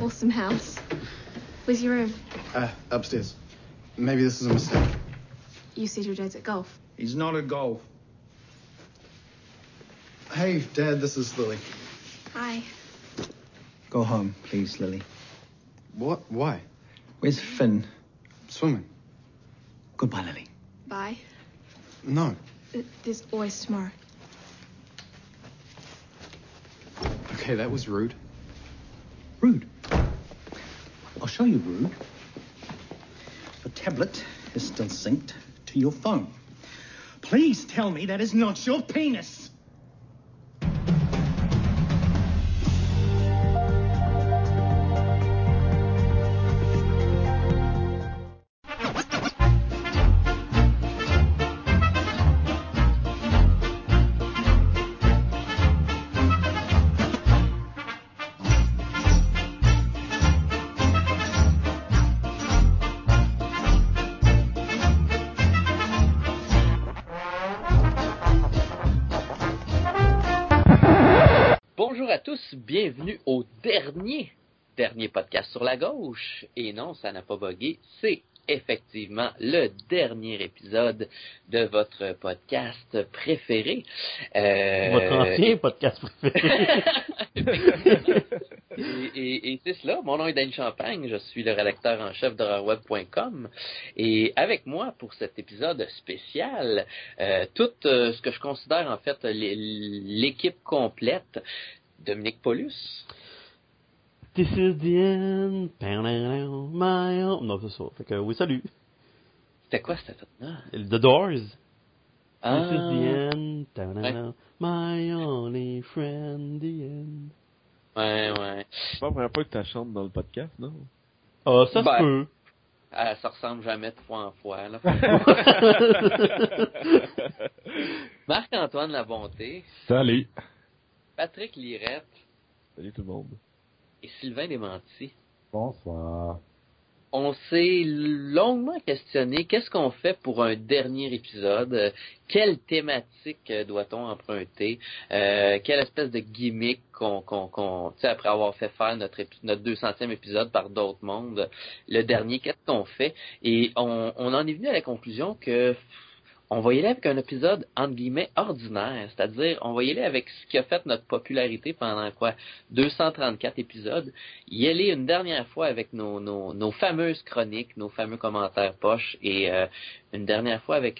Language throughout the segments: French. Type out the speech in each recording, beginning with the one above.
wholesome house. Where's your room? Upstairs. Maybe this is a mistake. You said your dad's at golf. He's not at golf. Hey, Dad, this is Lily. Hi. Go home, please, Lily. What? Why? Where's Finn? Swimming. Goodbye, Lily. Bye. No. There's always tomorrow. Okay, that was rude. Rude. I'll show you rude. Your tablet is still synced to your phone. Please tell me that is not your penis. Bonjour à tous, bienvenue au dernier podcast sur la gauche. Et non, ça n'a pas bugué, c'est effectivement le dernier épisode de votre podcast préféré. Votre ancien podcast préféré. et c'est cela, mon nom est Dan Champagne, je suis le rédacteur en chef d'horrorweb.com et avec moi pour cet épisode spécial, tout ce que je considère en fait l'équipe complète. Dominique Paulus. This is the end. My own. Non, c'est ça. Fait que oui, salut. C'était quoi cette là? The Doors. Ah. This is the end. Ouais. My only friend, the end. Ouais. C'est pas la première fois que tu chantes dans le podcast, non? Ah, ça se peut. Ça ressemble jamais de fois en fois. Là. Marc-Antoine Labonté. Salut! Patrick Lirette. Salut tout le monde. Et Sylvain Desmentis. Bonsoir. On s'est longuement questionné qu'est-ce qu'on fait pour un dernier épisode, quelle thématique doit-on emprunter, quelle espèce de gimmick qu'on tu sais, après avoir fait faire notre 200e épisode par d'autres mondes, le dernier, qu'est-ce qu'on fait? Et on en est venu à la conclusion que on va y aller avec un épisode, entre guillemets, ordinaire. C'est-à-dire, on va y aller avec ce qui a fait notre popularité pendant 234 épisodes. Y aller une dernière fois avec nos fameuses chroniques, nos fameux commentaires poches et une dernière fois avec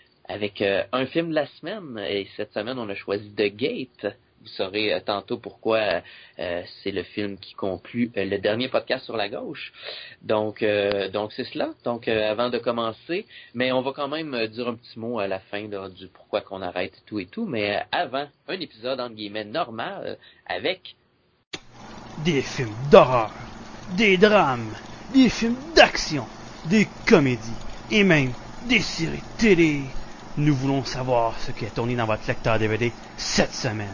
un film de la semaine. Et cette semaine, on a choisi The Gate. Vous saurez tantôt pourquoi c'est le film qui conclut le dernier podcast sur la gauche. Donc c'est cela. Donc avant de commencer, mais on va quand même dire un petit mot à la fin là, du pourquoi qu'on arrête et tout. Mais avant, un épisode entre guillemets normal avec Des films d'horreur, des drames, des films d'action, des comédies et même des séries télé. Nous voulons savoir ce qui est tourné dans votre lecteur DVD cette semaine.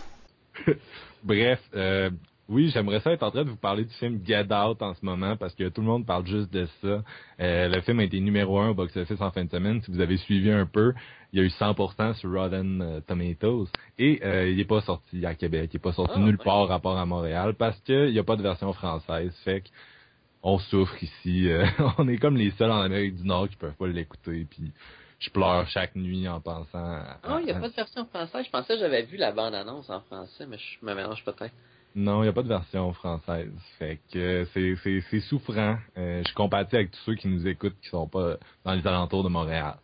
Bref, oui, j'aimerais ça être en train de vous parler du film Get Out en ce moment parce que tout le monde parle juste de ça. Le film a été numéro 1 au box-office en fin de semaine. Si vous avez suivi un peu, il y a eu 100% sur Rotten Tomatoes et il est pas sorti à Québec, il est pas sorti nulle part à part à Montréal parce que il y a pas de version française. Fait que on souffre ici. On est comme les seuls en Amérique du Nord qui peuvent pas l'écouter. Puis je pleure chaque nuit en pensant à... Oh, il n'y a pas de version française. Je pensais que j'avais vu la bande-annonce en français, mais je me mélange peut-être. Non, il n'y a pas de version française. Fait que c'est souffrant. Je compatis avec tous ceux qui nous écoutent qui sont pas dans les alentours de Montréal.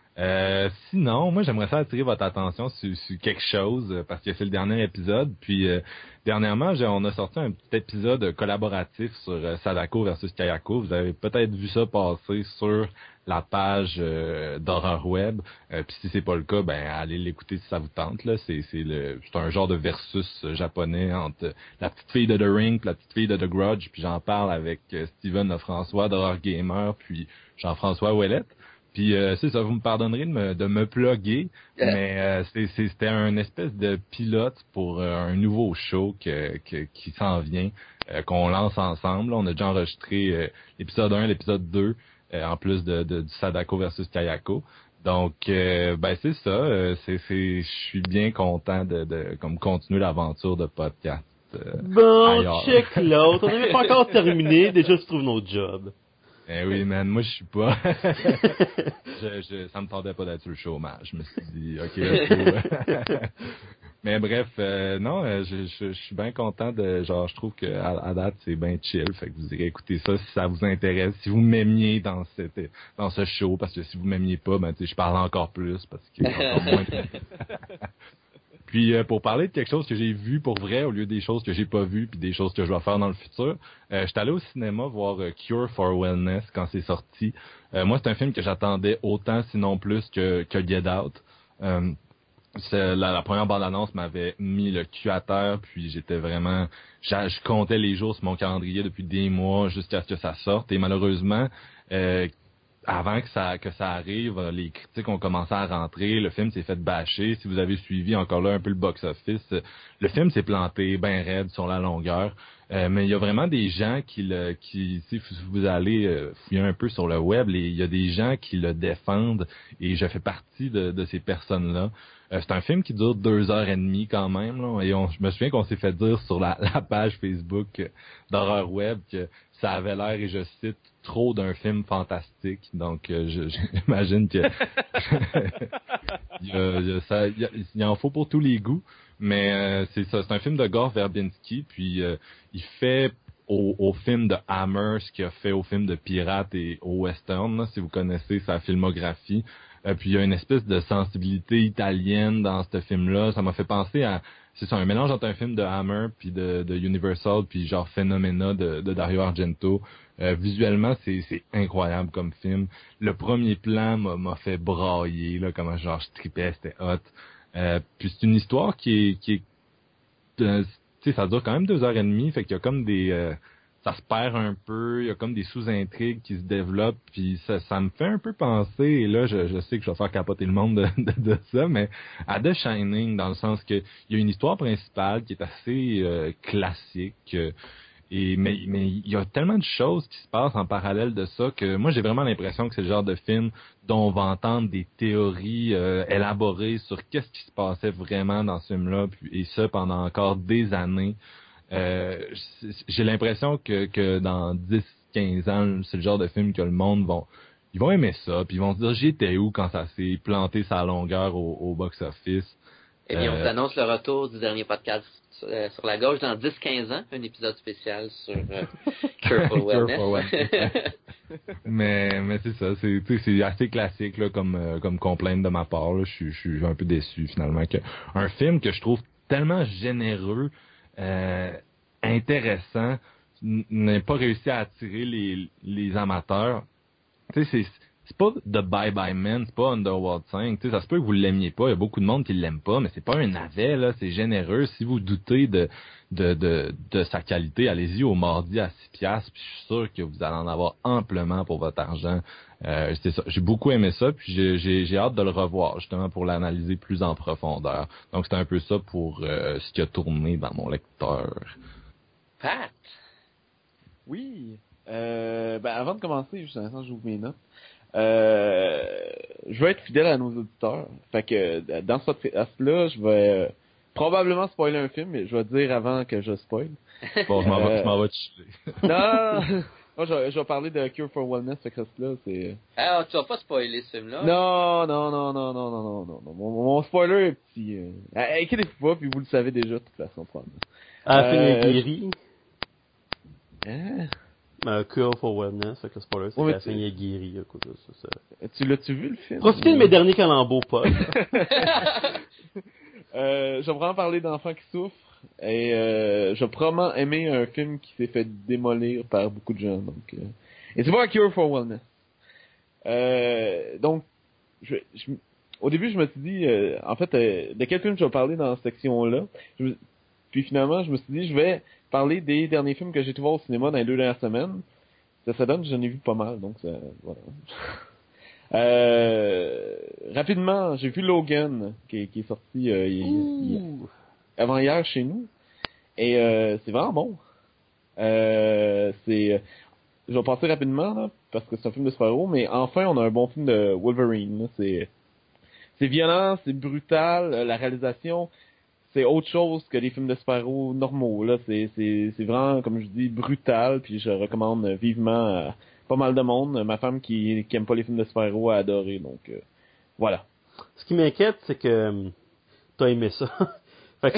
Sinon, moi j'aimerais ça attirer votre attention sur quelque chose parce que c'est le dernier épisode. Puis dernièrement, on a sorti un petit épisode collaboratif sur Sadako versus Kayako. Vous avez peut-être vu ça passer sur la page d'Horror Web. Puis si c'est pas le cas, ben allez l'écouter si ça vous tente. Là, c'est un genre de versus japonais entre la petite fille de The Ring, et la petite fille de The Grudge. Puis j'en parle avec Steven Lefrançois d'Horror Gamer, puis Jean-François Ouellette. Puis c'est ça, vous me pardonnerez de me plugger, mais c'était un espèce de pilote pour un nouveau show qui s'en vient, qu'on lance ensemble. On a déjà enregistré l'épisode 1, l'épisode 2, en plus du Sadako versus Kayako. Donc ben c'est ça, je suis bien content de comme continuer l'aventure de podcast. Bon, ailleurs. check l'autre. On n'avait pas encore terminé. Déjà, tu trouves notre job. Eh oui, man, moi je suis pas. Ça me tentait pas d'être sur le chômage. Je me suis dit, ok, let's go. Mais bref, non, je suis bien content de, genre, je trouve que à date c'est bien chill. Fait que vous irez écouter ça si ça vous intéresse, si vous m'aimiez dans ce show, parce que si vous m'aimiez pas, ben tu sais, je parle encore plus parce qu'il y a encore moins. Puis pour parler de quelque chose que j'ai vu pour vrai au lieu des choses que j'ai pas vues puis des choses que je vais faire dans le futur, j'étais allé au cinéma voir Cure for Wellness quand c'est sorti. Moi, c'est un film que j'attendais autant sinon plus que Get Out. La première bande-annonce m'avait mis le cul à terre, puis j'étais vraiment... Je comptais les jours sur mon calendrier depuis des mois jusqu'à ce que ça sorte. Et malheureusement, avant que ça arrive, les critiques ont commencé à rentrer, le film s'est fait bâcher. Si vous avez suivi encore là un peu le box-office, le film s'est planté bien raide sur la longueur. Mais il y a vraiment des gens si vous allez fouiller un peu sur le web, il y a des gens qui le défendent et je fais partie de ces personnes-là. C'est un film qui dure 2 heures et demie quand même, là, et je me souviens qu'on s'est fait dire sur la page Facebook d'Horreur Web que ça avait l'air, et je cite, trop d'un film fantastique. Donc, j'imagine que il en faut pour tous les goûts. Mais c'est ça, c'est un film de Gore Verbinski, puis il fait au film de Hammer ce qu'il a fait au film de pirate et au western, là, si vous connaissez sa filmographie. Puis il y a une espèce de sensibilité italienne dans ce film-là. Ça m'a fait penser à... C'est ça, un mélange entre un film de Hammer puis de Universal puis genre Phenomena de Dario Argento. Visuellement, c'est incroyable comme film. Le premier plan m'a fait brailler, là, comment genre je tripais, c'était hot. Puis c'est une histoire qui est tu sais, ça dure quand même 2 heures et demie, fait qu'il y a comme des... ça se perd un peu, il y a comme des sous-intrigues qui se développent, puis ça me fait un peu penser, et là, je sais que je vais faire capoter le monde de ça, mais à The Shining, dans le sens que il y a une histoire principale qui est assez classique, mais il y a tellement de choses qui se passent en parallèle de ça que moi j'ai vraiment l'impression que c'est le genre de film dont on va entendre des théories élaborées sur qu'est-ce qui se passait vraiment dans ce film-là, et ça pendant encore des années. J'ai l'impression que dans 10-15 ans, c'est le genre de film que le monde ils vont aimer ça, puis ils vont se dire j'étais où quand ça s'est planté sa longueur au box-office. Eh bien, on s'annonce le retour du dernier podcast sur la gauche dans 10-15 ans, un épisode spécial sur Cure for Wellness. mais c'est ça, c'est assez classique là, comme complainte de ma part. Là. Je suis un peu déçu finalement que un film que je trouve tellement généreux, intéressant, n'ait pas réussi à attirer les amateurs. Tu sais, c'est pas The Bye Bye Man, c'est pas Underworld 5. Tu sais, ça se peut que vous l'aimiez pas. Il y a beaucoup de monde qui l'aime pas, mais c'est pas un navet, là. C'est généreux. Si vous doutez de sa qualité, allez-y au mardi à 6$, puis je suis sûr que vous allez en avoir amplement pour votre argent. C'est ça. J'ai beaucoup aimé ça, puis j'ai hâte de le revoir, justement, pour l'analyser plus en profondeur. Donc, c'est un peu ça pour ce qui a tourné dans mon lecteur. Pat! Oui. Avant de commencer, juste un instant, j'ouvre mes notes. Je vais être fidèle à nos auditeurs. Fait que dans ce podcast-là, je vais probablement spoiler un film, mais je vais dire avant que je spoil. Bon, je m'en vais te chiller. Non! Moi, je vais parler de Cure for Wellness, ce là c'est... Ah, tu vas pas spoiler ce film-là? Non. Mon spoiler est petit. Inquiétez-vous pas, puis vous le savez déjà, de toute façon, probablement. À la fin, il est guéri. Hein? Cure for Wellness, fait que le spoiler, c'est Ouais, qu'à la fin, il est guéri. À cause de ça. L'as-tu vu, le film? Profitez de mes derniers calembours, Paul. Je vais vraiment parler d'enfants qui souffrent. Et je vais probablement aimer un film qui s'est fait démolir par beaucoup de gens. Donc, et c'est pas un Cure for Wellness. Donc, au début, je me suis dit, en fait, de quel film je vais parler dans cette section-là. Puis finalement, je me suis dit, je vais parler des derniers films que j'ai été voir au cinéma dans les 2 dernières semaines. Ça donne que j'en ai vu pas mal, donc voilà. Rapidement, j'ai vu Logan, qui est sorti avant hier chez nous. Et c'est vraiment bon. Je vais passer rapidement, là, parce que c'est un film de super-héros, mais enfin, on a un bon film de Wolverine. Là. C'est violent, c'est brutal, la réalisation, c'est autre chose que les films de super-héros normaux. Là, c'est vraiment, comme je dis, brutal. Puis je recommande vivement à pas mal de monde. Ma femme qui aime pas les films de super-héros a adoré. Donc voilà. Ce qui m'inquiète, c'est que t'as aimé ça. Fait que,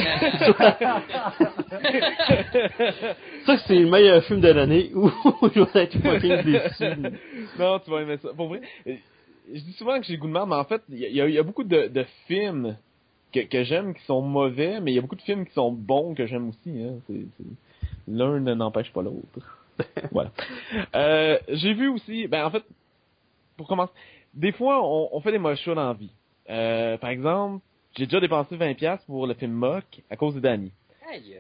ça, c'est le meilleur film de l'année où je vais être fucking déçu. Non, tu vas aimer ça. Pour vrai, je dis souvent que j'ai le goût de merde, mais en fait, il y a beaucoup de films que j'aime qui sont mauvais, mais il y a beaucoup de films qui sont bons que j'aime aussi. Hein. L'un ne n'empêche pas l'autre. Voilà. J'ai vu aussi, en fait, pour commencer, des fois, on fait des mauvais choix dans la vie. Par exemple, j'ai déjà dépensé 20$ pour le film Mock à cause de Danny. Aïe.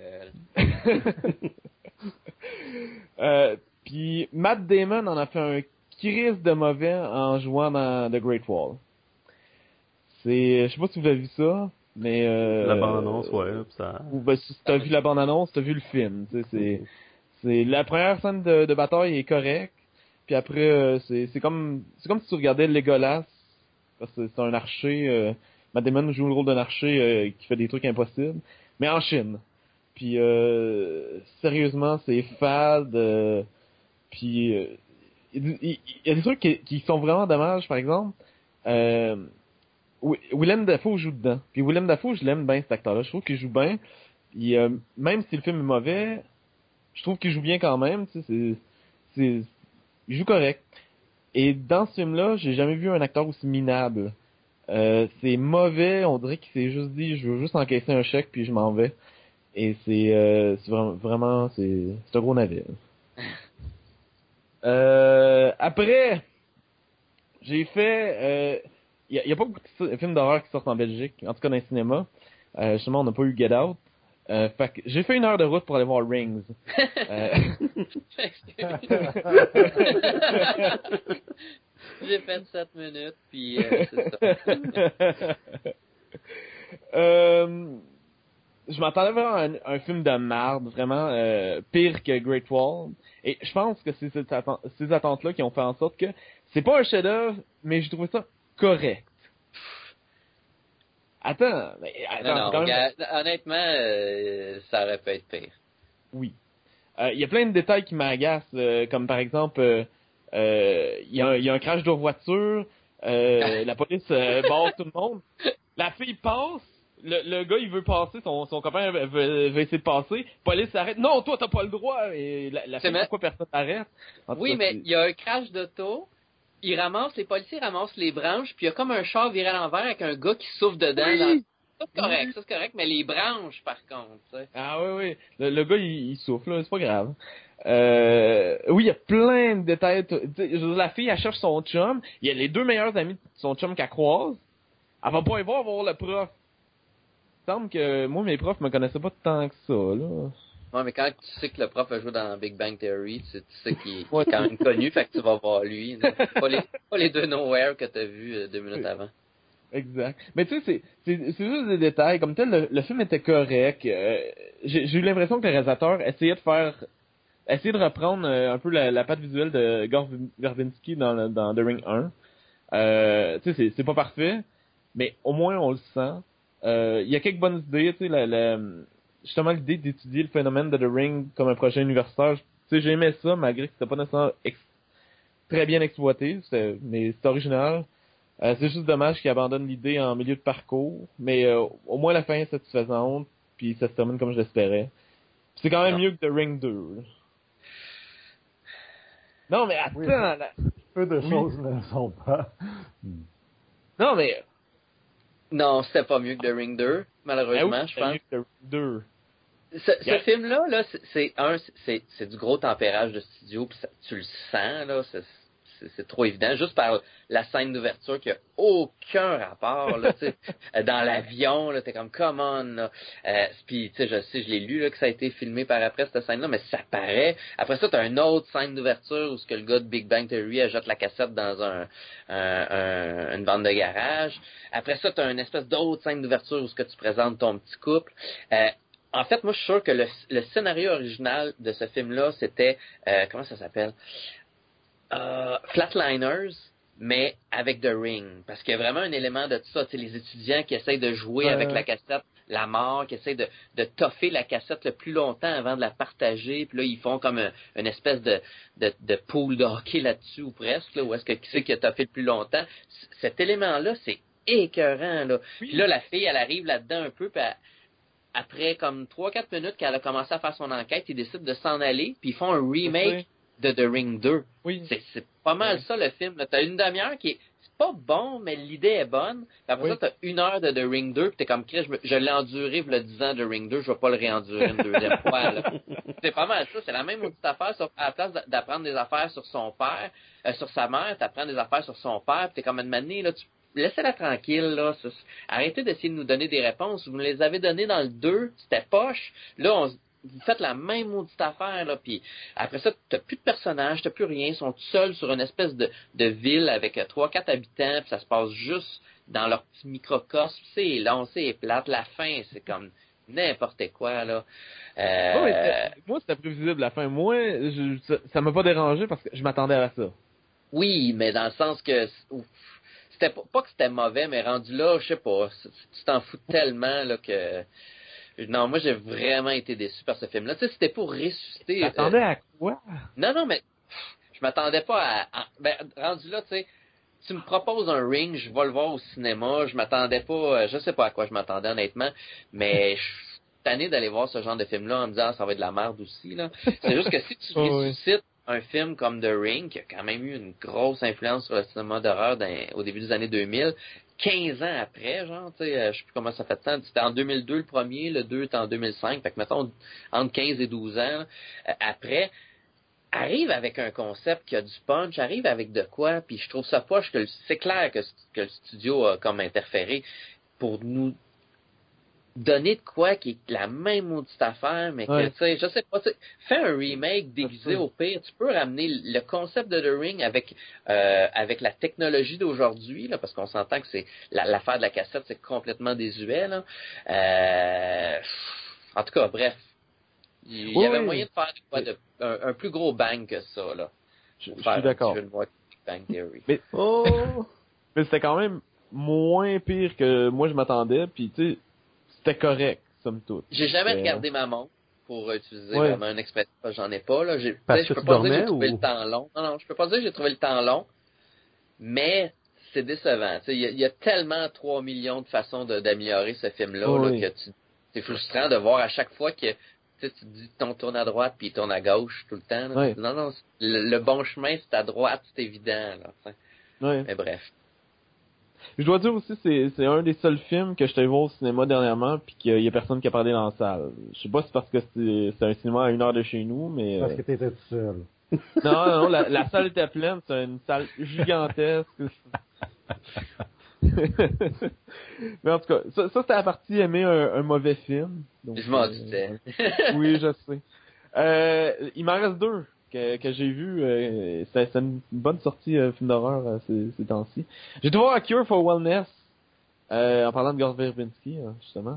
Puis Matt Damon en a fait un crise de mauvais en jouant dans The Great Wall. Je sais pas si vous avez vu ça, mais La bande-annonce, ouais, ça. Ou si t'as vu la bande-annonce, t'as vu le film. C'est la première scène de bataille est correcte, puis après c'est comme si tu regardais Legolas, parce que c'est un archer. Matt Damon joue le rôle d'un archer qui fait des trucs impossibles, mais en Chine. Puis sérieusement, c'est fade. Puis il y a des trucs qui sont vraiment dommages. Par exemple, Willem Dafoe joue dedans. Puis Willem Dafoe, je l'aime bien cet acteur-là. Je trouve qu'il joue bien. Puis, même si le film est mauvais, je trouve qu'il joue bien quand même. Tu sais, il joue correct. Et dans ce film-là, j'ai jamais vu un acteur aussi minable. C'est mauvais, on dirait qu'il s'est juste dit je veux juste encaisser un chèque puis je m'en vais. Et c'est vraiment c'est un gros navire. Après, j'ai fait y a pas beaucoup de films d'horreur qui sortent en Belgique, en tout cas dans les cinémas. Justement, on n'a pas eu Get Out. Fait que j'ai fait 1 heure de route pour aller voir Rings. J'ai fait 7 minutes, puis c'est ça. Je m'attendais vraiment à un film de merde, vraiment pire que Great Wall. Et je pense que c'est ces attentes-là qui ont fait en sorte que c'est pas un chef-d'œuvre, mais j'ai trouvé ça correct. Attends, Non, quand même... honnêtement, ça aurait pu être pire. Oui. Il y a plein de détails qui m'agacent, comme par exemple, il y a un crash de voiture, la police barre tout le monde, la fille passe, le gars il veut passer, son copain veut essayer de passer, police s'arrête, non toi t'as pas le droit, et la fille pourquoi personne t'arrête? Oui, mais il y a un crash d'auto, les policiers ramassent les branches, puis il y a comme un char viré à l'envers avec un gars qui souffle dedans. Oui! Ça c'est correct, mais les branches par contre, t'sais. Ah oui. Le gars il souffle, là, c'est pas grave. Oui, il y a plein de détails. La fille, elle cherche son chum. Il y a les 2 meilleurs amis de son chum qu'elle croise. Elle va pas y voir le prof. Il semble que moi, mes profs me connaissaient pas tant que ça, là. Ouais, mais quand tu sais que le prof a joué dans Big Bang Theory, tu sais qu'il est quand même connu, fait que tu vas voir lui. Pas les 2 Nowhere que t'as vu 2 minutes avant. Exact. Mais tu sais, c'est juste des détails. Comme tel, le film était correct. J'ai eu l'impression que le réalisateur essayait de reprendre un peu la patte visuelle de Gore Verbinski dans The Ring 1. Tu sais, c'est pas parfait, mais au moins on le sent. Il y a quelques bonnes idées, tu sais, justement l'idée d'étudier le phénomène de The Ring comme un projet universitaire. Tu sais, j'aimais ça, malgré que c'était pas nécessairement très bien exploité, mais c'est original. C'est juste dommage qu'il abandonne l'idée en milieu de parcours, mais au moins la fin est satisfaisante, puis ça se termine comme je l'espérais. C'est quand même mieux que The Ring 2. Là. Non, mais attends! Oui, peu de choses ne le sont pas. Non, mais... Non, c'était pas mieux que The Ring 2, malheureusement, je pense. Mieux que The Ring 2. Ce film-là, là, c'est du gros tempérage de studio, puis tu le sens, là, c'est trop évident, juste par la scène d'ouverture qui a aucun rapport, là, tu sais, dans l'avion, là, t'es comme, come on, là. Puis, tu sais, je l'ai lu, là, que ça a été filmé par après, cette scène-là, mais ça paraît. Après ça, t'as une autre scène d'ouverture où ce que le gars de Big Bang Theory jette la cassette dans une bande de garage. Après ça, t'as une espèce d'autre scène d'ouverture où ce que tu présentes ton petit couple. En fait, moi, je suis sûr que le scénario original de ce film-là, c'était, comment ça s'appelle? Flatliners, mais avec The Ring. Parce qu'il y a vraiment un élément de tout ça. Tu sais, les étudiants qui essayent de jouer avec la cassette la mort, qui essaie de toffer la cassette le plus longtemps avant de la partager. Puis là, ils font comme une espèce de pool de hockey là-dessus, ou presque, là, où est-ce que qui c'est qui a toffé le plus longtemps. Cet élément-là, c'est écœurant, là. Puis là, la fille, elle arrive là-dedans un peu, puis après comme 3-4 minutes qu'elle a commencé à faire son enquête, ils décident de s'en aller, puis ils font un remake de The Ring 2. Oui. C'est pas mal ça, le film. Là. T'as une demi-heure qui est pas bon, mais l'idée est bonne. Puis après ça, t'as 1 heure de The Ring 2, puis t'es comme, Chris, je l'ai enduré, le 10 ans de Ring 2, je vais pas le réendurer une deuxième fois, là. C'est pas mal ça, c'est la même petite affaire, sauf à la place d'apprendre des affaires sur son père, sur sa mère, t'apprends des affaires sur son père, puis t'es comme une manée, là, laissez-la tranquille, là. Arrêtez d'essayer de nous donner des réponses. Vous nous les avez données dans le 2, c'était poche. Là, vous faites la même maudite affaire, là, puis après ça, t'as plus de personnages, t'as plus rien, ils sont tout seuls sur une espèce de ville avec 3-4 habitants, puis ça se passe juste dans leur petit microcosme, c'est long, c'est plate, la fin, c'est comme n'importe quoi, là. Moi, c'était prévisible, la fin. Moi, ça m'a pas dérangé parce que je m'attendais à ça. Oui, mais dans le sens que c'était pas que c'était mauvais, mais rendu là, je sais pas, tu t'en fous tellement, là, que... Non, moi, j'ai vraiment été déçu par ce film-là. Tu sais, c'était pour ressusciter... Tu t'attendais à quoi? Non, mais je m'attendais pas à... Ben, rendu là, tu sais, tu me proposes un Ring, je vais le voir au cinéma, je m'attendais pas... Je sais pas à quoi je m'attendais, honnêtement, mais je suis tanné d'aller voir ce genre de film-là en me disant, ça va être de la merde aussi, là. C'est juste que si tu ressuscites un film comme The Ring, qui a quand même eu une grosse influence sur le cinéma d'horreur au début des années 2000, 15 ans après, genre, tu sais, je sais plus comment ça fait de temps. C'était en 2002 le premier, le 2 était en 2005, fait que mettons, entre 15 et 12 ans, après, arrive avec un concept qui a du punch, arrive avec de quoi, puis je trouve ça poche que c'est clair que le studio a comme interféré pour nous donner de quoi qui est la même maudite affaire, mais que, tu sais, je sais pas, fais un remake déguisé au pire, tu peux ramener le concept de The Ring avec la technologie d'aujourd'hui, là, parce qu'on s'entend que c'est l'affaire de la cassette, c'est complètement désuet, là. En tout cas, bref. Il y avait moyen de faire un plus gros bang que ça, là. Je suis d'accord. Bang Theory. Mais c'était quand même moins pire que moi je m'attendais, puis tu sais, c'était correct, somme toute. J'ai jamais regardé ma montre pour utiliser vraiment une expression, j'en ai pas, là. Je peux pas dire que j'ai trouvé le temps long. Non, je peux pas dire que j'ai trouvé le temps long, mais c'est décevant. Il y a tellement 3 millions de façons d'améliorer ce film-là, là, que c'est frustrant de voir à chaque fois que tu te dis ton tourne à droite puis il tourne à gauche tout le temps. Là. Non, le bon chemin c'est à droite, c'est évident. Là, mais bref. Je dois dire aussi, c'est un des seuls films que je t'ai vu au cinéma dernièrement, puis qu'il y a personne qui a parlé dans la salle. Je sais pas si c'est parce que c'est un cinéma à 1 heure de chez nous, mais... Parce que t'étais tout seul. Non, la salle était pleine, c'est une salle gigantesque. Mais en tout cas, ça c'était la partie aimer un mauvais film. Donc, je m'en doutais. Oui, je sais. Il m'en reste 2 que j'ai vu. C'est une bonne sortie film d'horreur ces temps-ci. J'ai été voir A Cure for Wellness, en parlant de Gore Verbinski, justement.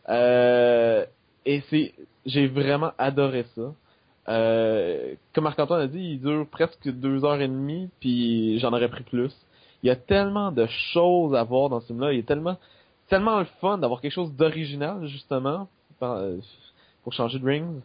Et j'ai vraiment adoré ça. Comme Marc-Antoine a dit, il dure presque 2h30, puis j'en aurais pris plus. Il y a tellement de choses à voir dans ce film-là. Il est tellement le fun d'avoir quelque chose d'original, justement, pour changer de Rings.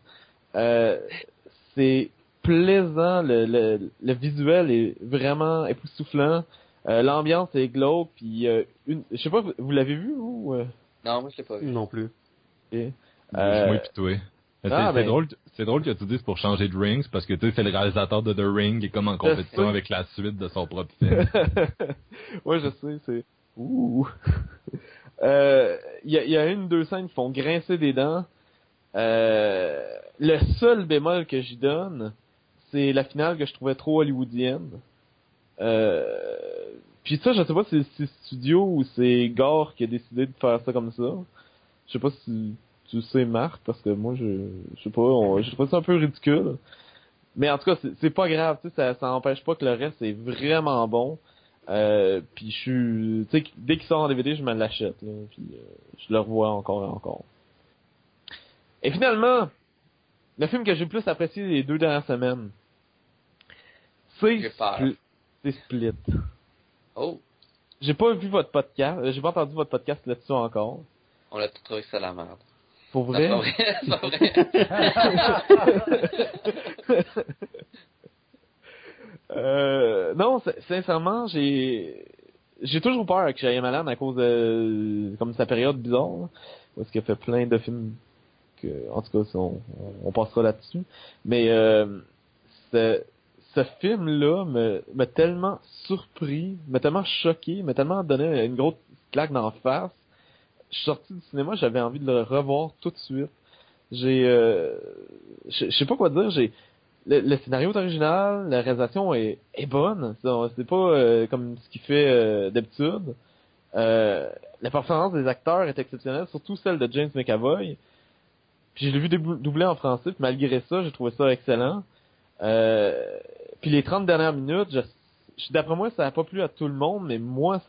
C'est plaisant, le visuel est vraiment époustouflant. L'ambiance est glauque, puis je sais pas, vous l'avez vu, vous? Non, moi je l'ai pas vu. Non plus. Okay. Moi pis toi. C'est drôle que tu dises pour changer de Rings, parce que tu sais, c'est le réalisateur de The Ring, qui est comme en compétition avec la suite de son propre film. Ouais, je sais, c'est... Ouh! Il y a 2 scènes qui font grincer des dents. Le seul bémol que j'y donne, c'est la finale que je trouvais trop hollywoodienne. Puis ça, je sais pas si c'est studio ou c'est Gore qui a décidé de faire ça comme ça. Je sais pas si tu sais, Marc, parce que moi, je sais pas, je trouve ça un peu ridicule. Mais en tout cas, c'est pas grave, tu sais, ça empêche pas que le reste est vraiment bon. Puis tu sais, dès qu'il sort en DVD, je me l'achète, là, puis je le revois encore et encore. Et finalement, le film que j'ai le plus apprécié les 2 dernières semaines, c'est Split. Oh! J'ai pas entendu votre podcast là-dessus encore. On l'a tout trouvé que c'est la merde. Pour Non, vrai? c'est pas vrai. C'est pas vrai. Non, sincèrement, j'ai toujours peur que Shyamalan à cause de comme sa période bizarre, là, où est-ce qu'il a fait plein de films que, en tout cas, on passera là-dessus. Mais ce, ce film-là m'a tellement surpris, m'a tellement choqué, m'a tellement donné une grosse claque d'en face. Je suis sorti du cinéma, j'avais envie de le revoir tout de suite. Je sais pas quoi dire, le scénario est original, la réalisation est bonne, c'est pas comme ce qu'il fait d'habitude. La performance des acteurs est exceptionnelle, surtout celle de James McAvoy. Puis je l'ai vu doublé en français, puis malgré ça, j'ai trouvé ça excellent. Puis les 30 dernières minutes, d'après moi, ça a pas plu à tout le monde, mais moi,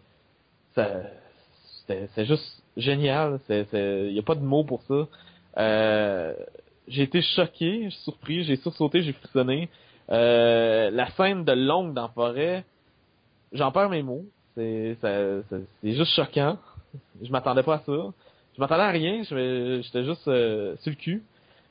c'est juste génial. Il y a pas de mots pour ça. J'ai été choqué, surpris, j'ai sursauté, j'ai frissonné. La scène de l'ongle dans la forêt, j'en perds mes mots. C'est juste choquant. Je m'attendais pas à ça. Je m'attendais à rien. J'étais juste sur le cul.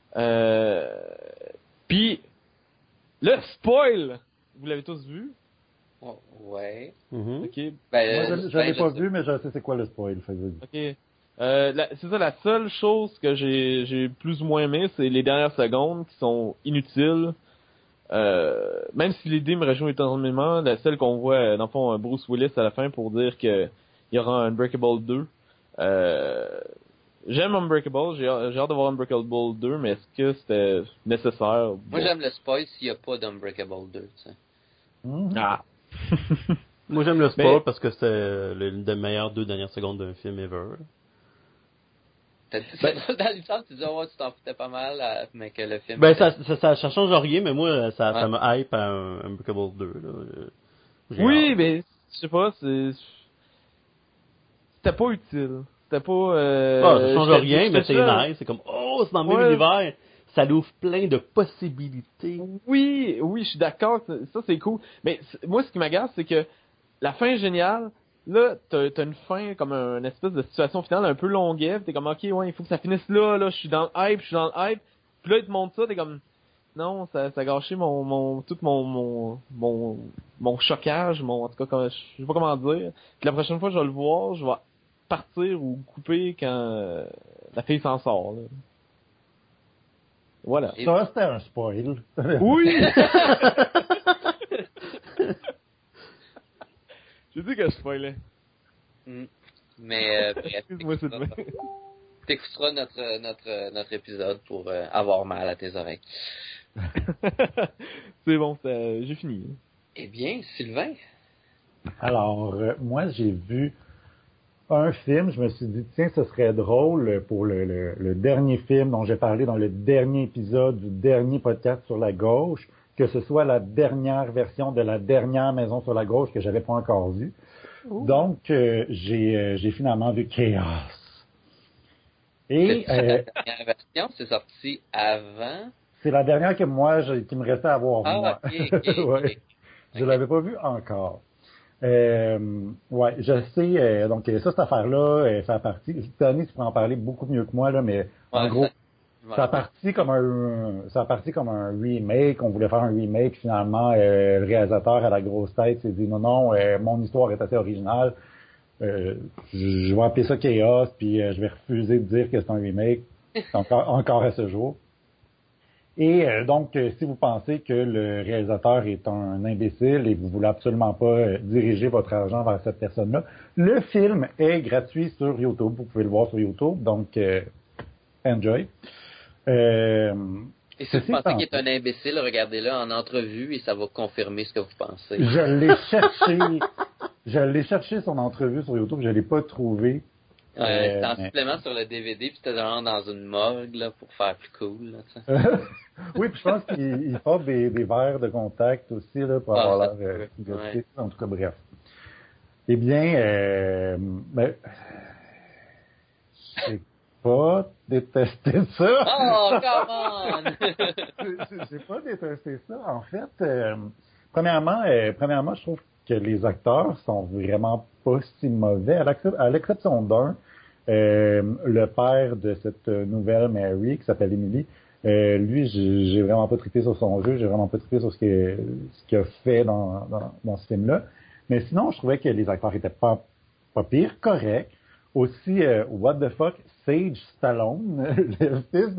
Puis le spoil, vous l'avez tous vu. Ouais. Mhm. Ok. Moi, je l'ai pas sais. vu, mais je sais c'est quoi le spoil. Fait que vas-y. Ok. C'est ça, la seule chose que j'ai plus ou moins aimé, c'est les dernières secondes qui sont inutiles. Même si l'idée me réjouit énormément, celle qu'on voit, dans le fond, Bruce Willis à la fin pour dire que il y aura un Unbreakable 2. J'aime Unbreakable, j'ai hâte de voir Unbreakable 2, mais est-ce que c'était nécessaire? Moi, j'aime le spoil s'il n'y a pas d'Unbreakable 2, tu sais. Ah. Moi, j'aime le sport Mais- parce que c'était l'une des meilleures 2 dernières secondes d'un film ever. T'as dit ça dans l'histoire, tu dis, oh, ouais, tu t'en foutais pas mal, mais que le film... Ben, ça change rien, mais moi, ça Ouais. me hype à un Unbreakable 2, là. J'ai Oui, hâte. mais je sais pas, c'était pas utile. C'était pas... Ça change rien, mais j'étais c'est seul. nice. C'est comme, oh, c'est dans le même Ouais. univers. Ça l'ouvre plein de possibilités. Oui, je suis d'accord, ça c'est cool. Mais moi, ce qui m'agace, c'est que la fin est géniale. Là, t'as une fin comme une espèce de situation finale un peu longuette. T'es comme, ok, ouais, il faut que ça finisse là, je suis dans le hype, Puis là, ils te montrent ça, t'es comme, non, ça a gâché tout mon chocage, en tout cas, je sais pas comment dire. Puis la prochaine fois que je vais le voir, je vais partir ou couper quand la fille s'en sort, là. Voilà. Ça, c'était un spoil. Oui! J'ai dit que je spoilais. Mais, bref, Excuse-moi, c'est demain. t'écouteras notre épisode pour avoir mal à tes oreilles. C'est bon, j'ai fini. Eh bien, Sylvain, Alors, moi, j'ai vu un film. Je me suis dit, tiens, ce serait drôle pour le dernier film dont j'ai parlé dans le dernier épisode du dernier podcast sur la gauche, que ce soit la dernière version de la dernière Maison sur la gauche que j'avais pas encore vue. Donc, j'ai finalement vu Chaos. Et c'est la dernière version, c'est sorti avant. c'est la dernière que moi, qui me restait à voir, moi. Ok. Ouais. Je l'avais pas vu encore. Ouais, je sais. Donc, ça, cette affaire-là, ça a parti. Tony, tu pourrais en parler beaucoup mieux que moi, là, mais en Ouais, gros, ça a parti comme un remake. On voulait faire un remake. Finalement, le réalisateur à la grosse tête s'est dit non, mon histoire est assez originale. Je vais appeler ça Chaos, puis je vais refuser de dire que c'est un remake. Encore à ce jour. Et donc, si vous pensez que le réalisateur est un imbécile et vous voulez absolument pas diriger votre argent vers cette personne-là, le film est gratuit sur YouTube. Vous pouvez le voir sur YouTube, donc enjoy. Et si vous pensez qu'il est un imbécile, regardez-le en entrevue et ça va confirmer ce que vous pensez. Je l'ai cherché son entrevue sur YouTube, je l'ai pas trouvé. C'était en supplément sur le DVD, puis c'était genre dans une morgue là, pour faire plus cool. Là, oui, puis je pense qu'il porte des verres de contact aussi là, pour avoir l'air ouais. En tout cas, bref. Eh bien, j'ai pas détesté ça. Oh, come on! J'ai pas détesté ça. En fait, premièrement, je trouve que les acteurs sont vraiment pas si mauvais, à l'exception d'un. Le père de cette nouvelle Mary, qui s'appelle Emily, lui, j'ai vraiment pas trippé sur son jeu, j'ai vraiment pas trippé sur ce qu'il a fait dans ce film-là. Mais sinon, je trouvais que les acteurs étaient pas pire, corrects. Aussi, what the fuck, Sage Stallone, le fils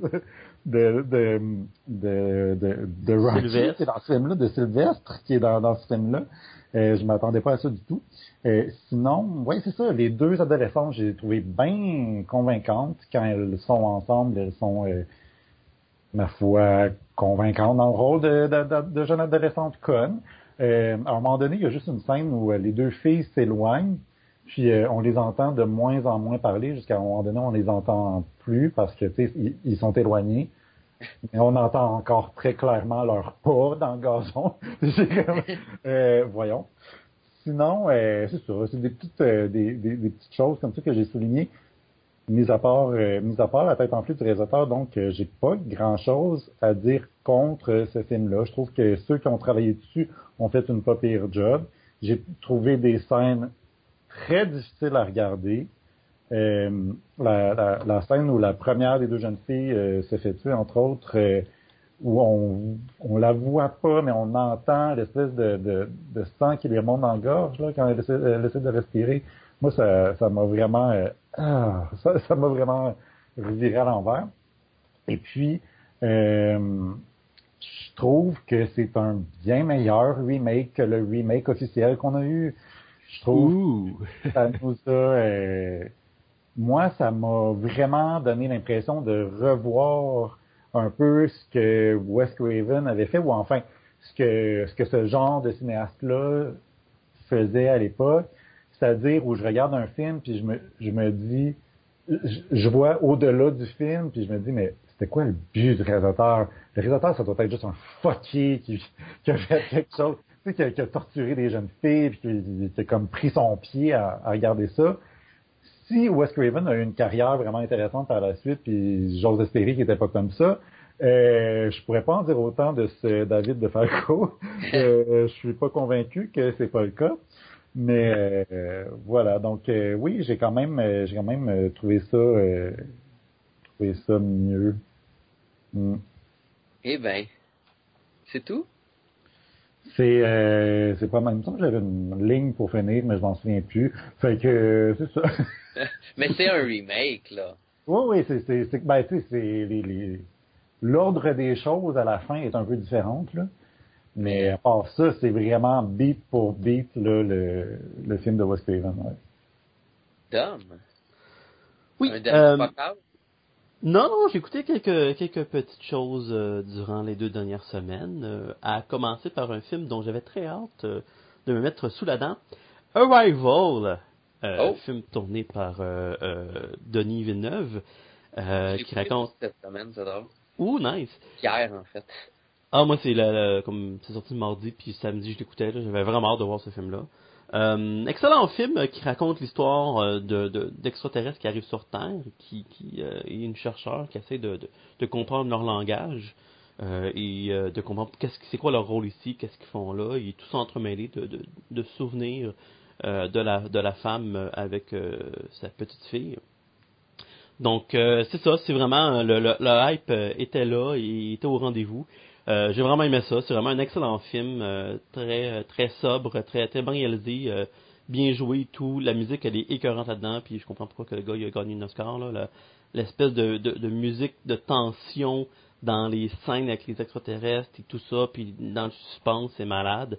de Rocky, qui est dans ce film-là, de Sylvestre, qui est dans ce film-là. Je m'attendais pas à ça du tout. Sinon, ouais, c'est ça, les deux adolescentes, j'ai trouvé bien convaincantes. Quand elles sont ensemble, elles sont, ma foi, convaincantes dans le rôle de jeune adolescente conne. À un moment donné, il y a juste une scène où les deux filles s'éloignent, puis on les entend de moins en moins parler, jusqu'à un moment donné, on les entend plus parce que, tu sais, ils sont éloignés. Mais on entend encore très clairement leur pas dans le gazon. Voyons. Sinon, c'est ça, c'est des petites choses comme ça que j'ai soulignées. Mis à part la tête enflée du réalisateur, donc j'ai pas grand-chose à dire contre ce film-là. Je trouve que ceux qui ont travaillé dessus ont fait une pas pire job. J'ai trouvé des scènes très difficiles à regarder. La scène où la première des deux jeunes filles se fait tuer, entre autres, où on la voit pas, mais on entend l'espèce de sang qui lui remonte dans la gorge là, quand elle essaie de respirer. Moi, ça m'a vraiment ça m'a vraiment reviré à l'envers. Et puis, je trouve que c'est un bien meilleur remake que le remake officiel qu'on a eu. Je trouve que ça nous a... moi, ça m'a vraiment donné l'impression de revoir un peu ce que Wes Craven avait fait, ou enfin, ce que ce genre de cinéaste-là faisait à l'époque. C'est-à-dire où je regarde un film, puis je me dis, je vois au-delà du film, puis je me dis, mais c'était quoi le but du réalisateur? Le réalisateur, ça doit être juste un fucké qui a fait quelque chose, tu sais, qui a torturé des jeunes filles, puis qui a comme pris son pied à regarder ça. Si Wes Craven a eu une carrière vraiment intéressante par la suite, puis j'ose espérer qu'il n'était pas comme ça, je pourrais pas en dire autant de ce David de Falco. Je suis pas convaincu que c'est pas le cas. Mais voilà, donc oui, j'ai quand même trouvé ça mieux. Mm. Eh ben, c'est tout? C'est pas mal. J'avais une ligne pour finir, mais je m'en souviens plus. Fait que c'est ça. Mais c'est un remake, là. Oui, ben, tu sais, c'est l'ordre des choses à la fin est un peu différente, là. Mais à part ça, c'est vraiment beat pour beat, là, le film de Wes Craven, ouais. Dom. Oui, Un dernier podcast? Non, j'ai écouté quelques petites choses durant les 2 dernières semaines, à commencer par un film dont j'avais très hâte de me mettre sous la dent. Arrival, film tourné par Denis Villeneuve, qui raconte... cette semaine, c'est drôle. Ouh, nice! Hier, en fait. Ah, moi, c'est comme c'est sorti mardi, puis samedi, je l'écoutais, là, j'avais vraiment hâte de voir ce film-là. Excellent film qui raconte l'histoire d'extraterrestres qui arrivent sur Terre, qui est une chercheur qui essaie de comprendre leur langage et de comprendre c'est quoi leur rôle ici, qu'est-ce qu'ils font là, et tout ça entremêlé de souvenirs de la femme avec sa petite fille. Donc c'est ça, c'est vraiment le hype était là, il était au rendez-vous. J'ai vraiment aimé ça, c'est vraiment un excellent film, très sobre, très bien réalisé, bien joué, tout. La musique elle est écœurante là-dedans, puis je comprends pourquoi que le gars il a gagné un Oscar là. L'espèce de musique de tension dans les scènes avec les extraterrestres et tout ça, puis dans le suspense, c'est malade.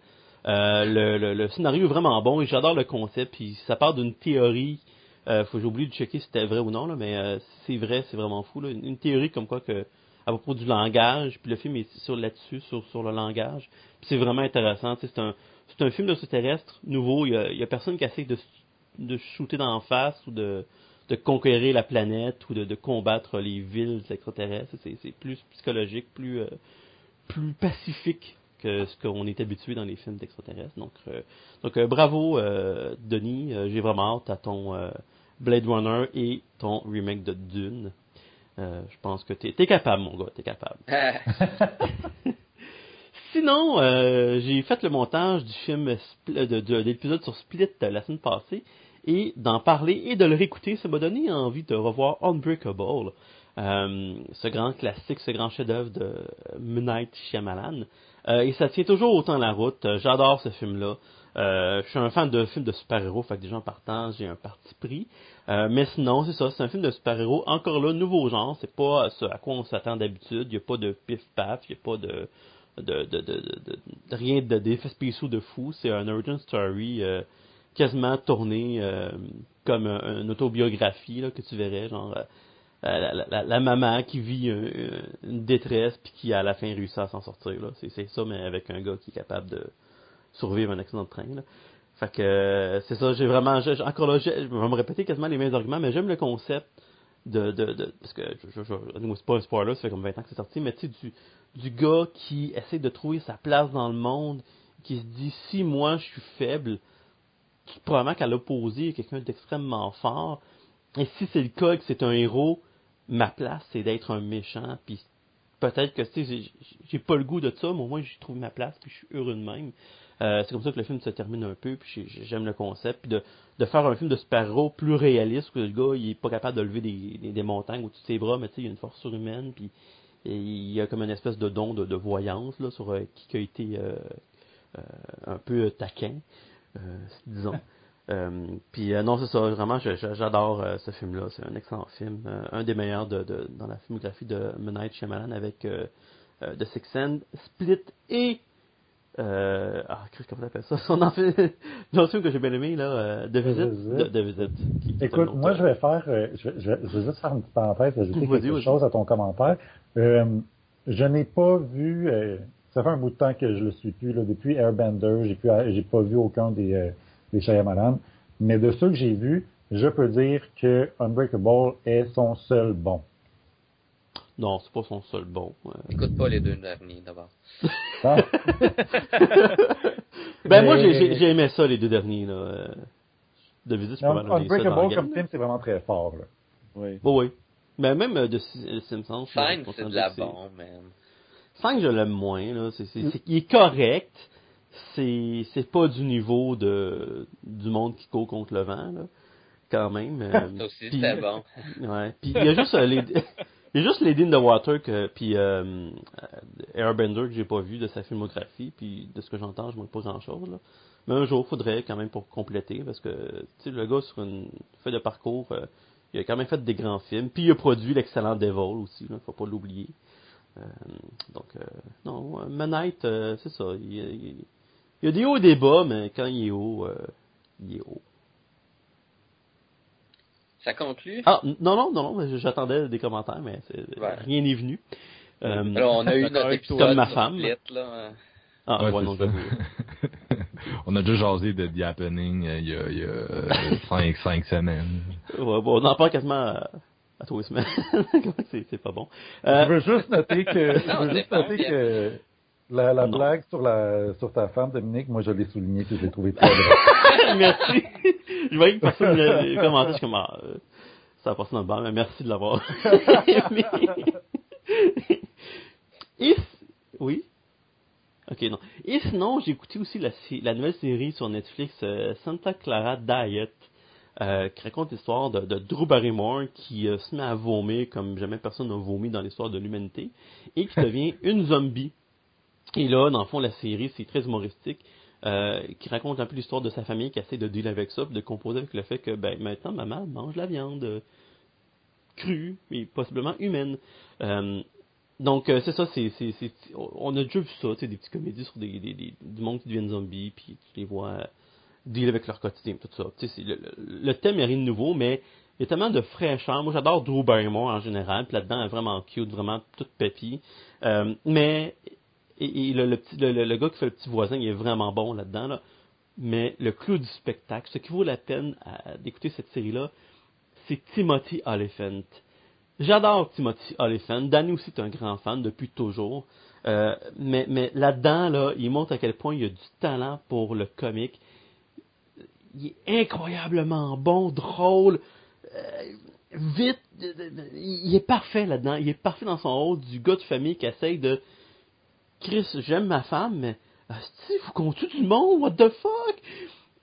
Le scénario est vraiment bon et j'adore le concept, puis ça part d'une théorie. J'ai oublié de checker si c'était vrai ou non, là, mais c'est vrai, c'est vraiment fou. Là. Une théorie comme quoi que à propos du langage, puis le film est sur le langage. Puis c'est vraiment intéressant. C'est un film d'extraterrestre nouveau. Il y a personne qui essaie de shooter d'en face ou de conquérir la planète ou de combattre les villes extraterrestres. C'est plus psychologique, plus pacifique que ce qu'on est habitué dans les films d'extraterrestres. Donc bravo Denis, j'ai vraiment hâte à ton Blade Runner et ton remake de Dune. Je pense que t'es capable, mon gars, t'es capable. Sinon, j'ai fait le montage du film de l'épisode sur Split la semaine passée, et d'en parler et de le réécouter. Ça m'a donné envie de revoir Unbreakable, ce grand classique, ce grand chef-d'œuvre de M. Night Shyamalan. Et ça tient toujours autant la route. J'adore ce film-là. Je suis un fan de films de super-héros, fait que déjà en partant, j'ai un parti pris. Mais sinon, c'est ça, c'est un film de super-héros. Encore là, nouveau genre, c'est pas ce à quoi on s'attend d'habitude. Il n'y a pas de pif-paf, il n'y a pas de rien d'effets spéciaux de fou. C'est un origin story quasiment tourné comme une autobiographie là, que tu verrais, genre la maman qui vit une détresse puis qui à la fin réussit à s'en sortir. Là. C'est ça, mais avec un gars qui est capable de survivre à un accident de train. Là. Fait que c'est ça, j'ai vraiment encore là, je vais me répéter quasiment les mêmes arguments, mais j'aime le concept parce que c'est pas un spoiler, ça fait comme 20 ans que c'est sorti, mais tu sais, du gars qui essaie de trouver sa place dans le monde, qui se dit si moi je suis faible, probablement qu'à l'opposé, il y a quelqu'un d'extrêmement fort, et si c'est le cas et que c'est un héros, ma place c'est d'être un méchant, puis peut-être que tu sais, j'ai pas le goût de ça, mais au moins j'ai trouvé ma place, puis je suis heureux de même. C'est comme ça que le film se termine un peu, puis j'aime le concept, puis de faire un film de super-héros plus réaliste, où le gars il est pas capable de lever des montagnes au-dessus de ses bras, mais tu sais, il a une force surhumaine, puis il y a comme une espèce de don de voyance là, sur qui a été un peu taquin, disons. Puis non, c'est ça, vraiment, j'adore ce film-là, c'est un excellent film, un des meilleurs dans la filmographie de M. Night Shyamalan avec The Sixth Sense, Split et Chris, comment t'appelles ça? On en fait l'autre film que j'ai bien aimé, là, The Visit. Écoute, moi, je vais juste faire une petite parenthèse, ajouter quelque chose à ton commentaire. Je n'ai pas vu, ça fait un bout de temps que je le suis plus, là, depuis Airbender, j'ai pas vu aucun des Shyamalan, mais de ceux que j'ai vus, je peux dire que Unbreakable est son seul bon. Non, c'est pas son seul bon. Écoute pas les deux derniers, d'abord. Ah. Moi, j'ai aimé ça, les deux derniers, là. De visite, je peux pas donner ça dans Unbreakable, comme film, c'est vraiment très fort, là. Oui. Oui. Mais même de Simpsons... 5, c'est de la bombe, man. 5, je l'aime moins, là. Il est correct. C'est pas du niveau du monde qui court contre le vent, là. Quand même. Ça aussi, c'était bon. Ouais. Puis il y a juste il y a juste Lady in the Water puis Airbender que j'ai pas vu de sa filmographie, puis de ce que j'entends, je manque pas grand-chose, là. Mais un jour, faudrait quand même pour compléter, parce que tu sais, le gars sur une feuille de parcours, il a quand même fait des grands films, puis il a produit l'excellent Devil aussi, là, faut pas l'oublier. Non, Manite, c'est ça, il y a des hauts et des bas, mais quand il est haut, il est haut. Ça conclut? Ah, non, j'attendais des commentaires, mais rien n'est venu. Alors, on a eu notre épisode comme ma femme. Split, là. Ah, ouais, non, on a déjà jasé de The Happening il y a 5 semaines. Ouais, bon, on en parle quasiment à tous les semaines. c'est pas bon. Je veux juste noter que la blague sur ta femme, Dominique, moi je l'ai souligné que je l'ai trouvé très drôle. Merci. Je voyais que personne ne commentait, je suis comme ça a passé dans le bar, mais merci de l'avoir. Oui. Ok, non. Et sinon, j'ai écouté aussi la nouvelle série sur Netflix, Santa Clara Diet, qui raconte l'histoire de Drew Barrymore qui se met à vomir comme jamais personne n'a vomi dans l'histoire de l'humanité et qui devient une zombie. Et là, dans le fond, la série, c'est très humoristique, qui raconte un peu l'histoire de sa famille qui essaie de dealer avec ça, puis de composer avec le fait que maintenant, maman mange la viande crue et possiblement humaine. Donc, c'est ça, on a déjà vu ça, tu sais, des petites comédies sur du monde qui deviennent zombies, puis tu les vois dealer avec leur quotidien, tout ça. Tu sais, le thème n'est rien de nouveau, mais il y a tellement de fraîcheur. Moi, j'adore Drew Barrymore en général, puis là-dedans, elle est vraiment cute, vraiment toute pépie. Mais le gars qui fait le petit voisin, il est vraiment bon là-dedans, là. Mais le clou du spectacle, ce qui vaut la peine d'écouter cette série-là, c'est Timothy Olyphant. J'adore Timothy Olyphant. Danny aussi est un grand fan depuis toujours. Mais là-dedans, là, il montre à quel point il a du talent pour le comique. Il est incroyablement bon, drôle, vite. Il est parfait là-dedans. Il est parfait dans son rôle du gars de famille qui essaye de... Chris, j'aime ma femme, mais... Steve, faut qu'on tue du monde, what the fuck?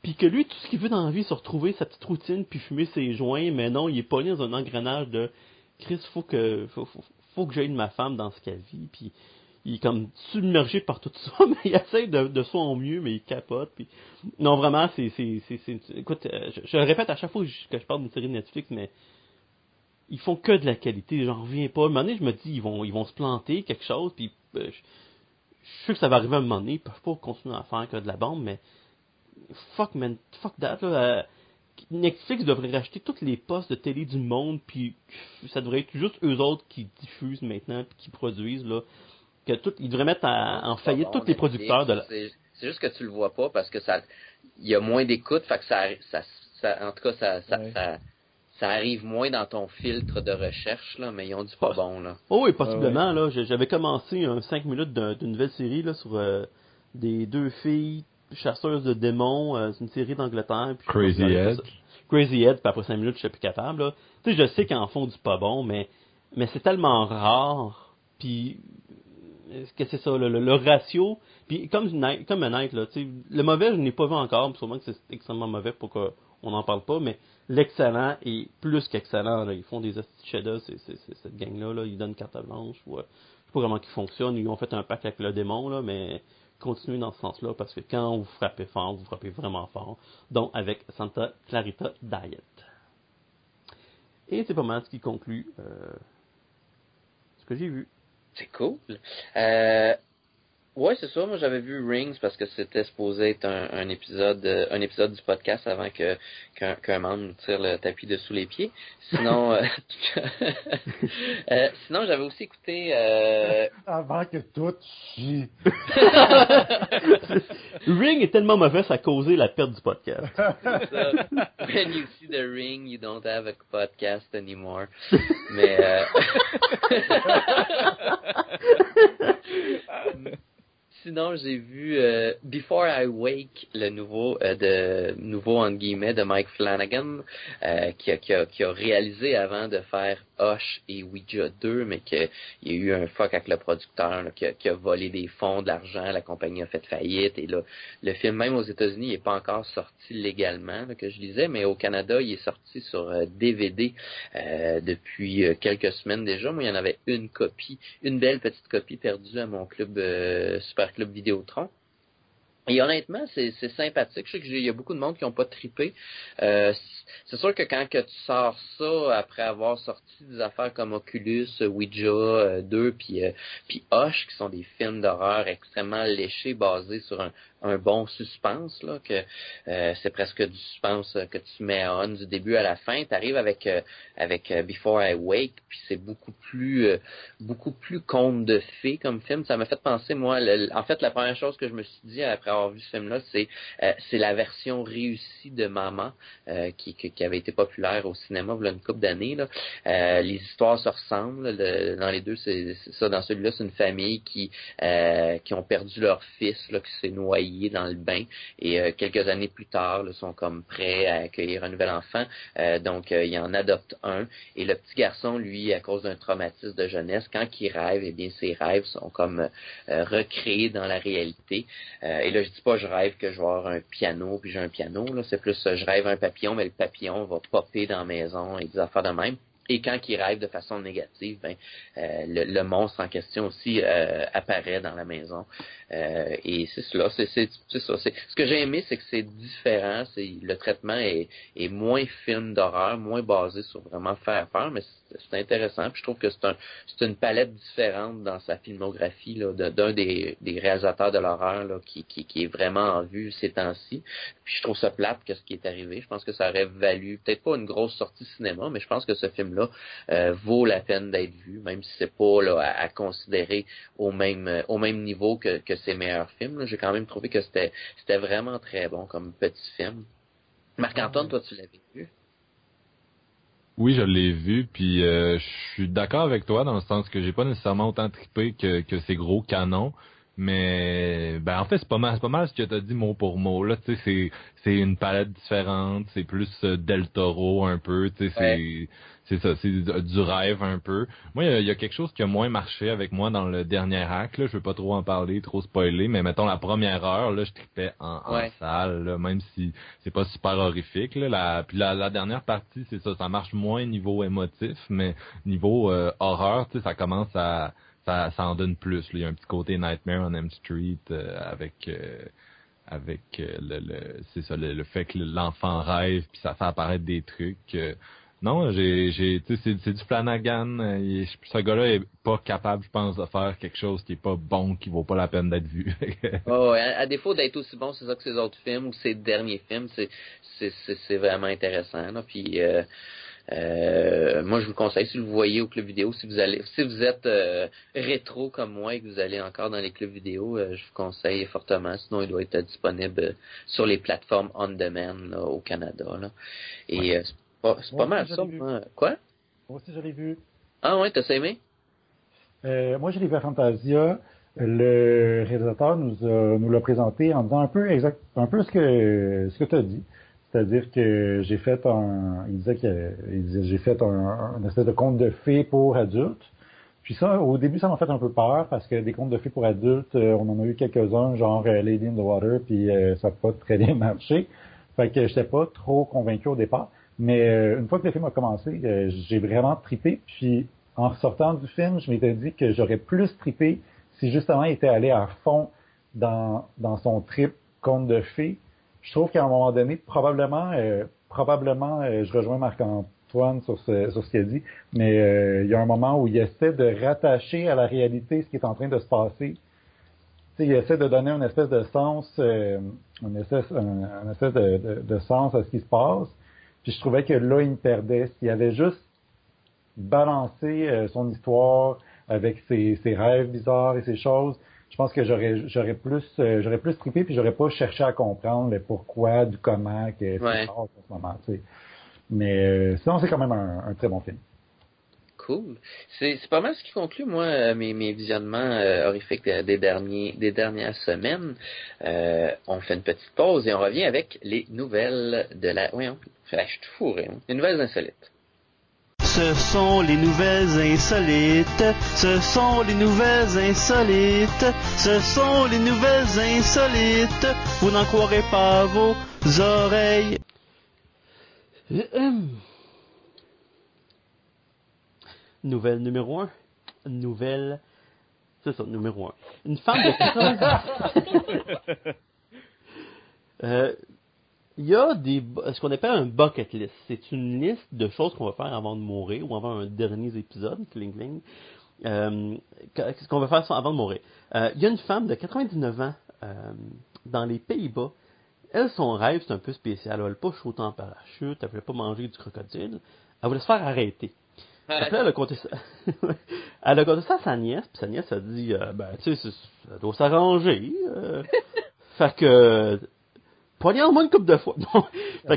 Puis que lui, tout ce qu'il veut dans la vie, c'est retrouver sa petite routine, puis fumer ses joints, mais non, il est pogné dans un engrenage de Chris, faut que j'aide ma femme dans ce qu'elle vit, puis il est comme submergé par tout ça, mais il essaie de son mieux, mais il capote. Puis... Non, vraiment, écoute, je le répète à chaque fois que je parle d'une série de Netflix, mais ils font que de la qualité, j'en reviens pas. À un moment donné, je me dis, ils vont se planter quelque chose, puis je suis sûr que ça va arriver à un moment donné, ils peuvent pas continuer à faire que de la bombe, mais fuck that, là. Netflix devrait racheter tous les postes de télé du monde, puis ça devrait être juste eux autres qui diffusent maintenant, puis qui produisent, là. Que ils devraient mettre en faillite tous les producteurs de la... C'est juste que tu le vois pas parce que il y a moins d'écoute, fait que en tout cas, ça arrive moins dans ton filtre de recherche, là, mais ils ont du pas bon, là. Oh oui, possiblement, là. J'avais commencé 5 minutes d'une nouvelle série, là, sur des 2 filles chasseuses de démons. C'est une série d'Angleterre. Puis Crazy Head, puis après 5 minutes, je suis plus capable, là. Tu sais, je sais qu'ils en font du pas bon, mais c'est tellement rare, puis est-ce que c'est ça, le ratio, puis comme un Night, là, tu sais, le mauvais, je n'ai pas vu encore, puis sûrement que c'est extrêmement mauvais pour qu'on n'en parle pas, mais l'excellent est plus qu'excellent, là. Ils font des chefs-d'œuvre, cette gang-là, là, ils donnent carte blanche, je sais pas comment ils fonctionnent, ils ont fait un pacte avec le démon, là, mais continuez dans ce sens-là, parce que quand vous frappez fort, vous frappez vraiment fort, donc avec Santa Clarita Diet. Et c'est pas mal ce qui conclut ce que j'ai vu. C'est cool. Ouais, c'est ça. Moi, j'avais vu Rings parce que c'était supposé être un épisode du podcast avant qu'un membre nous tire le tapis dessous les pieds. Sinon, sinon j'avais aussi écouté. Avant que tout chie. Ring est tellement mauvais, ça a causé la perte du podcast. C'est ça. When you see the ring, you don't have a podcast anymore. Mais sinon, j'ai vu Before I Wake, le nouveau entre guillemets de Mike Flanagan, qui a réalisé avant de faire Hush et Ouija 2, mais qu'il y a eu un fuck avec le producteur là, qui a volé des fonds, de l'argent, la compagnie a fait faillite, et là, le film, même aux États-Unis, il n'est pas encore sorti légalement, là, que je lisais, mais au Canada, il est sorti sur DVD depuis quelques semaines déjà. Moi, il y en avait une belle petite copie perdue à mon club Super Club Vidéotron. Et honnêtement, c'est sympathique. Je sais qu'il y a beaucoup de monde qui n'ont pas trippé. C'est sûr que quand que tu sors ça, après avoir sorti des affaires comme Oculus, Ouija 2, puis Hush, qui sont des films d'horreur extrêmement léchés, basés sur un bon suspense, là, que c'est presque du suspense que tu mets on du début à la fin. Tu arrives avec Before I Wake, puis c'est beaucoup plus conte de fées comme film. Ça m'a fait penser, moi, en fait, la première chose que je me suis dit après avoir vu ce film-là, c'est la version réussie de Maman, qui avait été populaire au cinéma il y a une couple d'années, là. Les histoires se ressemblent. Dans les deux, c'est ça. Dans celui-là, c'est une famille qui ont perdu leur fils, là, qui s'est noyé dans le bain, et quelques années plus tard, là, sont comme prêts à accueillir un nouvel enfant. Donc, il en adopte un. Et le petit garçon, lui, à cause d'un traumatisme de jeunesse, quand il rêve, eh bien, ses rêves sont comme recréés dans la réalité. Et là, je dis pas je rêve que je vais avoir un piano, puis j'ai un piano, là. C'est plus je rêve un papillon, mais le papillon va popper dans la maison et des affaires de même. Et quand il rêve de façon négative, le monstre en question aussi apparaît dans la maison. Et c'est cela, c'est ça. Ce que j'ai aimé, c'est que c'est différent. Le traitement est moins film d'horreur, moins basé sur vraiment faire peur, mais c'est intéressant. Puis je trouve que c'est une palette différente dans sa filmographie là, d'un des réalisateurs de l'horreur là, qui est vraiment en vue ces temps-ci. Puis je trouve ça plate que ce qui est arrivé. Je pense que ça aurait valu peut-être pas une grosse sortie cinéma, mais je pense que ce film-là vaut la peine d'être vu, même si c'est pas là, à considérer au même niveau que ses meilleurs films. Là. J'ai quand même trouvé que c'était vraiment très bon comme petit film. Marc-Antoine, toi, tu l'avais vu? Oui, je l'ai vu, puis je suis d'accord avec toi dans le sens que j'ai pas nécessairement autant trippé que ces gros canons. Mais ben en fait c'est pas mal ce que t'as dit mot pour mot là, tu sais c'est une palette différente, c'est plus Del Toro un peu, tu sais c'est ça, c'est du rêve un peu. Moi il y a quelque chose qui a moins marché avec moi dans le dernier acte là, je veux pas trop en parler, trop spoiler, mais mettons la première heure là, je tripais en salle là, même si c'est pas super horrifique là, puis la dernière partie c'est ça marche moins niveau émotif, mais niveau horreur, tu sais ça commence à ça en donne plus. Là. Il y a un petit côté Nightmare on Elm Street avec c'est ça le fait que l'enfant rêve puis ça fait apparaître des trucs. Non, j'ai tu sais c'est du Flanagan. Ce gars-là est pas capable, je pense, de faire quelque chose qui est pas bon, qui vaut pas la peine d'être vu. À défaut d'être aussi bon, c'est ça que ses autres films ou ses derniers films, c'est vraiment intéressant. Là. Puis moi, je vous conseille, si vous voyez au club vidéo, si vous êtes rétro comme moi et que vous allez encore dans les clubs vidéo, je vous conseille fortement. Sinon, il doit être disponible sur les plateformes on demand là, au Canada. Là. Et c'est pas mal ça. Quoi? Moi aussi, je l'ai vu. Ah ouais, t'as aimé? Moi, je l'ai vu à Fantasia. Le réalisateur nous l'a présenté en disant un peu ce que tu as dit. C'est-à-dire que j'ai fait j'ai fait un espèce de conte de fées pour adultes. Puis ça, au début, ça m'a fait un peu peur parce que des contes de fées pour adultes, on en a eu quelques-uns, genre Lady in the Water, puis ça n'a pas très bien marché. Fait que j'étais pas trop convaincu au départ. Mais une fois que le film a commencé, j'ai vraiment trippé. Puis en sortant du film, je m'étais dit que j'aurais plus trippé si justement il était allé à fond dans son trip conte de fées. Je trouve qu'à un moment donné, probablement, je rejoins Marc-Antoine sur ce qu'il a dit, mais il y a un moment où il essaie de rattacher à la réalité ce qui est en train de se passer. Il essaie de donner une espèce de sens, une espèce de sens à ce qui se passe. Puis je trouvais que là, il me perdait. S'il avait juste balancé son histoire avec ses rêves bizarres et ses choses, je pense que j'aurais plus trippé puis j'aurais pas cherché à comprendre le pourquoi, du comment, que c'est en ce moment. Tu sais. Mais sinon, c'est quand même un très bon film. Cool. C'est pas mal ce qui conclut, moi, mes visionnements horrifiques des dernières semaines. On fait une petite pause et on revient avec les nouvelles de la... Voyons, je suis tout fourré. Hein? Les nouvelles insolites. Ce sont les nouvelles insolites. Ce sont les nouvelles insolites. Ce sont les nouvelles insolites. Vous n'en croirez pas vos oreilles. Nouvelle numéro 1. C'est ça, numéro 1. Une femme de 90... il y a ce qu'on appelle un bucket list. C'est une liste de choses qu'on va faire avant de mourir ou avant un dernier épisode, cling cling. Ce qu'on va faire avant de mourir. Il y a une femme de 99 ans dans les Pays-Bas. Elle, son rêve, c'est un peu spécial. Elle ne veut pas sauter en parachute, elle ne voulait pas manger du crocodile. Elle voulait se faire arrêter. Après, elle a compté ça. Elle a compté ça à sa nièce, puis sa nièce a dit, tu sais, ça doit s'arranger. Fait que, poignarde-moi une couple de fois. Non. Fait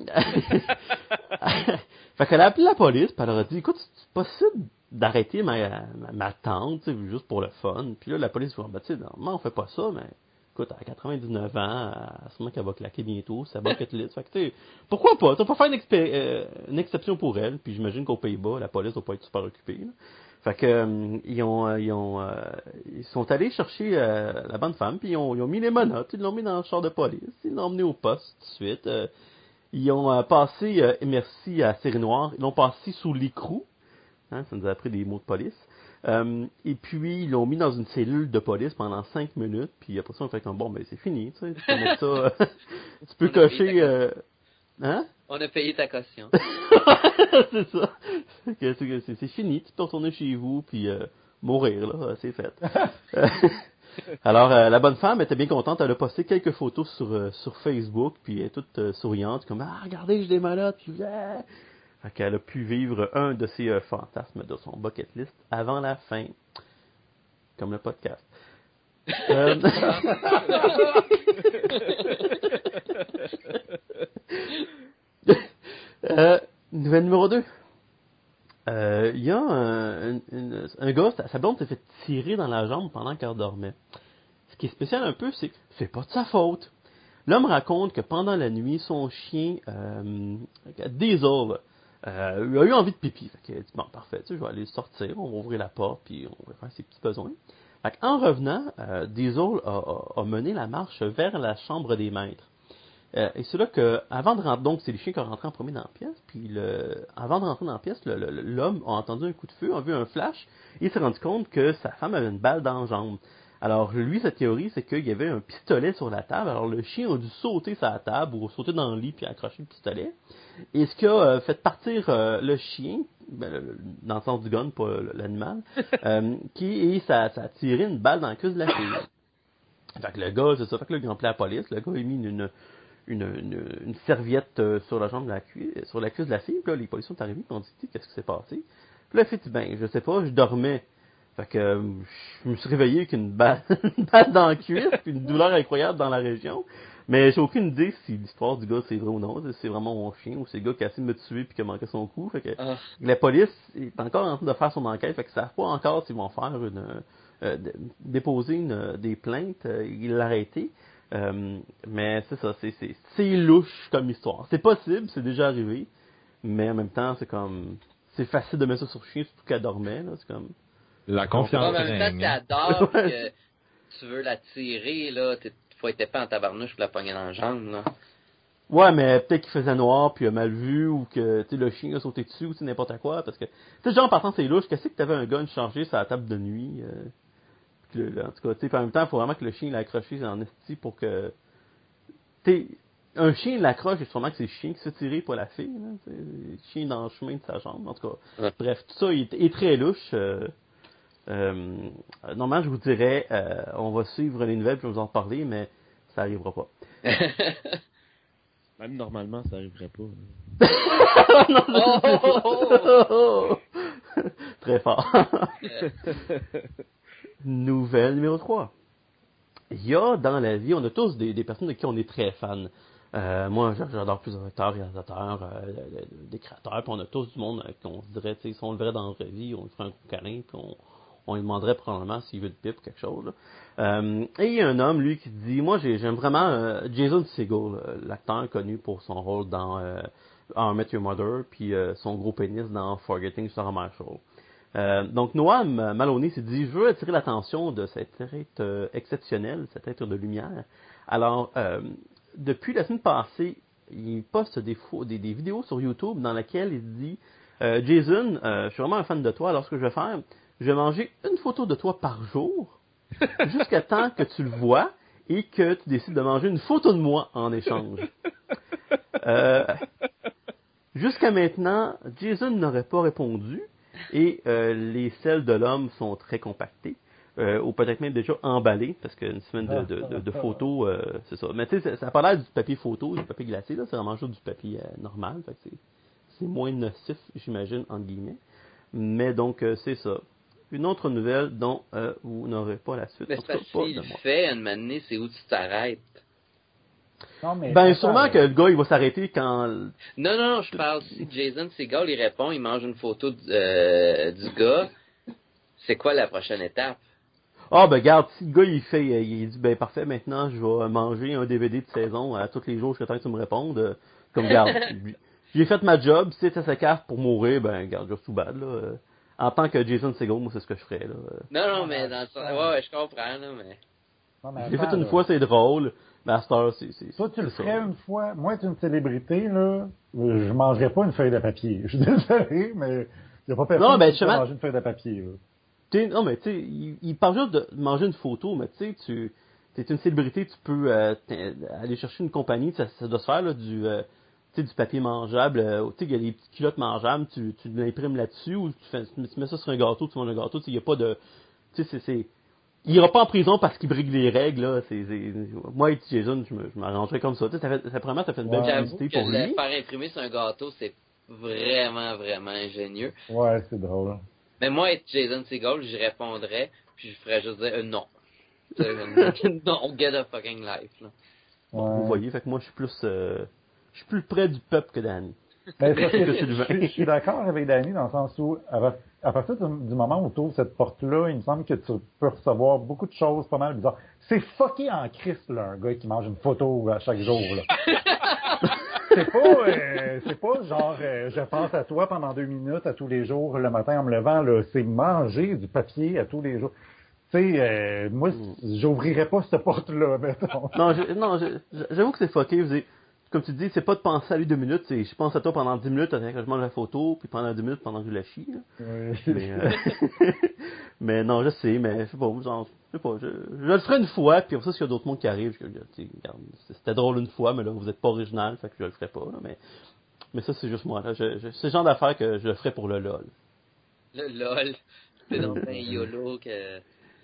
qu'elle a appelé la police, puis elle leur a dit, écoute, c'est possible d'arrêter ma tante, tu sais, juste pour le fun. Puis là, la police dit, tu sais, normalement, on fait pas ça, mais écoute, à 99 ans, sûrement qu'elle va claquer bientôt, c'est bucket list. Fait que, tu sais, pourquoi pas? T'as pas faire une exception pour elle, puis j'imagine qu'aux Pays-Bas, la police doit pas être super occupée, là. Fait que, ils sont allés chercher la bonne femme, puis ils ont mis les menottes, ils l'ont mis dans le char de police, ils l'ont emmené au poste tout de suite. Ils ont passé, merci à Série Noire, ils l'ont passé sous l'écrou, hein, ça nous a appris des mots de police. Et puis, ils l'ont mis dans une cellule de police pendant 5 minutes, puis après ça, on fait comme, bon, ben c'est fini, tu sais, ça, tu peux cocher... Hein? On a payé ta caution. C'est ça. C'est fini, tu peux retourner chez vous, puis mourir, là, c'est fait. Alors, la bonne femme était bien contente, elle a posté quelques photos sur Facebook, puis elle est toute souriante, comme, ah, regardez, j'ai des malottes, puis Fait qu'elle a pu vivre un de ses fantasmes de son bucket list avant la fin. Comme le podcast. Nouvelle numéro 2. Il y a un gars, sa blonde s'est fait tirer dans la jambe pendant qu'elle dormait. ce qui est spécial un peu, c'est que c'est pas de sa faute. L'homme raconte que pendant la nuit, son chien, Diesel, a eu envie de pipi. Fait qu'il a dit, bon, parfait, tu sais, je vais aller sortir, on va ouvrir la porte, puis on va faire ses petits besoins. Fait qu'en revenant, Diesel a mené la marche vers la chambre des maîtres. Et c'est là que, avant de rentrer, donc c'est le chien qui a rentré en premier dans la pièce, puis avant de rentrer dans la pièce, l'homme a entendu un coup de feu, a vu un flash, et il s'est rendu compte que sa femme avait une balle dans la jambe. Alors, lui, sa théorie, c'est qu'il y avait un pistolet sur la table. Alors, le chien a dû sauter sur la table ou sauter dans le lit puis accrocher le pistolet. Et ce qui a fait partir le chien, dans le sens du gun, pas l'animal, ça a tiré une balle dans la cuisse de la fille. Fait que le gars, c'est ça. Fait que là, il a appelé la police. Le gars a mis une serviette sur la jambe de sur la cuisse de la fille. Puis là, les policiers sont arrivés et ont dit, qu'est-ce qui s'est passé? Puis là, elle fait, ben, je sais pas, je dormais. Fait que je me suis réveillé avec une balle dans la cuisse, puis une douleur incroyable dans la région. Mais j'ai aucune idée si l'histoire du gars c'est vrai ou non. C'est vraiment mon chien ou c'est le gars qui a essayé de me tuer puis qui a manqué son coup. Fait que la police est encore en train de faire son enquête. Fait que ça ne savent pas encore s'ils vont faire déposer des plaintes. Ils l'ont arrêté. Mais c'est ça, c'est louche comme histoire. C'est possible, c'est déjà arrivé. Mais en même temps, c'est facile de mettre ça sur le chien, surtout qu'elle dormait. Là, c'est comme... La confiance en même temps, t'adores que tu veux la tirer, là, faut être épais en tabarnouche pour la pogner dans la jambe, là. Ouais, mais peut-être qu'il faisait noir, puis il a mal vu, ou que, tu sais, le chien a sauté dessus, ou n'importe quoi, parce que, tu sais, genre, en partant, c'est louche, qu'est-ce que t'avais un gun chargé sur la table de nuit, en tout cas, tu sais, en même temps, il faut vraiment que le chien l'accroche en esti pour que, tu sais, un chien l'accroche, et sûrement que c'est le chien qui se tirait pour la fille, là, le chien dans le chemin de sa jambe, en tout cas. Ouais. Bref, tout ça est très louche, normalement, je vous dirais, on va suivre les nouvelles, puis je vais vous en reparler, mais ça arrivera pas. Même normalement, ça arriverait pas. Très fort. Nouvelle numéro 3. Il y a dans la vie, on a tous des personnes de qui on est très fan. Moi, j'adore plusieurs acteurs, réalisateurs, des créateurs, puis on a tous du monde qu'on se dirait, tu sais, si on le verrait dans la vraie vie, on lui ferait un coup câlin, puis on lui demanderait probablement s'il veut de pipe ou quelque chose. Là. Et il y a un homme, lui, qui dit, moi, j'aime vraiment Jason Segel, l'acteur connu pour son rôle dans How I Met Your Mother, puis son gros pénis dans Forgetting Sarah Marshall. Donc, Noam Maloney s'est dit, je veux attirer l'attention de cet être exceptionnel, cet être de lumière. Alors, depuis la semaine passée, il poste des vidéos sur YouTube dans lesquelles il dit, Jason, je suis vraiment un fan de toi, alors ce que je vais faire, je vais manger une photo de toi par jour, jusqu'à temps que tu le vois et que tu décides de manger une photo de moi en échange. Jusqu'à maintenant, Jason n'aurait pas répondu et les selles de l'homme sont très compactées, ou peut-être même déjà emballées, parce qu'une semaine de photos, c'est ça. Mais tu sais, ça n'a pas l'air du papier photo, du papier glacé, là, c'est vraiment juste du papier normal, fait que c'est moins nocif, j'imagine, entre guillemets. Mais donc, c'est ça. Une autre nouvelle dont vous n'aurez pas la suite. Mais c'est parce que s'il fait une manée, c'est où tu t'arrêtes. Non, mais ben, sûrement que le gars, il va s'arrêter quand... Non, je parle. Si Jason Segel, il répond, il mange une photo du gars, c'est quoi la prochaine étape? Ah, ben, regarde, si le gars, il dit, ben, parfait, maintenant, je vais manger un DVD de saison à tous les jours jusqu'à temps que tu me répondes. Comme, regarde, j'ai fait ma job, si c'était sa carte pour mourir, ben, regarde, just too bad, là. En tant que Jason Segel, moi, c'est ce que je ferais, là. Non, mais dans le sens... Ouais, je comprends, là, mais... Non, mais J'ai fait attends, une là. fois, c'est drôle. Master, c'est Toi, tu le ça. ferais une fois. Moi, être une célébrité, là, je mangerais pas une feuille de papier. Je suis désolé, mais il n'y a pas personne Non, ben, qui peut manger une feuille de papier, là. Non, mais tu sais, il parle juste de manger une photo, mais tu sais, t'es une célébrité, tu peux aller chercher une compagnie, ça doit se faire, là, du papier mangeable. Tu sais, il y a des petites culottes mangeables, tu l'imprimes là-dessus, ou tu mets ça sur un gâteau, tu manges un gâteau, il n'y a pas de... Tu sais, il ira pas en prison parce qu'il brigue les règles, là. Moi et Jason, je m'arrangerais comme ça. Tu sais, ça fait une belle publicité pour lui. J'avoue que le faire imprimer sur un gâteau, c'est vraiment, vraiment ingénieux. Ouais, c'est drôle. Mais moi, être Jason Segel, j'y répondrais, puis je ferais juste dire non. Non, get a fucking life, là. Bon, vous voyez, fait que moi, je suis plus près du peuple que Danny. Ben, c'est parce que je suis d'accord avec Danny dans le sens où, à partir du moment où tu ouvres cette porte-là, il me semble que tu peux recevoir beaucoup de choses pas mal bizarres. C'est fucké en Christ, là, un gars qui mange une photo à chaque jour, là. C'est pas genre, je pense à toi pendant 2 minutes à tous les jours le matin en me levant, là. C'est manger du papier à tous les jours. Tu sais, moi, j'ouvrirais pas cette porte-là, mettons. J'avoue que c'est fucké. Comme tu dis, c'est pas de penser à lui 2 minutes, c'est je pense à toi pendant 10 minutes avant que je mange la photo, puis pendant 10 minutes pendant que je la chie. Là. Oui. Mais non, je sais, mais je sais pas, je le ferai une fois, puis après ça, s'il y a d'autres mondes qui arrivent, regarde, c'était drôle une fois, mais là, vous êtes pas original, fait que je le ferai pas, là, mais ça, c'est juste moi, là. C'est le genre d'affaire que je le ferai pour le LOL. Le LOL. C'est donc un YOLO que...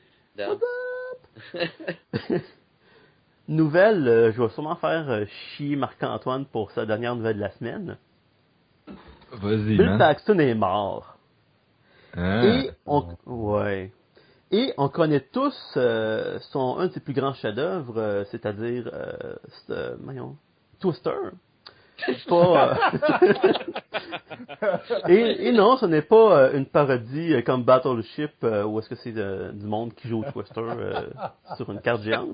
Nouvelle, je vais sûrement faire chier Marc-Antoine pour sa dernière nouvelle de la semaine. Vas-y, Bill man. Paxton est mort. Ah. Et on connaît tous un de ses plus grands chefs-d'œuvre, c'est-à-dire Twister. C'est pas. Et non, ce n'est pas une parodie comme Battleship où est-ce que c'est du monde qui joue au Twister sur une carte géante.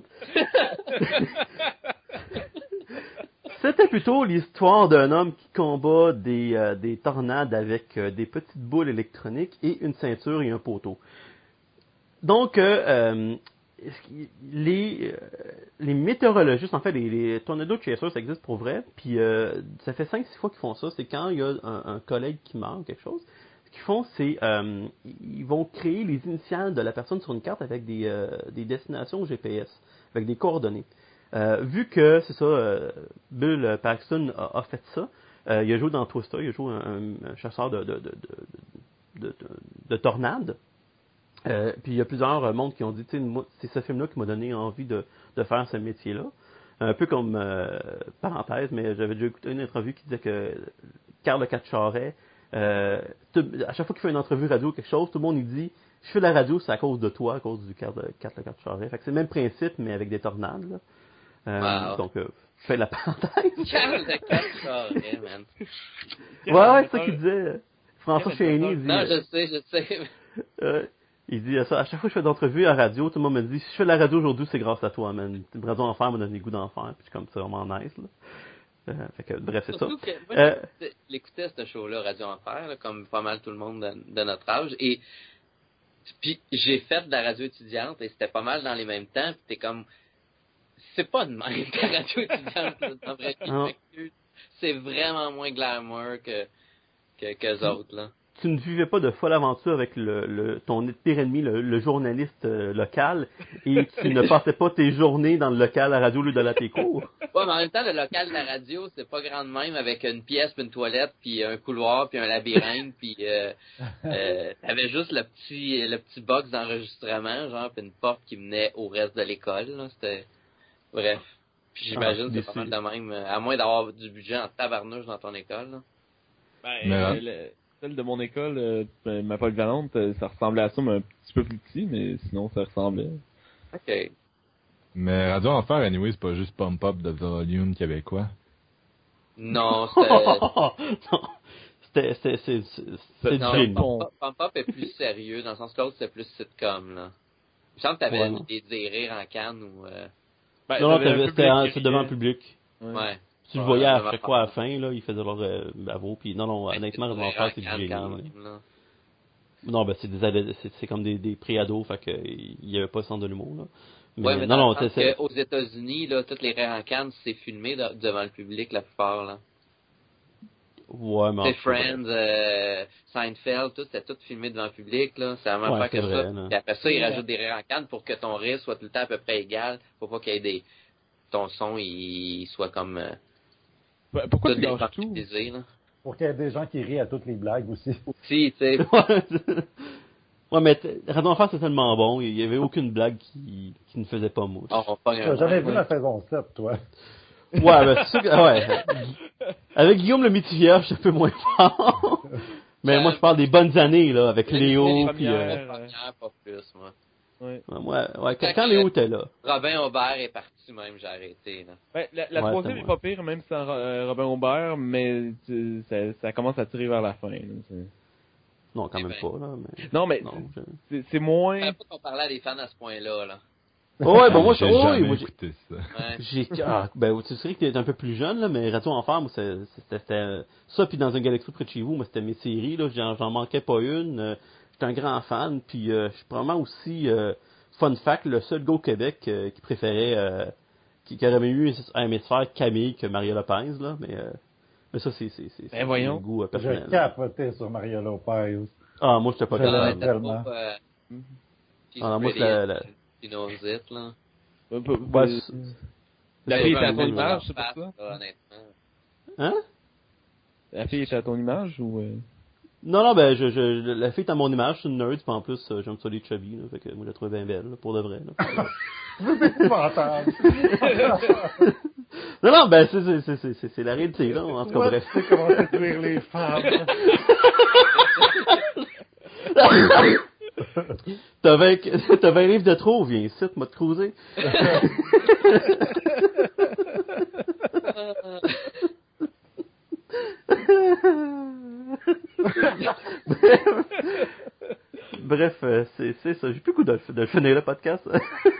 C'était plutôt l'histoire d'un homme qui combat des tornades avec des petites boules électroniques et une ceinture et un poteau. Donc, les météorologistes, en fait, les tornado chasers, ça existe pour vrai, puis ça fait 5-6 fois qu'ils font ça, c'est quand il y a un collègue qui meurt, quelque chose, ce qu'ils font, c'est ils vont créer les initiales de la personne sur une carte avec des destinations GPS, avec des coordonnées. Vu que, c'est ça, Bill Paxton a fait ça, il a joué dans Twister, il a joué un chasseur de tornades. Puis il y a plusieurs mondes qui ont dit, c'est ce film-là qui m'a donné envie de faire ce métier-là. Un peu comme, parenthèse, mais j'avais déjà écouté une entrevue qui disait que Carl Lecatcharet, à chaque fois qu'il fait une entrevue radio ou quelque chose, tout le monde il dit, je fais la radio, c'est à cause de toi, à cause du Carl Lecatcharet. Fait que c'est le même principe, mais avec des tornades. Là. Wow. Donc, je fais la parenthèse. Carl Lecatcharet, man. Ouais, c'est ça qu'il disait. François Chénier, il dit... Non, je sais. Il dit ça, à chaque fois que je fais d'entrevues à la radio, tout le monde me dit, si je fais de la radio aujourd'hui, c'est grâce à toi, man. Radio Enfer m'a donné le goût d'en faire, puis comme c'est vraiment nice, là. Fait que, bref, c'est ça. Surtout que moi, j'écoutais ce show-là, Radio Enfer, là, comme pas mal tout le monde de notre âge, et puis j'ai fait de la radio étudiante, et c'était pas mal dans les mêmes temps, puis t'es comme, c'est pas de même que la radio étudiante, dans vrai, c'est vraiment moins glamour qu'eux autres, là. Tu ne vivais pas de folle aventure avec ton pire ennemi, le journaliste local, et tu ne passais pas tes journées dans le local à radio au lieu d'aller à tes cours. Ouais, mais en même temps, le local de la radio, c'est pas grand de même, avec une pièce, puis une toilette, puis un couloir, puis un labyrinthe, puis t'avais juste le petit box d'enregistrement, genre, puis une porte qui menait au reste de l'école, là, c'était... Bref. Puis j'imagine que c'est pas mal de même, à moins d'avoir du budget en tabarnouche dans ton école, là. Celle de mon école, ma polyvalente, ça ressemblait à ça, mais un petit peu plus petit, mais sinon ça ressemblait. OK. Mais Radio Enfer, anyway, c'est pas juste Pump Up de volume québécois. Non, c'était du génie. Pump Up est plus sérieux, dans le sens que l'autre, c'est plus sitcom, là. Il me semble que t'avais des rires en canne ou... non, c'était devant le public. Ouais. Tu le voyais à chaque fois à la fin, là, il faisait leur bravo, puis non, honnêtement, Radio Enfer, c'est du génie. Non, ben, c'est comme des pré-ados, fait que il y avait pas le sens de l'humour, là. Mais non, c'est aux États-Unis, là, toutes les rires en canne, c'est filmé devant le public, la plupart, là. Ouais, mais... C'est Friends, Seinfeld, c'était tout filmé devant le public, là. C'est vraiment pas que ça. Puis après ça, ils rajoutent des rires en canne pour que ton rire soit tout le temps à peu près égal. Faut pas qu'il y ait ton son, il soit comme... pourquoi tu lâches tout? Là. Pour qu'il y ait des gens qui rient à toutes les blagues aussi. Aussi, tu sais. Ouais, mais Radio Enfer, c'est tellement bon, il y avait aucune blague qui ne faisait pas mouche. Tu n'as jamais vu la saison 7, toi? Ouais, ben, c'est sûr que, ouais. Avec Guillaume le Métivier, je suis un peu moins fort. Mais moi, je parle des bonnes années, là, avec Léo, puis... pas plus, moi. Ouais, quand Léo était là. Robin Aubert est parti, même, j'ai arrêté, là. Ouais, la troisième est pas pire, même sans Robin Aubert, mais ça commence à tirer vers la fin, là. Non, quand Eh même ben. pas, là. Mais... Non, mais Non, c'est moins... Je savais pas qu'on parlait à des fans à ce point-là, là. Ouais, bon, moi, J'ai ouais, jamais moi, écouté ça. Ouais. ben, tu sais que t'es un peu plus jeune, là, mais Radio Enfer, moi, c'était ça, puis dans un galaxie près de chez vous, moi, c'était mes séries, là, j'en manquais pas une. J'étais un grand fan, puis je suis probablement aussi, fun fact, le seul gars au Québec qui préférait, qui aurait mieux aimé se faire Camille que Maria Lopez, là, mais ça, c'est voyons. un goût Je personnel. capotais sur Maria Lopez. Ah, moi, j'étais pas Je capable. l'aimais tellement. She's Ah, moi, pretty, c'est she knows it, là. Ouais, La fille J'avais était à un ton bon image, c'est face, pour ça? là, honnêtement. Hein? La fille était à ton image ou... Non, ben, la fille est à mon image, c'est une nerd, puis en plus, j'aime ça les chubby, là, fait que moi, je la trouve bien belle, là, pour de vrai, là. C'est épouvantable. Non, ben, c'est la réalité, là, en tout cas, Toi, bref. tu sais comment séduire les femmes. T'as 20 livres de trop, viens ici, m'a te cruiser. Bref, c'est ça. J'ai plus le goût de finir le podcast.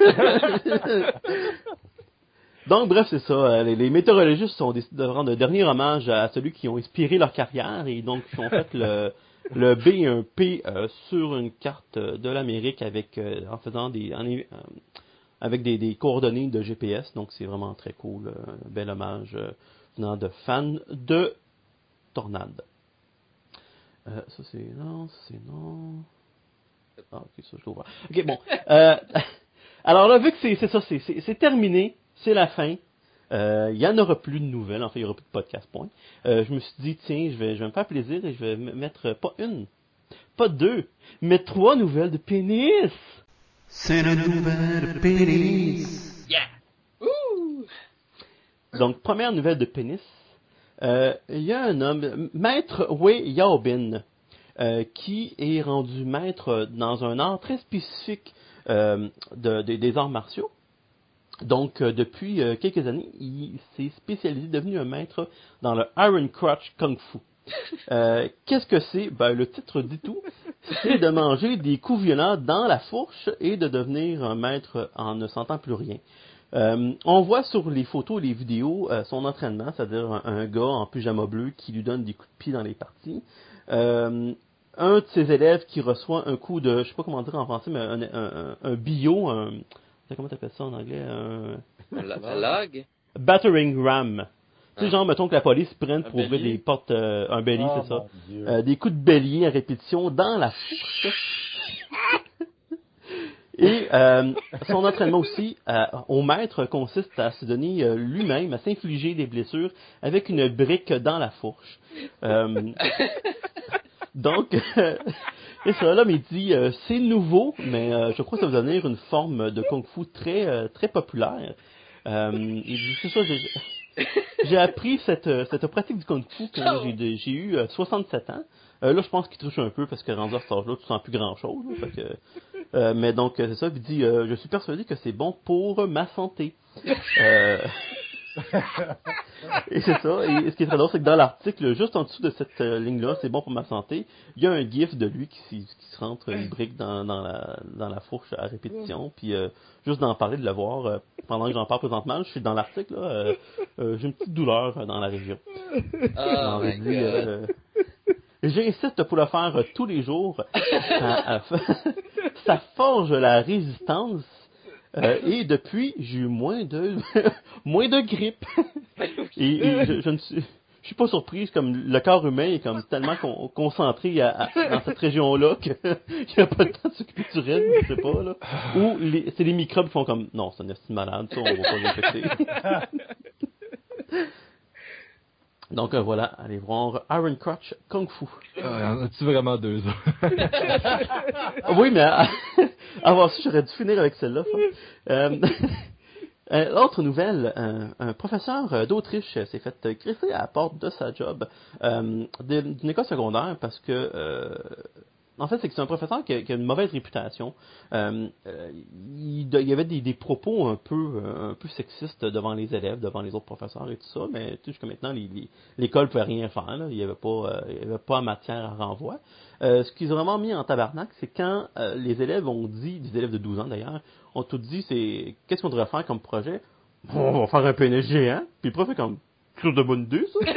Donc, bref, c'est ça. Les météorologistes ont décidé de rendre un dernier hommage à celui qui ont inspiré leur carrière et donc ils ont fait le B et un P sur une carte de l'Amérique avec en faisant avec des coordonnées de GPS. Donc, c'est vraiment très cool. Un bel hommage venant de fans de Tornade. Ça, c'est non, ça, c'est non. Ah, ok, ça, je l'ouvre. Ok, bon. Alors là, vu que c'est ça, c'est terminé, c'est la fin. Il n'y en aura plus de nouvelles, en fait, il n'y aura plus de podcast, point. Je me suis dit, tiens, je vais me faire plaisir et je vais mettre pas une, pas deux, mais 3 nouvelles de pénis. C'est la nouvelle de pénis. Yeah! Ouh! Donc, première nouvelle de pénis. Il y a un homme, Maître Wei Yaobin, qui est rendu maître dans un art très spécifique des arts martiaux. Donc, depuis quelques années, il s'est spécialisé, devenu un maître dans le Iron Crotch Kung Fu. Qu'est-ce que c'est? Ben, le titre dit tout. C'est de manger des coups violents dans la fourche et de devenir un maître en ne sentant plus rien. On voit sur les photos et les vidéos son entraînement, c'est-à-dire un gars en pyjama bleu qui lui donne des coups de pied dans les parties. Un de ses élèves qui reçoit un coup de, je sais pas comment dire en français, mais un bio, comment t'appelles ça en anglais? Un log? Battering ram. Tu sais, genre, mettons que la police prenne pour ouvrir bélier? des portes, un bélier, Oh, c'est ça. mon Dieu. Des coups de bélier à répétition dans la fourche. Et son entraînement aussi au maître consiste à se donner lui-même, à s'infliger des blessures avec une brique dans la fourche. Donc, c'est ça, là, mais il dit, c'est nouveau, mais je crois que ça va devenir une forme de kung-fu très, très populaire. Il dit, c'est ça, j'ai appris cette pratique du kung-fu quand j'ai eu 67 ans. Là, je pense qu'il touche un peu parce que rendu à cet âge-là, tu sens plus grand-chose. Là, fait que, mais donc, c'est ça, il dit, je suis persuadé que c'est bon pour ma santé. Et c'est ça. Et ce qui est très drôle, c'est que dans l'article, juste en dessous de cette ligne-là, c'est bon pour ma santé, il y a un gif de lui qui se rentre une brique dans la fourche à répétition. Puis juste d'en parler, de le voir, pendant que j'en parle présentement, je suis dans l'article, là, j'ai une petite douleur dans la région. Oh my god. J'insiste pour le faire tous les jours. Ça forge la résistance. Et depuis, j'ai eu moins de grippe. Et je ne suis pas surprise, comme le corps humain est comme tellement concentré dans cette région-là qu'il n'y a pas le temps de s'occuper du reste, je sais pas, là. Ou c'est les microbes qui font comme, non, c'est un estime malade, ça, on va pas l'infecter. Donc voilà, allez voir Iron Crotch Kung Fu. En as-tu vraiment 2 heures? Oui, mais avant ça, j'aurais dû finir avec celle-là. Autre nouvelle, un professeur d'Autriche s'est fait crisser à la porte de sa job d'une école secondaire parce que en fait, c'est que c'est un professeur qui a une mauvaise réputation. Il y avait des propos un peu sexistes devant les élèves, devant les autres professeurs et tout ça, mais jusqu'à maintenant, l'école pouvait rien faire. Là. Il n'y avait pas matière à renvoi. Ce qu'ils ont vraiment mis en tabarnak, c'est quand les élèves ont dit, des élèves de 12 ans d'ailleurs, ont tout dit, c'est qu'est-ce qu'on devrait faire comme projet? On va faire un pénis géant. Puis le prof est comme, chose de bonne idée, ça.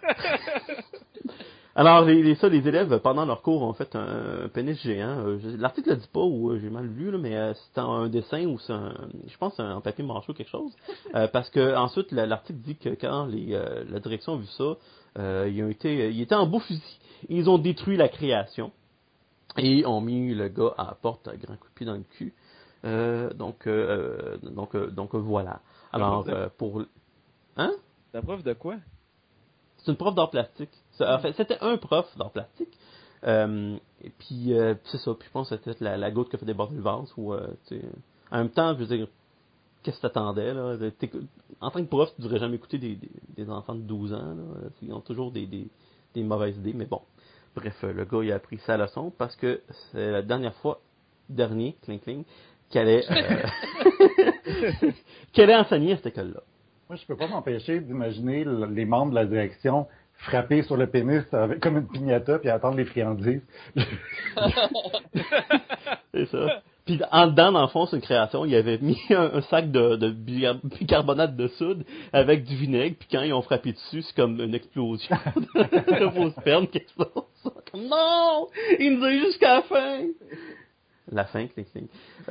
Alors, les élèves, pendant leur cours, ont fait un pénis géant. L'article ne le dit pas, ou j'ai mal lu, là, mais c'est un dessin, ou je pense en papier mâché ou quelque chose. Parce que ensuite, l'article dit que quand la direction a vu ça, ils étaient en beau fusil. Ils ont détruit la création. Et ont mis le gars à la porte à grand coup de pied dans le cul. Donc voilà. Alors, pour... Hein? C'est un prof de quoi? C'est une prof d'art plastique. En fait, c'était un prof d'art plastique. Et puis, c'est ça. Puis je pense que c'était la goutte qui a fait déborder le vase. En même temps, je veux dire, qu'est-ce que t'attendais, là? En tant que prof, tu devrais jamais écouter des enfants de 12 ans, là. Ils ont toujours des mauvaises idées. Mais bon. Bref, le gars, il a appris sa leçon parce que c'est la cling cling, qu'elle allait enseigner à cette école-là. Moi, je peux pas m'empêcher d'imaginer les membres de la direction frapper sur le pénis comme une piñata puis attendre les friandises. C'est ça. Puis en dedans, dans le fond, c'est une création. Il avait mis un sac de bicarbonate de soude avec du vinaigre. Puis quand ils ont frappé dessus, c'est comme une explosion de vos spermes qui explose. Comme non! Il nous a eu jusqu'à la fin! La fin, cling cling.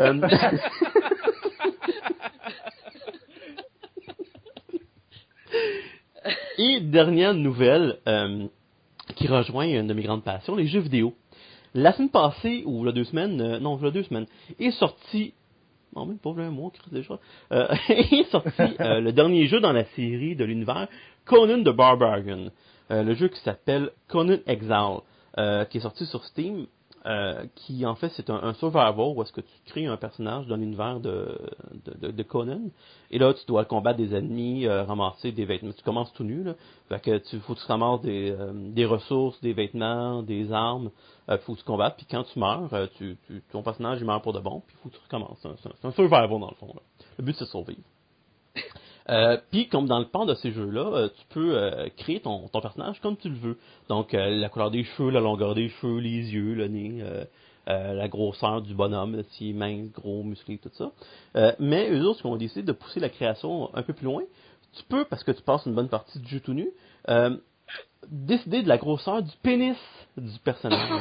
Et dernière nouvelle qui rejoint une de mes grandes passions, les jeux vidéo. La semaine passée, ou il y a 2 semaines, est sorti, même pas un mois, déjà, est sorti le dernier jeu dans la série de l'univers, Conan the Barbarian. Le jeu qui s'appelle Conan Exile, qui est sorti sur Steam, qui en fait c'est un survival où est-ce que tu crées un personnage dans l'univers de Conan, et là tu dois combattre des ennemis, ramasser des vêtements, tu commences tout nu là, fait que faut que tu ramasses des ressources, des vêtements, des armes, faut que tu combattes, puis quand tu meurs, ton personnage il meurt pour de bon, puis faut que tu recommences. C'est un survival dans le fond là. Le but c'est de survivre. Puis comme dans le pan de ces jeux-là, tu peux créer ton personnage comme tu le veux. Donc la couleur des cheveux, la longueur des cheveux, les yeux, le nez, la grosseur du bonhomme, s'il est mince, gros, musclé, tout ça. Mais eux autres, qui ont décidé de pousser la création un peu plus loin, tu peux, parce que tu passes une bonne partie du jeu tout nu, décider de la grosseur du pénis du personnage.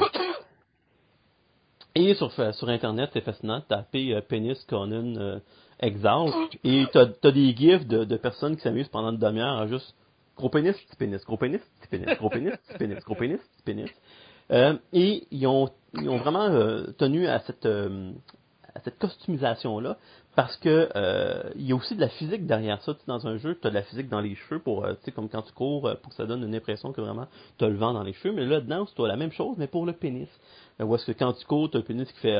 Et sur Internet, c'est fascinant, taper pénis Conan Exile, et t'as des gifs de personnes qui s'amusent pendant une demi-heure à juste gros pénis, petit pénis, gros pénis, petit pénis, gros pénis, petit pénis, gros pénis, petit pénis. Et ils ont vraiment tenu à cette customisation-là, parce que il y a aussi de la physique derrière ça. Dans un jeu, tu as de la physique dans les cheveux, pour comme quand tu cours, pour que ça donne une impression que vraiment tu as le vent dans les cheveux. Mais là, dedans, tu as la même chose, mais pour le pénis. Où est-ce que quand tu cours, tu as un pénis qui fait...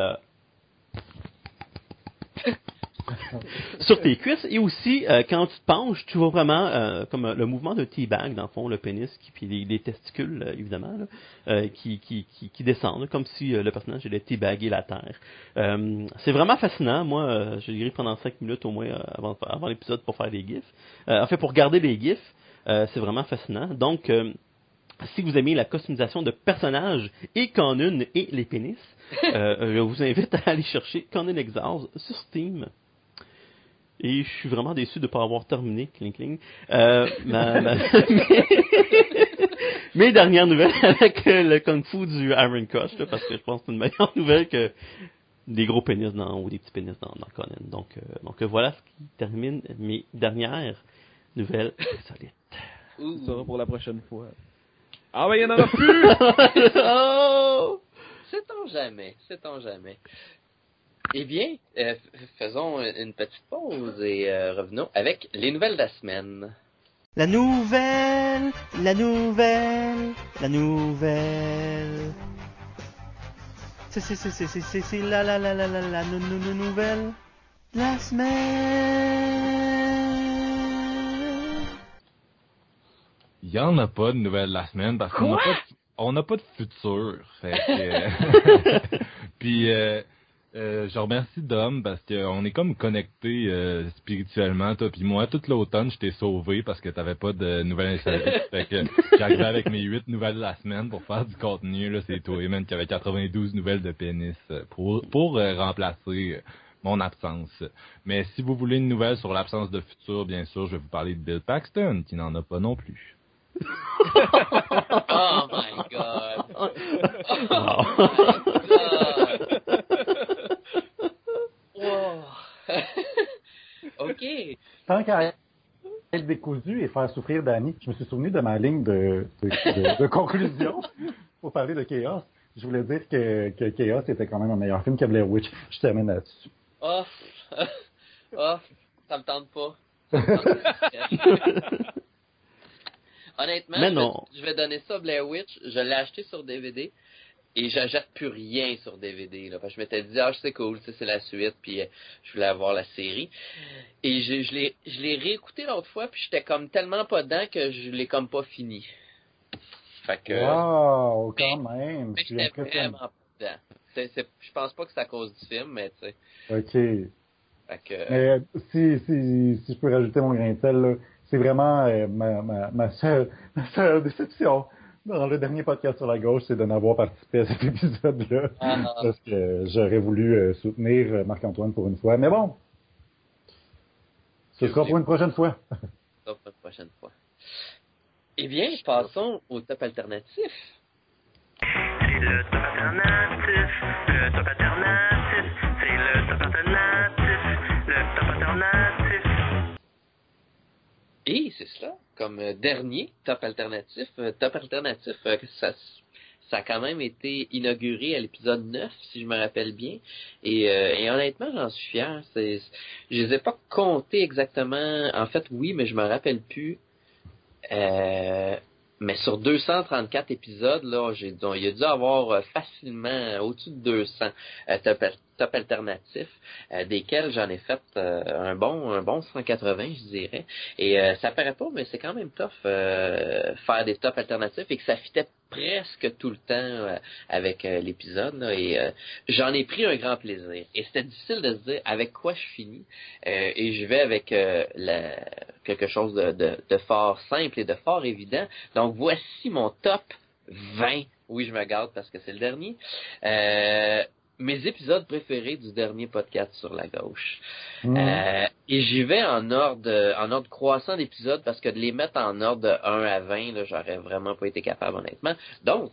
sur tes cuisses, et aussi quand tu te penches, tu vois vraiment comme le mouvement de teabag, dans le fond, le pénis, puis les testicules, évidemment, là, qui descendent, comme si le personnage allait teabaguer la terre. C'est vraiment fascinant. Moi, j'ai gris pendant 5 minutes au moins avant l'épisode pour faire des gifs. En fait, pour regarder les gifs, c'est vraiment fascinant. Donc, si vous aimez la customisation de personnages et Conan et les pénis, je vous invite à aller chercher Conan Exile sur Steam. Et je suis vraiment déçu de ne pas avoir terminé, cling cling. Mes dernières nouvelles avec le Kung Fu du Iron Crush, là, parce que je pense que c'est une meilleure nouvelle que des gros pénis ou des petits pénis dans Conan. Donc voilà ce qui termine mes dernières nouvelles insolites. Ça sera pour la prochaine fois. Ah ben il y en aura plus! Oh! Sait-on jamais. Eh bien, faisons une petite pause et revenons avec les nouvelles de la semaine. La nouvelle. C'est la nouvelle de la semaine. Il y en a pas de nouvelles de la semaine parce qu'on n'a pas... on n'a pas de futur. Fait que, puis, je remercie Dom parce qu'on est comme connectés spirituellement, toi puis moi. Tout l'automne, je t'ai sauvé parce que t'avais pas de nouvelles insolites. Fait que j'arrivais avec mes 8 nouvelles de la semaine pour faire du contenu. Là, c'est toi, man, qui avait 92 nouvelles de pénis pour remplacer mon absence. Mais si vous voulez une nouvelle sur l'absence de futur, bien sûr, je vais vous parler de Bill Paxton, qui n'en a pas non plus. Oh my god! Oh my god! Wow! OK. Tant qu'à être décousu et faire souffrir Danny, je me suis souvenu de ma ligne de conclusion pour parler de Chaos. Je voulais dire que Chaos était quand même un meilleur film que Blair Witch. Je termine là-dessus. Oh, oh, ça me tente pas. Ça me tente pas. Honnêtement, Mais non. je vais donner ça à Blair Witch. Je l'ai acheté sur DVD et j'achète plus rien sur DVD. Là, parce que je m'étais dit, c'est cool, c'est la suite, puis je voulais avoir la série. Et je l'ai réécouté l'autre fois, puis j'étais comme tellement pas dedans que je l'ai comme pas fini. Fait que... Wow, quand même. Mais Tu j'étais impressionnes. vraiment pas dedans. Je pense pas que c'est à cause du film, mais tu sais. OK. Fait que... Mais si je peux rajouter mon grain de sel, là, c'est vraiment ma seule déception dans le dernier podcast sur la gauche, c'est de n'avoir participé à cet épisode-là. Parce que j'aurais voulu soutenir Marc-Antoine pour une fois. Mais bon, ce sera pour une prochaine fois. Ça pour une prochaine fois. Eh bien, passons au top alternatif. C'est le top alternatif, le top alternatif, c'est le top alternatif, le top alternatif. Et c'est cela, comme dernier top alternatif. Ça a quand même été inauguré à l'épisode 9, si je me rappelle bien. Et honnêtement, j'en suis fier. Je les ai pas comptés exactement. En fait, oui, mais je me rappelle plus. Mais sur 234 épisodes, là, il y a dû avoir facilement au-dessus de 200 top alternatifs, desquels j'en ai fait un bon 180, je dirais. Et ça paraît pas, mais c'est quand même tough faire des top alternatifs et que ça fitait presque tout le temps avec l'épisode. Là, et j'en ai pris un grand plaisir. Et c'était difficile de se dire avec quoi je finis. Et je vais avec quelque chose de fort simple et de fort évident. Donc voici mon top 20. Oui, je me garde parce que c'est le dernier. Mes épisodes préférés du dernier podcast sur la gauche. Et j'y vais en ordre croissant d'épisodes parce que de les mettre en ordre de 1 à 20, là, j'aurais vraiment pas été capable, honnêtement. Donc,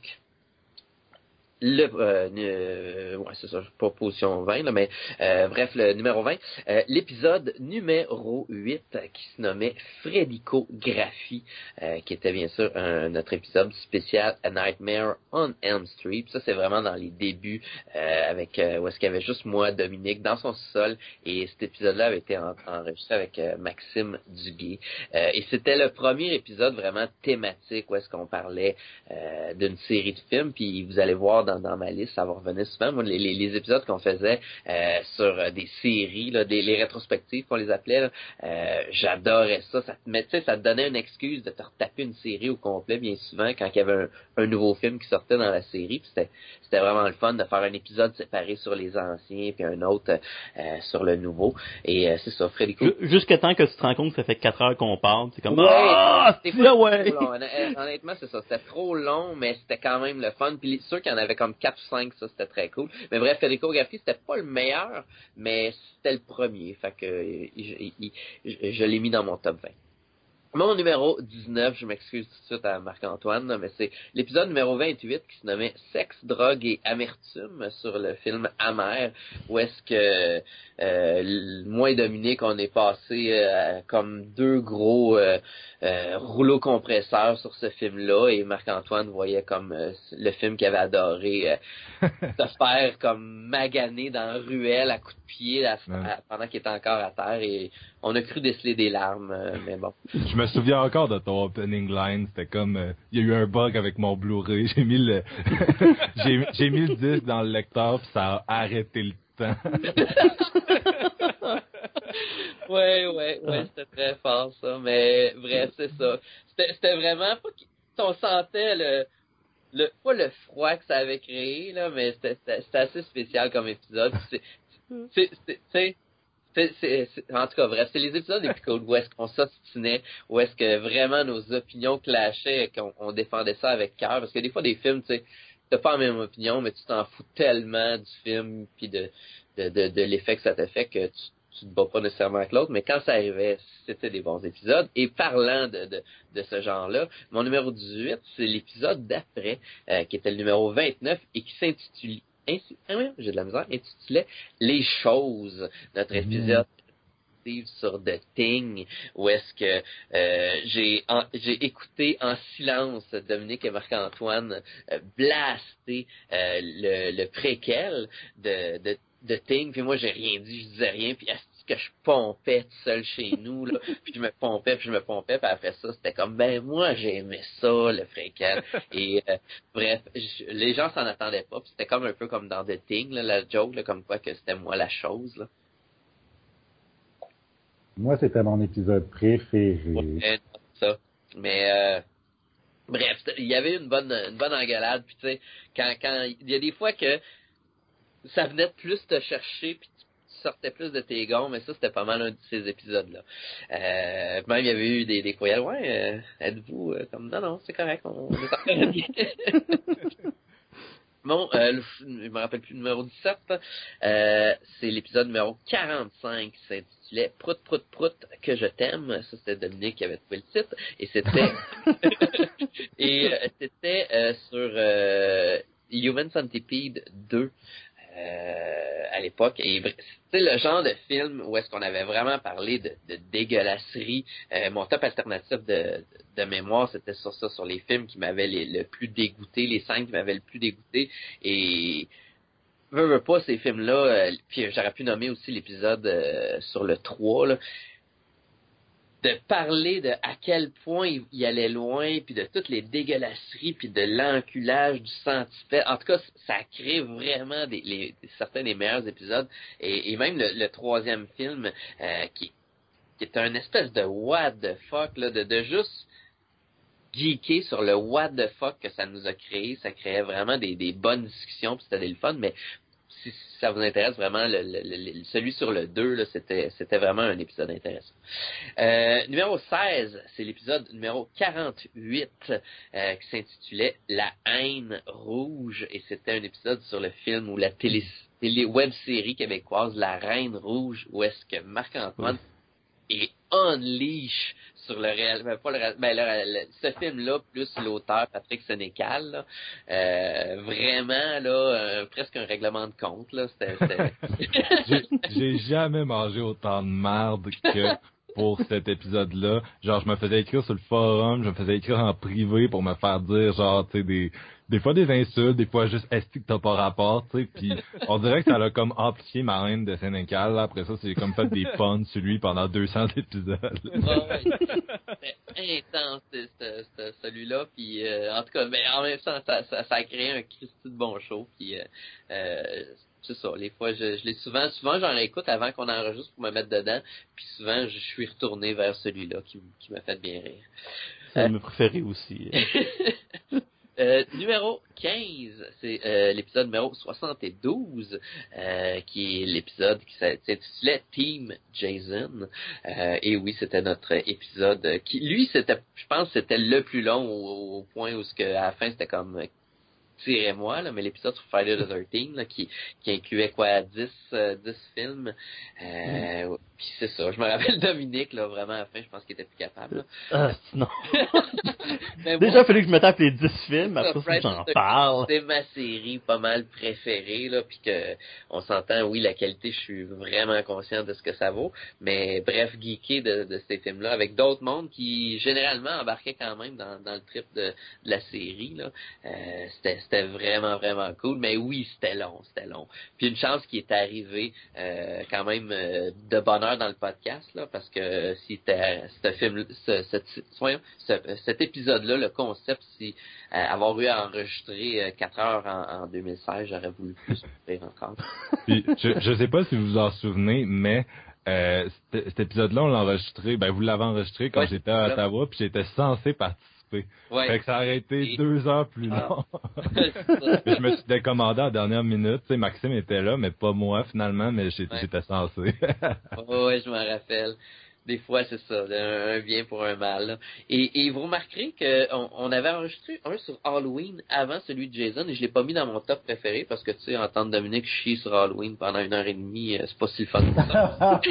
ouais, c'est ça, pas position 20, là, mais bref, le numéro 20, l'épisode numéro 8 qui se nommait Frédicographie, qui était bien sûr notre épisode spécial A Nightmare on Elm Street. Ça, c'est vraiment dans les débuts, avec où est-ce qu'il y avait juste moi, Dominique, dans son sol, et cet épisode-là avait été enregistré avec Maxime Duguay. Et c'était le premier épisode vraiment thématique où est-ce qu'on parlait d'une série de films, puis vous allez voir dans ma liste, ça va revenir souvent. Moi, les épisodes qu'on faisait sur des séries, là, les rétrospectives qu'on les appelait, là, j'adorais ça. Ça te donnait une excuse de te retaper une série au complet bien souvent quand il y avait un nouveau film qui sortait dans la série. Puis c'était vraiment le fun de faire un épisode séparé sur les anciens puis un autre sur le nouveau. Et c'est ça, Frédérico. Jusqu'à temps que tu te rends compte que ça fait 4 heures qu'on parle, c'est comme des fois, ouais. trop long. Honnêtement, c'est ça. C'était trop long, mais c'était quand même le fun. Puis ceux qui en avaient comme 4 ou 5, ça c'était très cool. Mais bref, Frédicographie, c'était pas le meilleur, mais c'était le premier. Fait que je l'ai mis dans mon top 20. Mon numéro 19, je m'excuse tout de suite à Marc-Antoine, mais c'est l'épisode numéro 28 qui se nommait Sexe, drogue et amertume sur le film Amer, où est-ce que moi et Dominique, on est passé comme deux gros rouleaux compresseurs sur ce film-là, et Marc-Antoine voyait comme le film qu'il avait adoré se faire comme maganer dans la ruelle à coups de pied pendant qu'il était encore à terre, et on a cru déceler des larmes, mais bon. Je me souviens encore de ton opening line, c'était comme il y a eu un bug avec mon Blu-ray, j'ai mis le j'ai mis le disque dans le lecteur puis ça a arrêté le temps. Ouais, c'était très fort ça, mais bref, c'est ça. C'était vraiment pas on sentait froid que ça avait créé, là, mais c'était assez spécial comme épisode. En tout cas, bref, c'est les épisodes les plus cool où est-ce qu'on s'obstinait, où est-ce que vraiment nos opinions clashaient et qu'on défendait ça avec cœur. Parce que des fois, des films, tu sais, t'as pas la même opinion, mais tu t'en fous tellement du film puis de l'effet que ça t'a fait que tu te bats pas nécessairement avec l'autre. Mais quand ça arrivait, c'était des bons épisodes. Et parlant de ce genre-là, mon numéro 18, c'est l'épisode d'après, qui était le numéro 29 et qui s'intitule j'ai de la misère, intitulait Les choses, notre épisode sur The Thing, où est-ce que j'ai écouté en silence Dominique et Marc-Antoine blaster le préquel de Thing, puis moi j'ai rien dit, je disais rien, puis que je pompais tout seul chez nous, là, puis je me pompais, puis après ça, c'était comme, ben moi, j'ai aimé ça, le préquel, et bref, les gens s'en attendaient pas, puis c'était comme un peu comme dans The Thing, là, la joke, là, comme quoi que c'était moi la chose, là. Moi, c'était mon épisode préféré. Ouais, ça. Mais bref, il y avait une bonne engueulade, puis tu sais, quand il y a des fois que ça venait de plus te chercher, puis tu sortais plus de tes gonds, mais ça, c'était pas mal un de ces épisodes-là. Même, il y avait eu des courriels, êtes-vous comme, non, c'est correct, on est en train de bien. Bon, je me rappelle plus le numéro 17, c'est l'épisode numéro 45 qui s'intitulait Prout, prout, prout, que je t'aime. Ça, c'était Dominique qui avait trouvé le titre. Et c'était sur Human Centipede 2 à l'époque. Et c'est le genre de film où est-ce qu'on avait vraiment parlé de dégueulasserie. Mon top alternatif de mémoire, c'était sur ça, sur les films qui m'avaient le plus dégoûté, les 5 qui m'avaient le plus dégoûté. Et veux pas, ces films-là, puis j'aurais pu nommer aussi l'épisode sur le 3, là, de parler de à quel point il allait loin, puis de toutes les dégueulasseries, puis de l'enculage du centipède. En tout cas, ça crée vraiment certains des meilleurs épisodes. Et même le troisième film, qui est un espèce de what the fuck, là, de juste geeker sur le what the fuck que ça nous a créé. Ça créait vraiment des bonnes discussions, puis c'était des fun, mais si ça vous intéresse vraiment, celui sur le 2, là, c'était vraiment un épisode intéressant. Numéro 16, c'est l'épisode numéro 48 qui s'intitulait La haine rouge, et c'était un épisode sur le film ou la télé web-série québécoise La Reine Rouge, où est-ce que Marc-Antoine est unleash sur le réel, ce film-là, plus l'auteur Patrick Sénécal, là, vraiment, là, presque un règlement de compte, là, J'ai jamais mangé autant de merde que pour cet épisode-là. Genre, je me faisais écrire sur le forum, je me faisais écrire en privé pour me faire dire, genre, tu sais, des fois des insultes, des fois juste est-ce que t'as pas rapport, tu sais, puis on dirait que ça a comme amplifié ma haine de Sénécal, là. Après ça, c'est comme fait des puns sur lui pendant 200 épisodes. Ouais, c'était intense, celui-là, puis en tout cas, mais en même temps, ça a créé un Christy de bon show, puis c'est ça, les fois, je l'ai souvent j'en réécoute avant qu'on enregistre pour me mettre dedans, puis souvent, je suis retourné vers celui-là qui m'a fait bien rire. C'est mon préféré aussi. Numéro 15, c'est l'épisode numéro 72, qui est l'épisode qui s'intitulait Team Jason. Et oui, c'était notre épisode qui, lui, je pense, c'était le plus long au point où à la fin, c'était comme tirez-moi, là, mais l'épisode sur Friday the 13, là, qui incluait 10 films. Puis c'est ça, je me rappelle Dominique, là, vraiment à la fin, je pense qu'il était plus capable. Non. Mais déjà, il fallait que je me tape les 10 films, après ça, j'en parle. C'est ma série pas mal préférée, là, puis que on s'entend, oui, la qualité, je suis vraiment conscient de ce que ça vaut, mais bref, geeker de ces films-là, avec d'autres mondes qui, généralement, embarquaient quand même dans le trip de la série, là. C'était vraiment, vraiment cool, mais oui, c'était long. Puis une chance qui est arrivée quand même de bonheur dans le podcast, là, parce que si cet épisode-là, le concept, si avoir eu à enregistrer 4 heures en 2016, j'aurais voulu plus faire encore. Puis, je sais pas si vous vous en souvenez, mais cet épisode-là, on l'a enregistré, vous l'avez enregistré quand j'étais à Ottawa, puis j'étais censé participer écouter. Ouais. Fait que ça aurait été Et- 2 heures plus long. C'est ça. Mais je me suis décommandé à la dernière minute. Tu sais, Maxime était là, mais pas moi finalement, mais j'étais censé. Ouais, je m'en rappelle. Des fois, c'est ça, un bien pour un mal. Là. Et vous remarquerez qu'on avait enregistré un sur Halloween avant celui de Jason et je l'ai pas mis dans mon top préféré parce que, tu sais, entendre Dominique chier sur Halloween pendant 1 heure et demie, c'est pas si le fun que ça.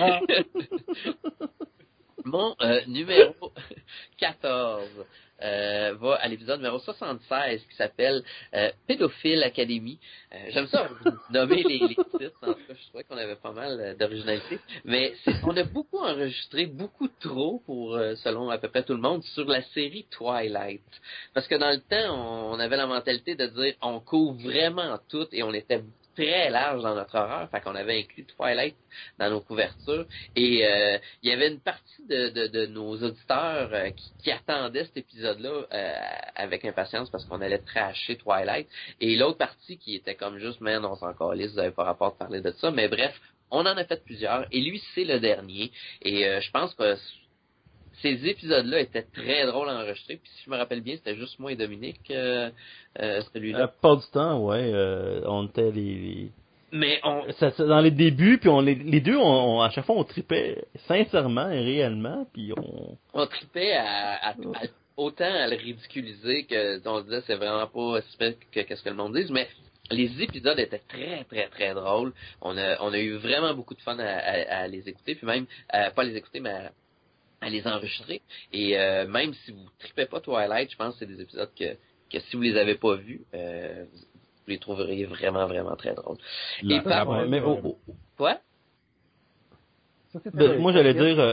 Mon numéro 14 va à l'épisode numéro 76 qui s'appelle Pédophile Academy. J'aime ça nommer les titres, en tout cas je trouvais qu'on avait pas mal d'originalité, mais on a beaucoup enregistré, beaucoup trop pour selon à peu près tout le monde, sur la série Twilight. Parce que dans le temps, on avait la mentalité de dire on couvre vraiment tout et on était très large dans notre horreur, fait qu'on avait inclus Twilight dans nos couvertures et il y avait une partie de nos auditeurs qui attendaient cet épisode-là avec impatience parce qu'on allait trasher Twilight et l'autre partie qui était comme juste man on s'en calisse, vous avez pas rapport de parler de ça, mais bref, on en a fait plusieurs et lui c'est le dernier et je pense que ces épisodes-là étaient très drôles à enregistrer. Puis si je me rappelle bien, c'était juste moi et Dominique, celui-là. Pas du temps, ouais. On était les... Mais on... Ça, dans les débuts, puis les deux, à chaque fois, on tripait sincèrement et réellement, puis on tripait à autant à le ridiculiser que on se disait c'est vraiment pas si pire que qu'est-ce que le monde dise, mais les épisodes étaient très très très drôles. On a eu vraiment beaucoup de fun à les écouter, puis même pas les écouter, mais à les enregistrer. Et même si vous tripez pas Twilight, je pense que c'est des épisodes que si vous les avez pas vus, vous les trouveriez vraiment, vraiment très drôles. Et par... ouais, mais quoi? Ça, c'était ben, moi, j'allais dire...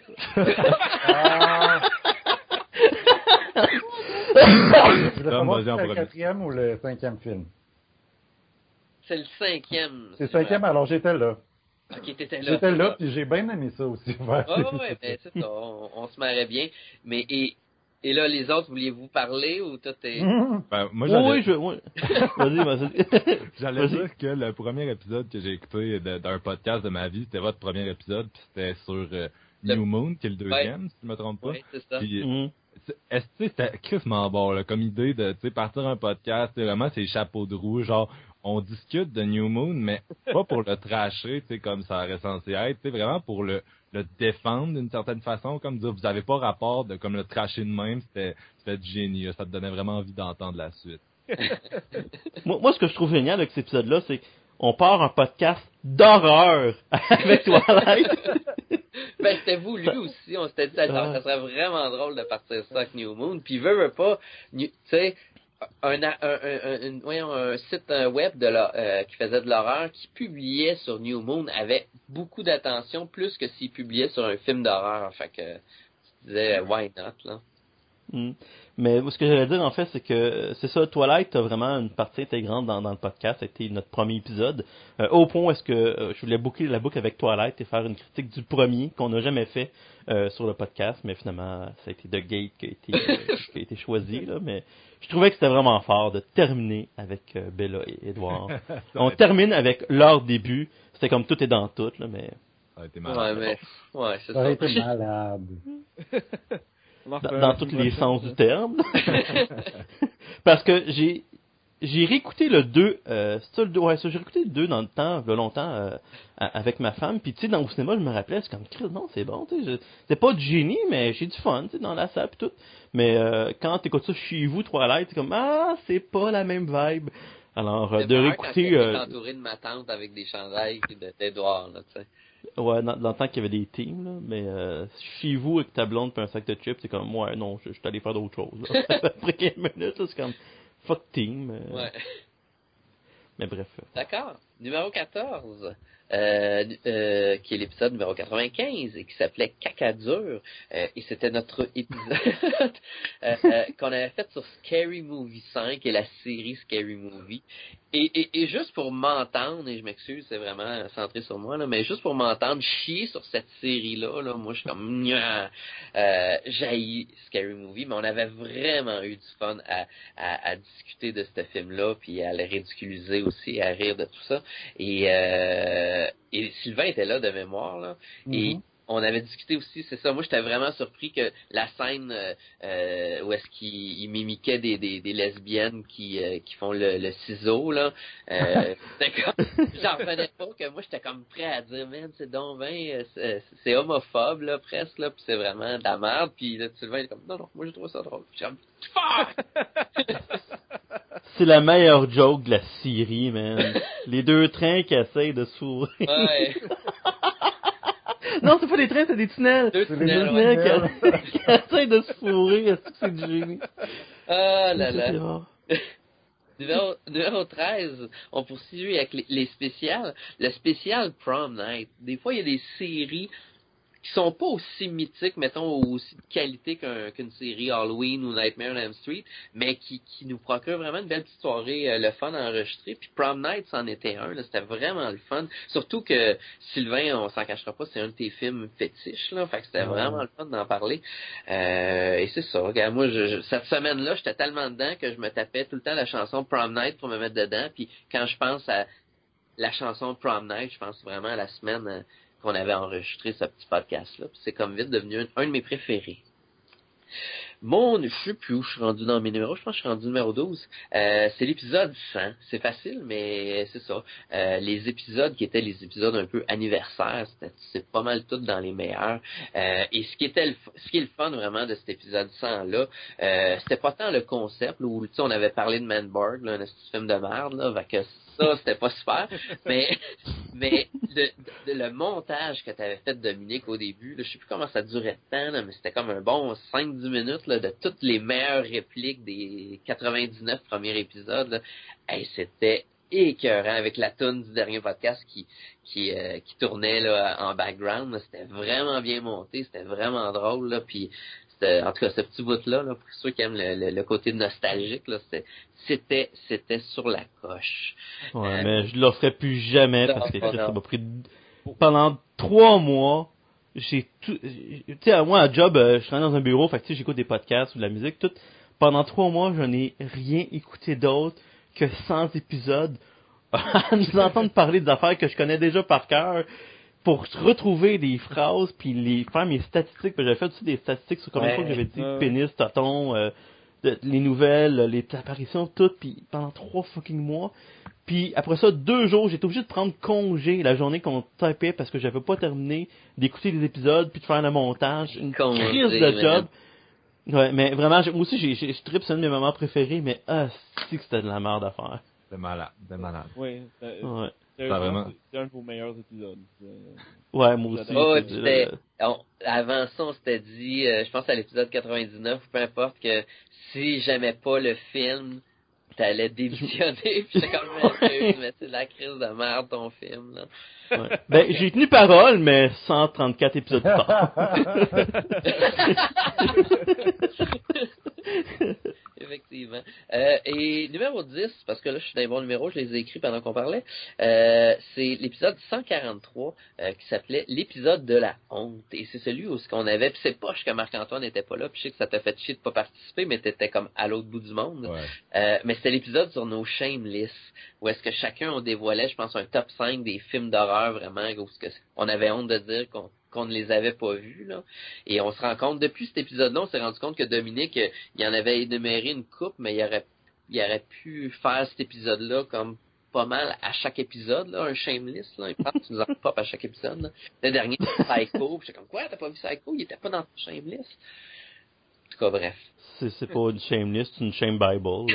Je voulais savoir si vas-y en c'était le premier. 4e ou le 5e film. C'est le 5e. C'est le 5e, alors j'étais là. Ok, t'étais là. J'étais là, puis j'ai bien aimé ça aussi. Ouais, ben c'est ça, on se marrait bien. Mais et là, les autres, vouliez-vous parler ou tout est... Ben, moi, Vas-y. J'allais dire que le premier épisode que j'ai écouté d'un podcast de ma vie, c'était votre premier épisode, puis c'était sur New Moon, qui est le deuxième, si je me trompe pas. Oui, c'est ça. Puis, est-ce que c'était crissement bon, là, comme idée de, tu sais, partir un podcast, vraiment, c'est chapeau de roue, genre, on discute de New Moon, mais pas pour le trasher, tu sais, comme ça aurait censé être, tu sais, vraiment pour le défendre d'une certaine façon, comme dire, vous avez pas rapport de comme le trasher de même, c'était du génie, là, ça te donnait vraiment envie d'entendre la suite. moi, ce que je trouve génial avec cet épisode-là, c'est qu'on part un podcast d'horreur avec Twilight. Ben, c'était voulu aussi. On s'était dit, ça serait vraiment drôle de partir ça avec New Moon. Puis, veut pas, tu sais, un site web qui faisait de l'horreur, qui publiait sur New Moon, avait beaucoup d'attention, plus que s'il publiait sur un film d'horreur. Fait que, tu disais, why not, là? Mais ce que j'allais dire, en fait, c'est que c'est ça, Twilight a vraiment une partie intégrante dans le podcast. C'était notre premier épisode. Au point où est-ce que je voulais boucler la boucle avec Twilight et faire une critique du premier qu'on n'a jamais fait sur le podcast. Mais finalement, ça a été The Gate qui a été choisi. Là, mais je trouvais que c'était vraiment fort de terminer avec Bella et Edward. On termine avec leur début. C'était comme tout est dans tout, là, mais... Ça a été malade. Ouais, c'est Ça a ça. été malade. Dans tous les sens du terme. Parce que j'ai réécouté le 2, j'ai réécouté le 2 dans le temps, il y a longtemps, avec ma femme, puis tu sais, au cinéma, je me rappelais, c'est comme, Chris, non, c'est bon, tu sais, c'est pas du génie, mais j'ai du fun, tu sais, dans la salle pis tout. Mais quand t'écoutes ça chez vous, Twilight, c'est comme, c'est pas la même vibe. Alors, de réécouter... J'étais entouré de ma tante avec des chandails d'Edouard, là, tu sais. Ouais, dans le temps qu'il y avait des teams, là, mais chez vous, avec ta blonde et un sac de chips, c'est comme, ouais, non, je suis allé faire d'autres choses. Là. Après 15 minutes, là, c'est comme, fuck team. Ouais. Mais bref. D'accord. Numéro 14, qui est l'épisode numéro 95 et qui s'appelait Caca dur. Et c'était notre épisode qu'on avait fait sur Scary Movie 5 et la série Scary Movie. Et juste pour m'entendre, et je m'excuse, c'est vraiment centré sur moi, là, mais juste pour m'entendre chier sur cette série-là, là, moi je suis comme j'haïs Scary Movie, mais on avait vraiment eu du fun à discuter de ce film-là, puis à le ridiculiser aussi, à rire de tout ça. Et Sylvain était là de mémoire, là, et on avait discuté aussi, c'est ça. Moi, j'étais vraiment surpris que la scène où est-ce qu'il mimiquait des lesbiennes qui font le ciseau là, c'était comme, j'en revenais pas que moi j'étais comme prêt à dire, man, c'est donc ben, c'est homophobe là presque là, puis c'est vraiment de la merde. Puis là, Sylvain il est comme, non, moi je trouve ça drôle. Puis comme, fuck. C'est la meilleure joke de la série, man. Les deux trains qui essayent de s'ouvrir. Ouais. Non, c'est pas des trains, c'est des tunnels. Deux Des tunnels, tunnels qui essayent de se fourrer. Est-ce que c'est du génie? Ah là C'est là. rare. Numéro 13, on poursuit avec les spéciales. Le spécial Prom Night. Des fois, il y a des séries qui sont pas aussi mythiques, mettons, ou aussi de qualité qu'une série Halloween ou Nightmare on Elm Street, mais qui nous procure vraiment une belle petite soirée, le fun à enregistrer. Puis Prom Night, c'en était un, là, c'était vraiment le fun. Surtout que Sylvain, on s'en cachera pas, c'est un de tes films fétiches, là, fait que c'était vraiment le fun d'en parler. Et c'est ça, regarde, moi, cette semaine-là, j'étais tellement dedans que je me tapais tout le temps la chanson Prom Night pour me mettre dedans, puis quand je pense à la chanson Prom Night, je pense vraiment à la semaine qu'on avait enregistré ce petit podcast-là. Puis c'est comme vite devenu un de mes préférés. Je sais plus où je suis rendu dans mes numéros. Je pense que je suis rendu numéro 12. C'est l'épisode 100. C'est facile, mais c'est ça. Les épisodes qui étaient les épisodes un peu anniversaires, c'est pas mal tout dans les meilleurs. Et ce qui est le fun vraiment de cet épisode 100-là, c'était pas tant le concept, là, où on avait parlé de Manborg, là, un petit film de merde, là, fait que ça, c'était pas super. Mais le montage que tu avais fait, Dominique, au début, là, je sais plus comment ça durait de temps, là, mais c'était comme un bon 5-10 minutes là, de toutes les meilleures répliques des 99 premiers épisodes. Là. Hey, c'était écœurant avec la toune du dernier podcast qui tournait là, en background. Là. C'était vraiment bien monté, c'était vraiment drôle. Là, puis en tout cas, ce petit bout-là, là, pour ceux qui aiment le côté nostalgique, là, c'était sur la coche. Ouais, mais je le ferai plus jamais parce que non. ça m'a pris pendant 3 mois. J'ai tout, tu sais, moi à job, je travaille dans un bureau, fait que tu sais, j'écoute des podcasts ou de la musique, tout. Pendant 3 mois, je n'ai rien écouté d'autre que 100 épisodes à nous entendre parler des affaires que je connais déjà par cœur. Pour retrouver des phrases puis faire mes statistiques, j'avais fait aussi des statistiques sur combien de fois que j'avais dit pénis, tonton, les nouvelles, les apparitions, tout, puis pendant 3 fucking mois. Puis après ça, 2 jours, j'étais obligé de prendre congé la journée qu'on tapait parce que j'avais pas terminé d'écouter les épisodes puis de faire le montage. Une crise de job. Ouais, mais vraiment, moi aussi, je tripe, c'est un de mes moments préférés, mais c'est que c'était de la merde à faire. C'est malade. Oui, Ouais. c'est vraiment... un de vos meilleurs épisodes. Ouais, moi aussi. Oh, avant ça, on s'était dit, je pense à l'épisode 99, ou peu importe, que si j'aimais pas le film, t'allais démissionner, puis j'étais comme, mais c'est de la crise de merde ton film, là. Ouais. Ben, j'ai tenu parole, mais 134 épisodes plus tard. Effectivement. Et numéro 10, parce que là, je suis dans les bons numéros, je les ai écrits pendant qu'on parlait, c'est l'épisode 143 qui s'appelait l'épisode de la honte. Et c'est celui où ce qu'on avait, puis c'est poche que Marc-Antoine n'était pas là, puis je sais que ça t'a fait chier de pas participer, mais t'étais comme à l'autre bout du monde. Ouais. Mais c'était l'épisode sur nos shame lists, où est-ce que chacun on dévoilait, je pense, un top 5 des films d'horreur vraiment, où on avait honte de dire qu'on ne les avait pas vus, là. Et on se rend compte, depuis cet épisode-là, on s'est rendu compte que Dominique, il en avait énuméré une coupe, mais il aurait pu faire cet épisode-là comme pas mal à chaque épisode, là, un shameless, là. Il pense que tu nous en pop à chaque épisode, là. Le dernier, Psycho, puis j'étais comme, quoi, t'as pas vu Psycho? Il était pas dans ton shameless. En tout cas, bref. C'est pas une shameless, c'est une shame Bible.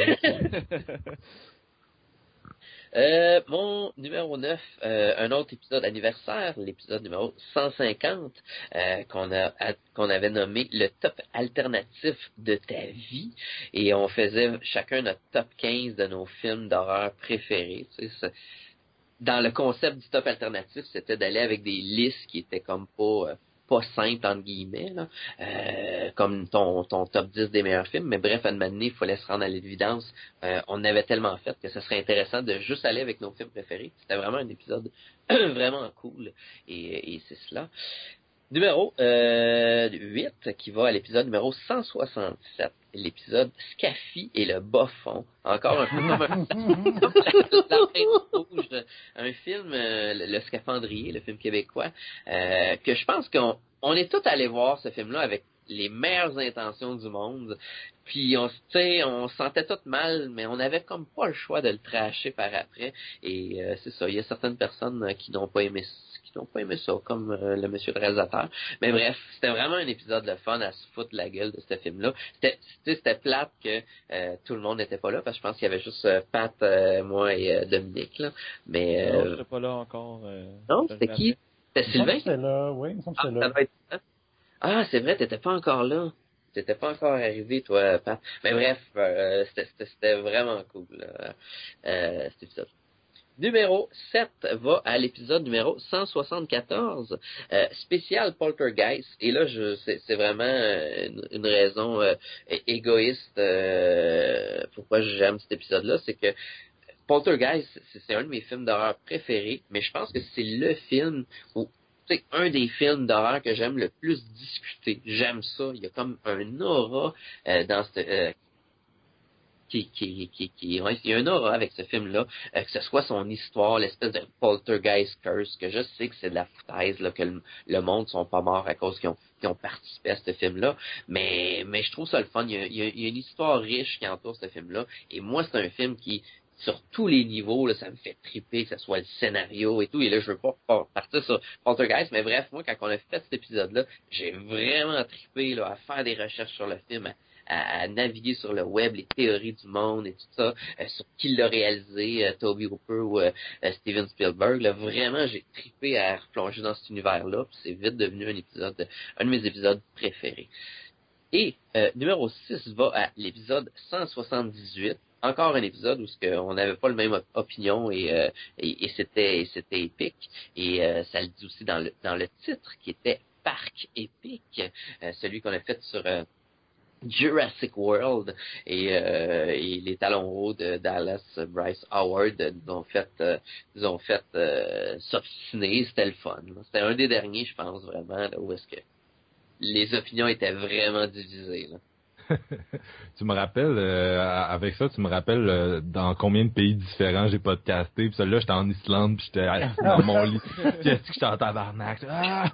Mon numéro 9, un autre épisode anniversaire, l'épisode numéro 150, qu'on avait nommé le top alternatif de ta vie, et on faisait chacun notre top 15 de nos films d'horreur préférés. Tu sais, dans le concept du top alternatif, c'était d'aller avec des listes qui étaient comme pas simple entre guillemets, là, comme ton top 10 des meilleurs films, mais bref, à un moment donné, il fallait se rendre à l'évidence. On avait tellement fait que ce serait intéressant de juste aller avec nos films préférés. C'était vraiment un épisode vraiment cool, et c'est cela. Numéro 8, qui va à l'épisode numéro 167, l'épisode Scaffi et le bas fond. Encore un peu comme la Reine Rouge, un film, le Scaphandrier, le film québécois, que je pense qu'on est tous allés voir ce film-là avec les meilleures intentions du monde, puis on se sentait tout mal, mais on avait comme pas le choix de le trasher par après, et c'est ça, il y a certaines personnes qui n'ont pas aimé ça, comme le monsieur le réalisateur. Mais bref, c'était vraiment un épisode de fun à se foutre la gueule de ce film-là. C'était plate que tout le monde n'était pas là, parce que je pense qu'il y avait juste Pat, moi et Dominique, là. Mais Non, j'étais pas là encore. non, c'était qui? C'était Sylvain? C'est là, oui, il me semble que c'est là. Ça doit être ça. Ah, c'est vrai, t'étais pas encore là. T'étais pas encore arrivé, toi, Pat. Mais bref, c'était vraiment cool, cet épisode. Numéro 7 va à l'épisode numéro 174, spécial Poltergeist. Et là, c'est vraiment une raison égoïste pourquoi j'aime cet épisode-là, c'est que Poltergeist, c'est un de mes films d'horreur préférés, mais je pense que c'est le film où c'est un des films d'horreur que j'aime le plus discuter. J'aime ça. Il y a comme un aura dans cette il y a un aura avec ce film-là, que ce soit son histoire, l'espèce de poltergeist curse, que je sais que c'est de la foutaise, là, que le monde sont pas morts à cause qu'ils ont participé à ce film-là, mais je trouve ça le fun. Il y a une histoire riche qui entoure ce film-là, et moi, c'est un film qui, sur tous les niveaux, là, ça me fait triper, que ce soit le scénario et tout, et là, je veux pas partir sur Poltergeist, mais bref, moi, quand on a fait cet épisode-là, j'ai vraiment trippé, là, à faire des recherches sur le film, à naviguer sur le web, les théories du monde et tout ça, sur qui l'a réalisé, Toby Hooper ou Steven Spielberg. Là, vraiment, j'ai trippé à replonger dans cet univers-là, puis c'est vite devenu un de mes épisodes préférés. Et numéro 6 va à l'épisode 178. Encore un épisode où on n'avait pas le même opinion et c'était épique. Et ça le dit aussi dans le titre qui était Parc épique, celui qu'on a fait sur Jurassic World et les talons hauts de Dallas Bryce Howard nous ont fait s'obstiner. C'était le fun. C'était un des derniers, je pense, vraiment, là, où est-ce que les opinions étaient vraiment divisées, là. Tu me rappelles, avec ça, tu me rappelles dans combien de pays différents j'ai podcasté, puis celui-là, j'étais en Islande, puis j'étais assis dans mon lit, puis est-ce que j'étais en tabarnak? Ah!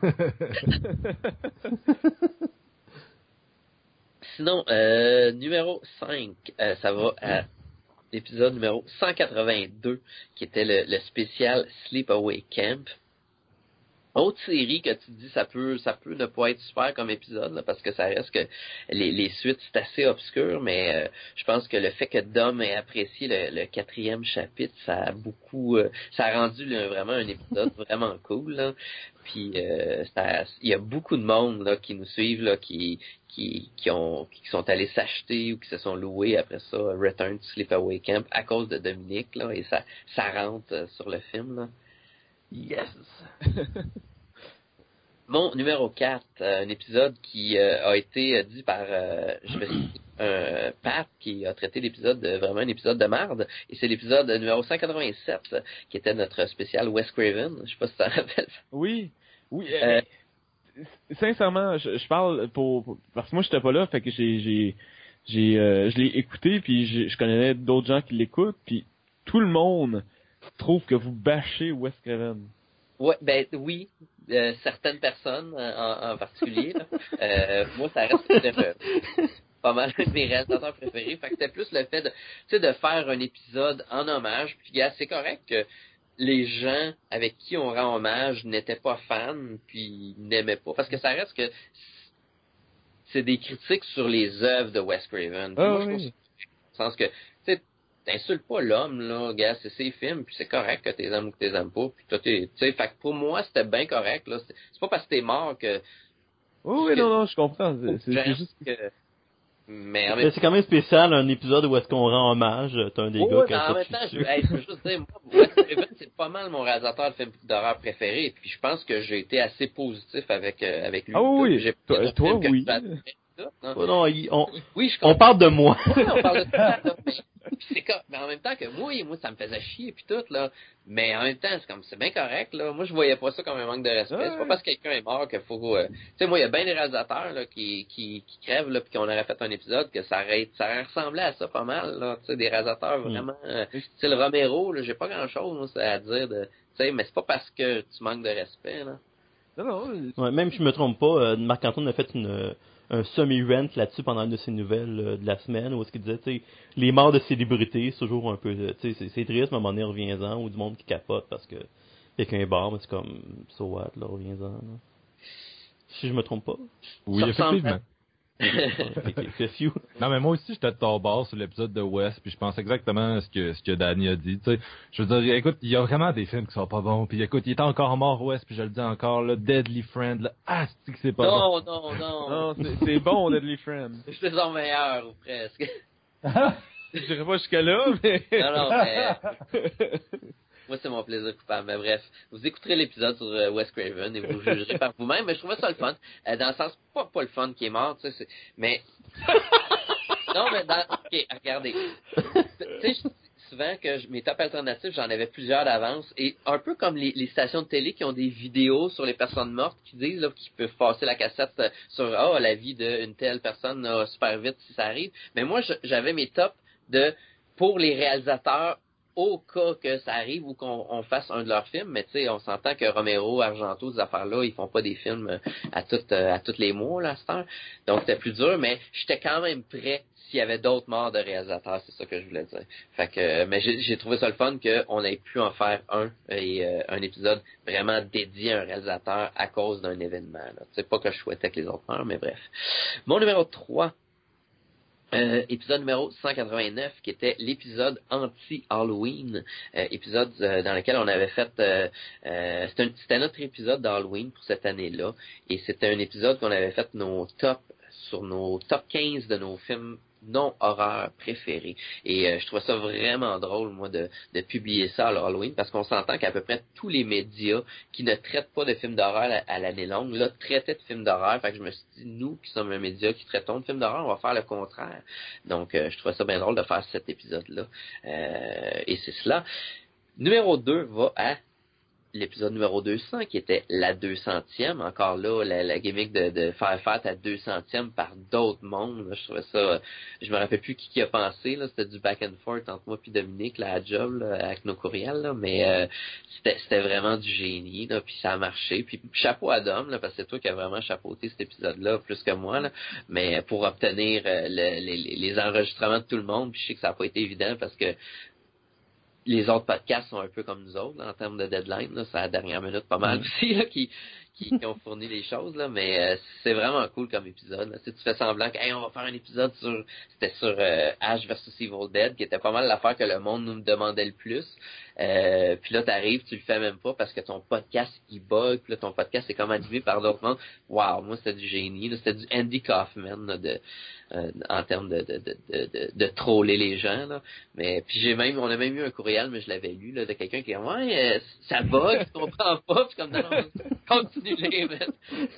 Sinon, numéro 5, ça va à l'épisode numéro 182, qui était le spécial Sleepaway Camp. Autre série que tu dis, ça peut ne pas être super comme épisode, là, parce que ça reste que les suites, c'est assez obscur, mais je pense que le fait que Dom ait apprécié le 4e chapitre, ça a rendu là, vraiment un épisode vraiment cool, là. Puis il y a beaucoup de monde là qui nous suivent, là, qui sont allés s'acheter ou qui se sont loués après ça Return to Sleepaway Camp à cause de Dominique, là, et ça rentre sur le film, là. Yes! Mon numéro 4, un épisode qui a été dit par Pat, qui a traité l'épisode vraiment un épisode de marde, et c'est l'épisode numéro 187 qui était notre spécial Wes Craven. Je sais pas si ça rappelle. Oui. Sincèrement, je parle parce que moi j'étais pas là, fait que je l'ai écouté, puis je connais d'autres gens qui l'écoutent, puis tout le monde trouve que vous bâchez Wes Craven. Ouais, oui, certaines personnes en particulier. Là. Moi, ça reste pas mal un de mes réalisateurs préférés. Fait que c'était plus le fait de faire un épisode en hommage. Puis gars, c'est correct que les gens avec qui on rend hommage n'étaient pas fans, puis n'aimaient pas. Parce que ça reste que c'est des critiques sur les œuvres de Wes Craven. Moi, je trouve ça, dans le sens que, tu sais, t'insultes pas l'homme, là, gars, c'est ses films, puis c'est correct que t'es aimes ou que t'es aimes pas, puis toi, tu sais, fait que pour moi, c'était bien correct, là. C'est pas parce que t'es mort que... Oui, non, je comprends. C'est juste que... Mais c'est quand même spécial, un épisode où est-ce qu'on rend hommage, t'as un des gars qui a en même temps, je veux juste dire, moi, Wes Craven, c'est pas mal mon réalisateur de films d'horreur préféré, puis je pense que j'ai été assez positif avec lui. Ah oui, toi, oui. Non, on parle de moi. Oui, on parle de ça, là. Puis c'est comme, mais en même temps que moi, ça me faisait chier puis tout, là. Mais en même temps, c'est bien correct, là. Moi, je voyais pas ça comme un manque de respect. Ouais. C'est pas parce que quelqu'un est mort qu'il faut, tu sais, moi, il y a bien des réalisateurs, là, qui crèvent, là, puis qu'on aurait fait un épisode que ça aurait ressemblé à ça pas mal, là. Tu sais, des réalisateurs vraiment, tu sais, le Romero, là, j'ai pas grand chose, moi, à dire tu sais, mais c'est pas parce que tu manques de respect, là. Non. Ouais, même si je me trompe pas, Marc-Antoine a fait un semi-rant là-dessus pendant une de ses nouvelles de la semaine, où est-ce qu'il disait, tu sais, les morts de célébrités, c'est toujours un peu, tu sais, c'est triste, mais à un moment donné, reviens-en, ou du monde qui capote parce que quelqu'un est mort, mais c'est comme, so what, là, reviens-en, là. Si je me trompe pas. Oui, Ça ressemble effectivement. Ok, c'est few. Non, mais moi aussi, j'étais de ton bord sur l'épisode de West, puis je pense exactement à ce que Danny a dit. Tu sais, je veux dire, écoute, il y a vraiment des films qui sont pas bons. Puis écoute, il est encore mort West, puis je le dis encore, là, Deadly Friend, là, c'est que c'est pas bon. Non. Non, c'est bon, Deadly Friend. C'est son meilleur, ou presque. Je dirais pas jusque-là, mais... Non, mais... Moi, c'est mon plaisir coupable. Mais bref, vous écouterez l'épisode sur Wes Craven et vous jugerez par vous-même. Mais je trouvais ça le fun. Dans le sens, pas le fun qui est mort, tu sais, mais... Non, mais OK, regardez. Tu sais, souvent que mes top alternatifs, j'en avais plusieurs d'avance. Et un peu comme les stations de télé qui ont des vidéos sur les personnes mortes qui disent là, qu'ils peuvent passer la cassette sur la vie d'une telle personne super vite si ça arrive. Mais moi, j'avais mes tops pour les réalisateurs au cas que ça arrive ou qu'on fasse un de leurs films, mais tu sais, on s'entend que Romero, Argento, ces affaires-là, ils font pas des films à tous les mois, là, à cette heure. Donc, c'était plus dur, mais j'étais quand même prêt s'il y avait d'autres morts de réalisateurs, c'est ça que je voulais dire. Fait que, mais j'ai trouvé ça le fun qu'on ait pu en faire un épisode vraiment dédié à un réalisateur à cause d'un événement, là. Tu sais, pas que je souhaitais que les autres meurent, mais bref. Mon numéro 3, épisode numéro 189, qui était l'épisode anti-Halloween, épisode dans lequel on avait fait... c'était notre épisode d'Halloween pour cette année-là, et c'était un épisode qu'on avait fait sur nos top 15 de nos films non-horreur préférés. Et je trouvais ça vraiment drôle, moi, de publier ça à l'Halloween, parce qu'on s'entend qu'à peu près tous les médias qui ne traitent pas de films d'horreur à l'année longue, là, traitaient de films d'horreur. Fait que je me suis dit, nous, qui sommes un média qui traitons de films d'horreur, on va faire le contraire. Donc, je trouvais ça bien drôle de faire cet épisode-là. Et c'est cela. Numéro 2 va à l'épisode numéro 200, qui était la 200e. Encore là, la gimmick de faire fête à 200e par d'autres mondes. Là, je trouvais ça... Je me rappelle plus qui a pensé. Là, c'était du back and forth entre moi et Dominique, là, à job, là, avec nos courriels. Là, mais c'était vraiment du génie. Là, puis ça a marché. Puis chapeau à Dom, là, parce que c'est toi qui as vraiment chapeauté cet épisode-là, plus que moi. Là, mais pour obtenir les enregistrements de tout le monde, puis je sais que ça n'a pas été évident parce que les autres podcasts sont un peu comme nous autres, là, en termes de deadline, là, c'est à la dernière minute pas mal aussi, là, qui ont fourni les choses, là, mais c'est vraiment cool comme épisode. Là. Si tu fais semblant que on va faire un épisode sur Ash vs Evil Dead, qui était pas mal l'affaire que le monde nous demandait le plus. Puis là, t'arrives, tu le fais même pas parce que ton podcast il bug, puis là ton podcast est comme animé par d'autres mondes. Wow, moi c'était du génie, là, c'était du Andy Kaufman là, en termes de troller les gens. Là. Mais puis on a même eu un courriel, mais je l'avais lu là, de quelqu'un qui dit ça bug, tu comprends pas, puis comme non, continue les mettre.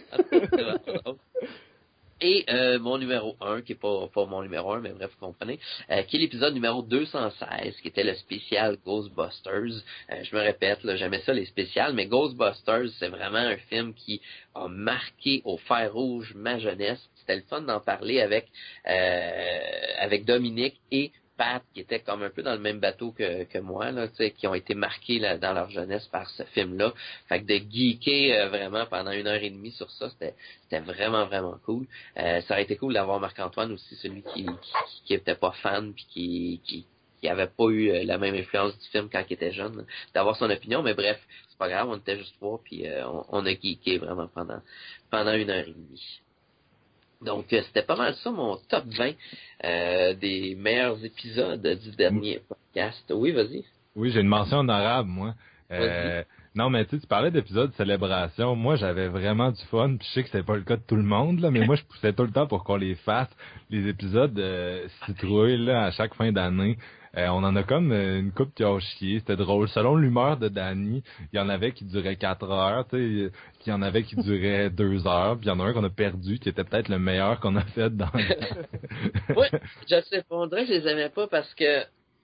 Et mon numéro 1, qui est pas mon numéro 1, mais bref, vous comprenez, qui est l'épisode numéro 216, qui était le spécial Ghostbusters. Je me répète, là, j'aimais ça les spéciales, mais Ghostbusters, c'est vraiment un film qui a marqué au fer rouge ma jeunesse. C'était le fun d'en parler avec Dominique et Pat, qui étaient comme un peu dans le même bateau que moi, là, qui ont été marqués là, dans leur jeunesse par ce film-là. Fait que de geeker vraiment pendant 1h30 sur ça, c'était vraiment, vraiment cool. Ça aurait été cool d'avoir Marc-Antoine aussi, celui qui était pas fan puis qui avait pas eu la même influence du film quand il était jeune, d'avoir son opinion, mais bref, c'est pas grave, on était juste trois puis on a geeké vraiment pendant 1h30. Donc, c'était pas mal ça, mon top 20 des meilleurs épisodes du dernier podcast. Oui, vas-y. Oui, j'ai une mention honorable, moi. Non, mais tu parlais d'épisodes célébration. Moi, j'avais vraiment du fun. Puis je sais que c'est pas le cas de tout le monde, là, mais moi, je poussais tout le temps pour qu'on les fasse, les épisodes citrouilles, là, à chaque fin d'année. On en a comme une couple qui a chié. C'était drôle. Selon l'humeur de Danny, il y en avait qui duraient 4 heures, tu sais, puis il y en avait qui duraient 2 heures, puis il y en a un qu'on a perdu, qui était peut-être le meilleur qu'on a fait dans Oui, je sais pas. On dirait que je les aimais pas parce que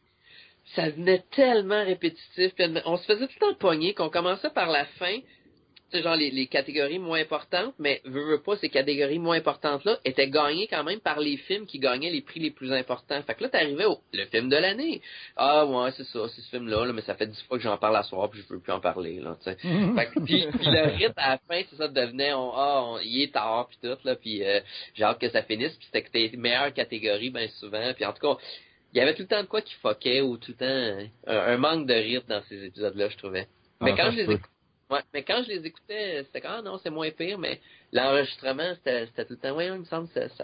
ça devenait tellement répétitif. Puis on se faisait tout le temps pogner qu'on commençait par la fin, tu sais, genre les catégories moins importantes, mais veux pas, ces catégories moins importantes-là étaient gagnées quand même par les films qui gagnaient les prix les plus importants. Fait que là, t'arrivais au le film de l'année. Ah ouais, c'est ça, c'est ce film-là, là, mais ça fait 10 fois que j'en parle à soir, puis je veux plus en parler, là, tu sais. Fait que, puis le rythme à la fin, c'est ça, devenait, il est tard, puis tout, là, puis j'ai hâte que ça finisse, puis c'était que tes meilleures catégories, ben souvent, puis en tout cas, il y avait tout le temps de quoi qui fuckait, ou tout le temps un manque de rythme dans ces épisodes-là, je trouvais. Mais quand je les écoutais, c'était comme, ah non, c'est moins pire, mais l'enregistrement, c'était tout le temps, ouais, il me semble que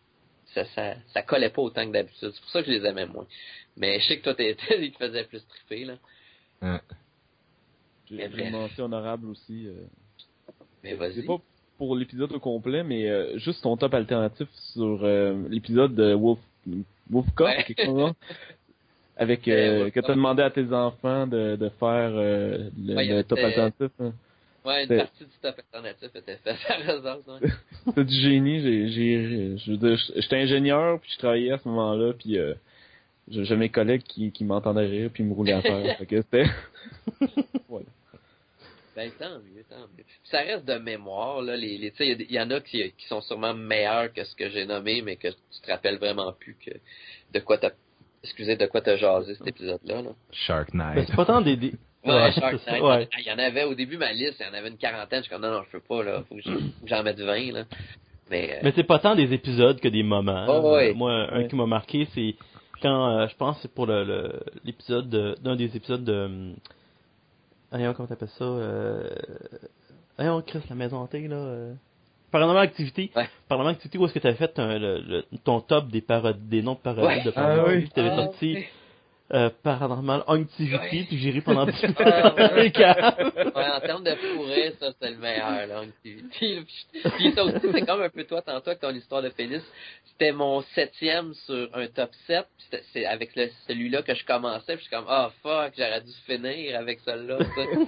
ça collait pas autant que d'habitude. C'est pour ça que je les aimais moins. Mais je sais que toi, ils te faisaient plus triper, là. Hein. J'ai une mention honorable aussi. Mais vas-y. C'est pas pour l'épisode au complet, mais juste ton top alternatif sur l'épisode de Wolfcock, quelque chose là. Avec que t'as demandé à tes enfants de faire le top alternatif. Hein. Ouais, une partie du top alternatif était faite à raison. Ouais. C'était du génie. J'étais ingénieur, puis je travaillais à ce moment-là, puis j'ai mes collègues qui m'entendaient rire, puis me roulaient à terre. Fait que c'était... voilà. Ben, tant mieux. Puis ça reste de mémoire, là. Tu sais, il y en a qui sont sûrement meilleurs que ce que j'ai nommé, mais que tu te rappelles vraiment plus que de quoi t'as jasé cet épisode-là, là. Shark Night. Ben, c'est pas tant des... Ouais, Shark Night. Ouais. Il y en avait, au début, ma liste, il y en avait une quarantaine. Je suis comme, non, je peux pas, là. Faut que j'en mette 20, là. Mais c'est pas tant des épisodes que des moments. Oh, ouais. Moi, un qui m'a marqué, c'est quand, je pense, c'est pour l'épisode d'un des épisodes de... comment t'appelles ça? On crée la maison hantée, là. Paranormal Activity. Ouais. Paranormal Activity, où est-ce que t'avais fait ton top des noms de parodies Ouais. de Paranormal oui. Activity, t'avais sorti Paranormal Activity, puis j'ai ri pendant 10 minutes. Ouais, en termes de fourré, ça, c'est le meilleur, là, Activity. Puis ça aussi, c'est comme un peu toi, tantôt, avec ton histoire de pénis. C'était mon 7e sur un top 7, puis c'est avec celui-là que je commençais, puis je suis comme, ah, fuck, j'aurais dû finir avec celui-là,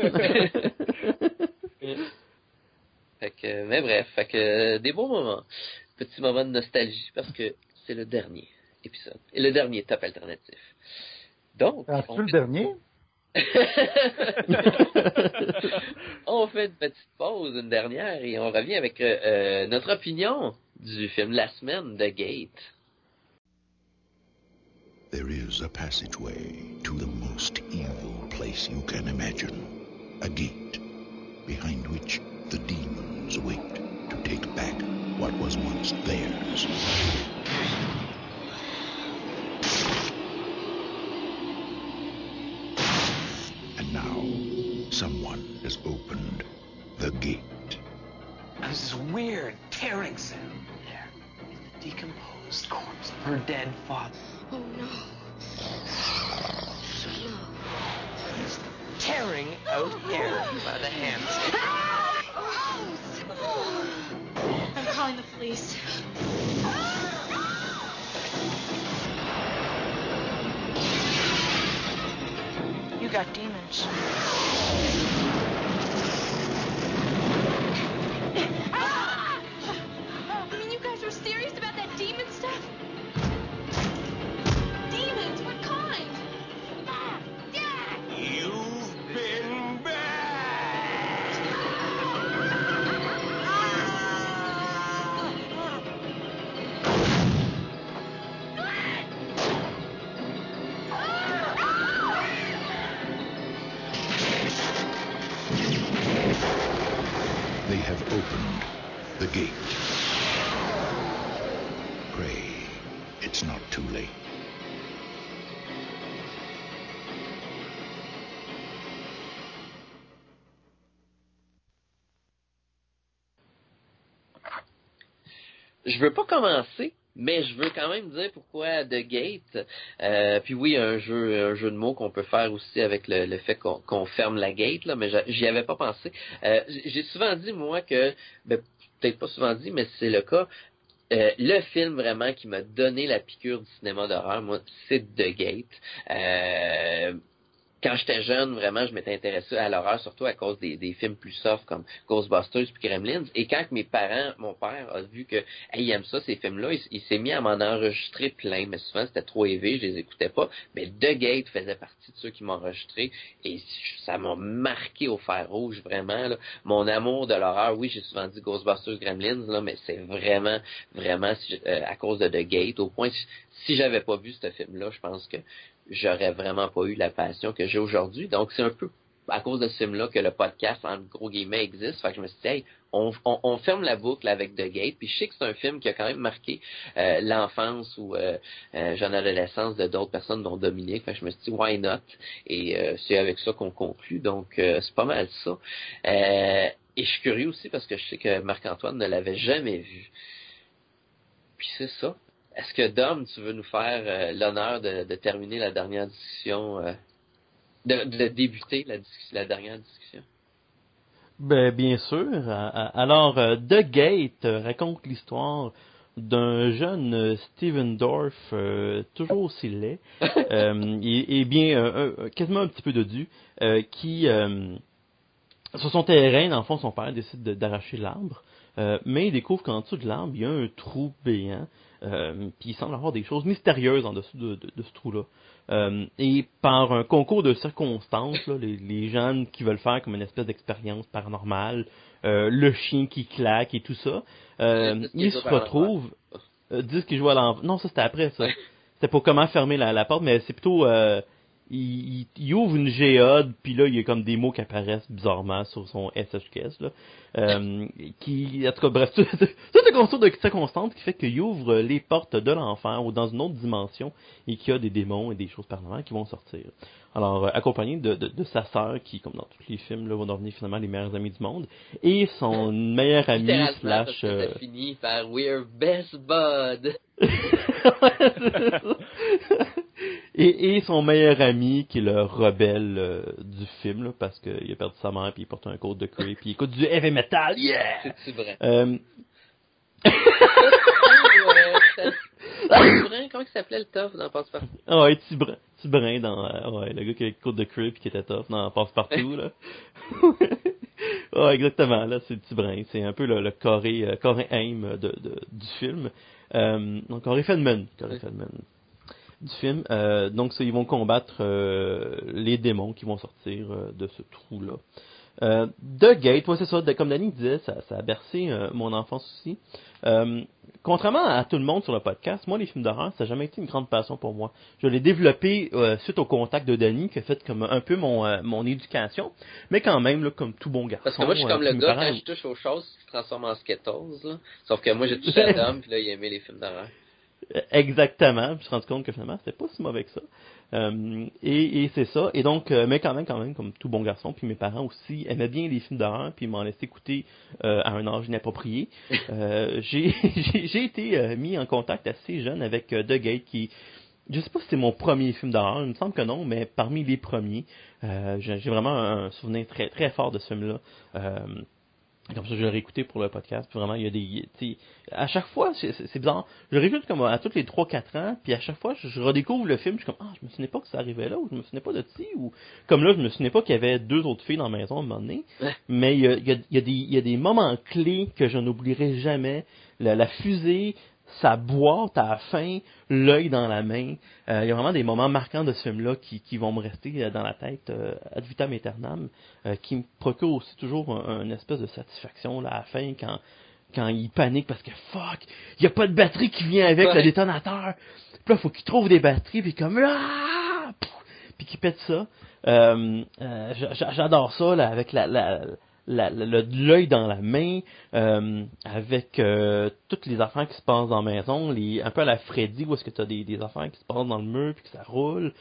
Fait que, mais bref, des beaux moments. Petit moment de nostalgie, parce que c'est le dernier épisode. Et le dernier top alternatif. Donc, C'est le dernier? On fait une petite pause, une dernière, et on revient avec notre opinion du film de la semaine, The Gate. There is a passageway to the most evil place you can imagine. A gate behind which the demons wait to take back what was once theirs. And now, someone has opened the gate. There's this weird tearing sound there. The decomposed corpse of her dead father. Oh no. He's tearing out air by the hands. I'm calling the police. You got demons. You mean you guys are serious about that demon stuff? Demons? What kind? You've been They have opened the gate. Pray, it's not too late. Je veux pas commencer, mais je veux quand même dire pourquoi The Gate. Puis oui, un jeu de mots qu'on peut faire aussi avec le fait qu'on ferme la gate, là, mais j'y avais pas pensé. J'ai souvent dit, moi, que, peut-être pas souvent dit, mais c'est le cas, le film vraiment qui m'a donné la piqûre du cinéma d'horreur, moi, c'est The Gate. quand j'étais jeune, vraiment, je m'étais intéressé à l'horreur, surtout à cause des films plus soft comme Ghostbusters puis Gremlins. Et quand mon père a vu que il aime ça, ces films-là, il s'est mis à m'en enregistrer plein, mais souvent c'était trop élevé, je les écoutais pas. Mais The Gate faisait partie de ceux qui m'ont enregistré et ça m'a marqué au fer rouge, vraiment. Là. Mon amour de l'horreur, oui, j'ai souvent dit Ghostbusters, Gremlins, là, mais c'est vraiment à cause de The Gate, au point si j'avais pas vu ce film-là, je pense que j'aurais vraiment pas eu la passion que j'ai aujourd'hui. Donc, c'est un peu à cause de ce film-là que le podcast, en gros guillemets, existe. Fait que je me suis dit, hey, on ferme la boucle avec The Gate. Puis je sais que c'est un film qui a quand même marqué l'enfance ou jeune adolescence de d'autres personnes, dont Dominique. Fait que je me suis dit, why not? Et c'est avec ça qu'on conclut. Donc, c'est pas mal ça. Et je suis curieux aussi parce que je sais que Marc-Antoine ne l'avait jamais vu. Puis c'est ça. Est-ce que, Dom, tu veux nous faire l'honneur de terminer la dernière discussion, de débuter la dernière discussion? Ben, bien sûr. Alors, The Gate raconte l'histoire d'un jeune Steven Dorff, toujours aussi laid, et bien quasiment un petit peu dodu, qui, sur son terrain, dans le fond, son père décide d'arracher l'arbre, mais il découvre qu'en dessous de l'arbre, il y a un trou béant. Puis il semble avoir des choses mystérieuses en dessous de ce trou-là. Et par un concours de circonstances, là, les gens qui veulent faire comme une espèce d'expérience paranormale, le chien qui claque et tout ça, ils se retrouvent... disent qu'ils jouent à l'envers. Non, ça c'était après ça. C'était pour comment fermer la porte, mais c'est plutôt... il ouvre une géode, puis là, il y a comme des mots qui apparaissent bizarrement sur son SHKS, là. Qui, en tout cas, bref, tout est concours de circonstances qui fait qu'il ouvre les portes de l'enfer ou dans une autre dimension et qu'il y a des démons et des choses paranormales qui vont sortir. Alors, accompagné de sa sœur, qui, comme dans tous les films, là, vont devenir finalement les meilleurs amis du monde, et son meilleur ami slash... Parce que ça finit par We're best bud. Et son meilleur ami, qui est le rebelle du film, là, parce qu'il a perdu sa mère, puis il porte un code de creep, puis il écoute du heavy metal, yeah! C'est vrai. Tibrin, comment il s'appelait le tough dans Passe-Partout? Ah ouais, Tibrin dans ouais, le gars qui a le code de creep qui était tough dans Passe-Partout, là. Ouais, exactement, là, c'est Tibrin. C'est un peu le Corey Haim du film. Donc, Corey Feldman du film. Donc, ils vont combattre les démons qui vont sortir de ce trou-là. The Gate, ouais, c'est ça, comme Danny disait, ça a bercé mon enfance aussi. Contrairement à tout le monde sur le podcast, moi, les films d'horreur, ça n'a jamais été une grande passion pour moi. Je l'ai développé suite au contact de Danny, qui a fait comme un peu mon éducation, mais quand même, là, comme tout bon garçon. Parce que moi, je suis comme le gars, quand je touche aux choses, qui se transforme en Skittles, là. Sauf que moi, j'ai touché à Dom, puis là, il aimait les films d'horreur. Exactement. Je me suis rendu compte que finalement, c'était pas si mauvais que ça. Et c'est ça. Et donc, mais quand même, comme tout bon garçon, puis mes parents aussi aimaient bien les films d'horreur, puis ils m'en laissaient écouter à un âge inapproprié. J'ai été mis en contact assez jeune avec The Gate, qui, je sais pas si c'est mon premier film d'horreur, il me semble que non, mais parmi les premiers, j'ai vraiment un souvenir très très fort de ce film-là. Comme ça, je l'ai réécouté pour le podcast. Puis vraiment, il y a des... À chaque fois, c'est bizarre. Je le réécoute comme à tous les 3-4 ans. Puis à chaque fois, je redécouvre le film. Je suis comme, je me souvenais pas que ça arrivait là. Ou je me souvenais pas de ci. Ou comme là, je me souvenais pas qu'il y avait 2 autres filles dans la maison à un moment donné. Mais il y a des moments clés que je n'oublierai jamais. La fusée, sa boîte à la fin, l'œil dans la main. Il y a vraiment des moments marquants de ce film-là qui vont me rester dans la tête ad vitam aeternam, qui me procurent aussi toujours une espèce de satisfaction là, à la fin quand il panique parce que fuck, il n'y a pas de batterie qui vient avec le détonateur. Puis là, il faut qu'il trouve des batteries, puis comme puis qu'il pète ça. J'adore ça là, avec l'œil dans la main, avec toutes les affaires qui se passent dans la maison, un peu à la Freddy, où est-ce que tu as des affaires qui se passent dans le mur puis que ça roule.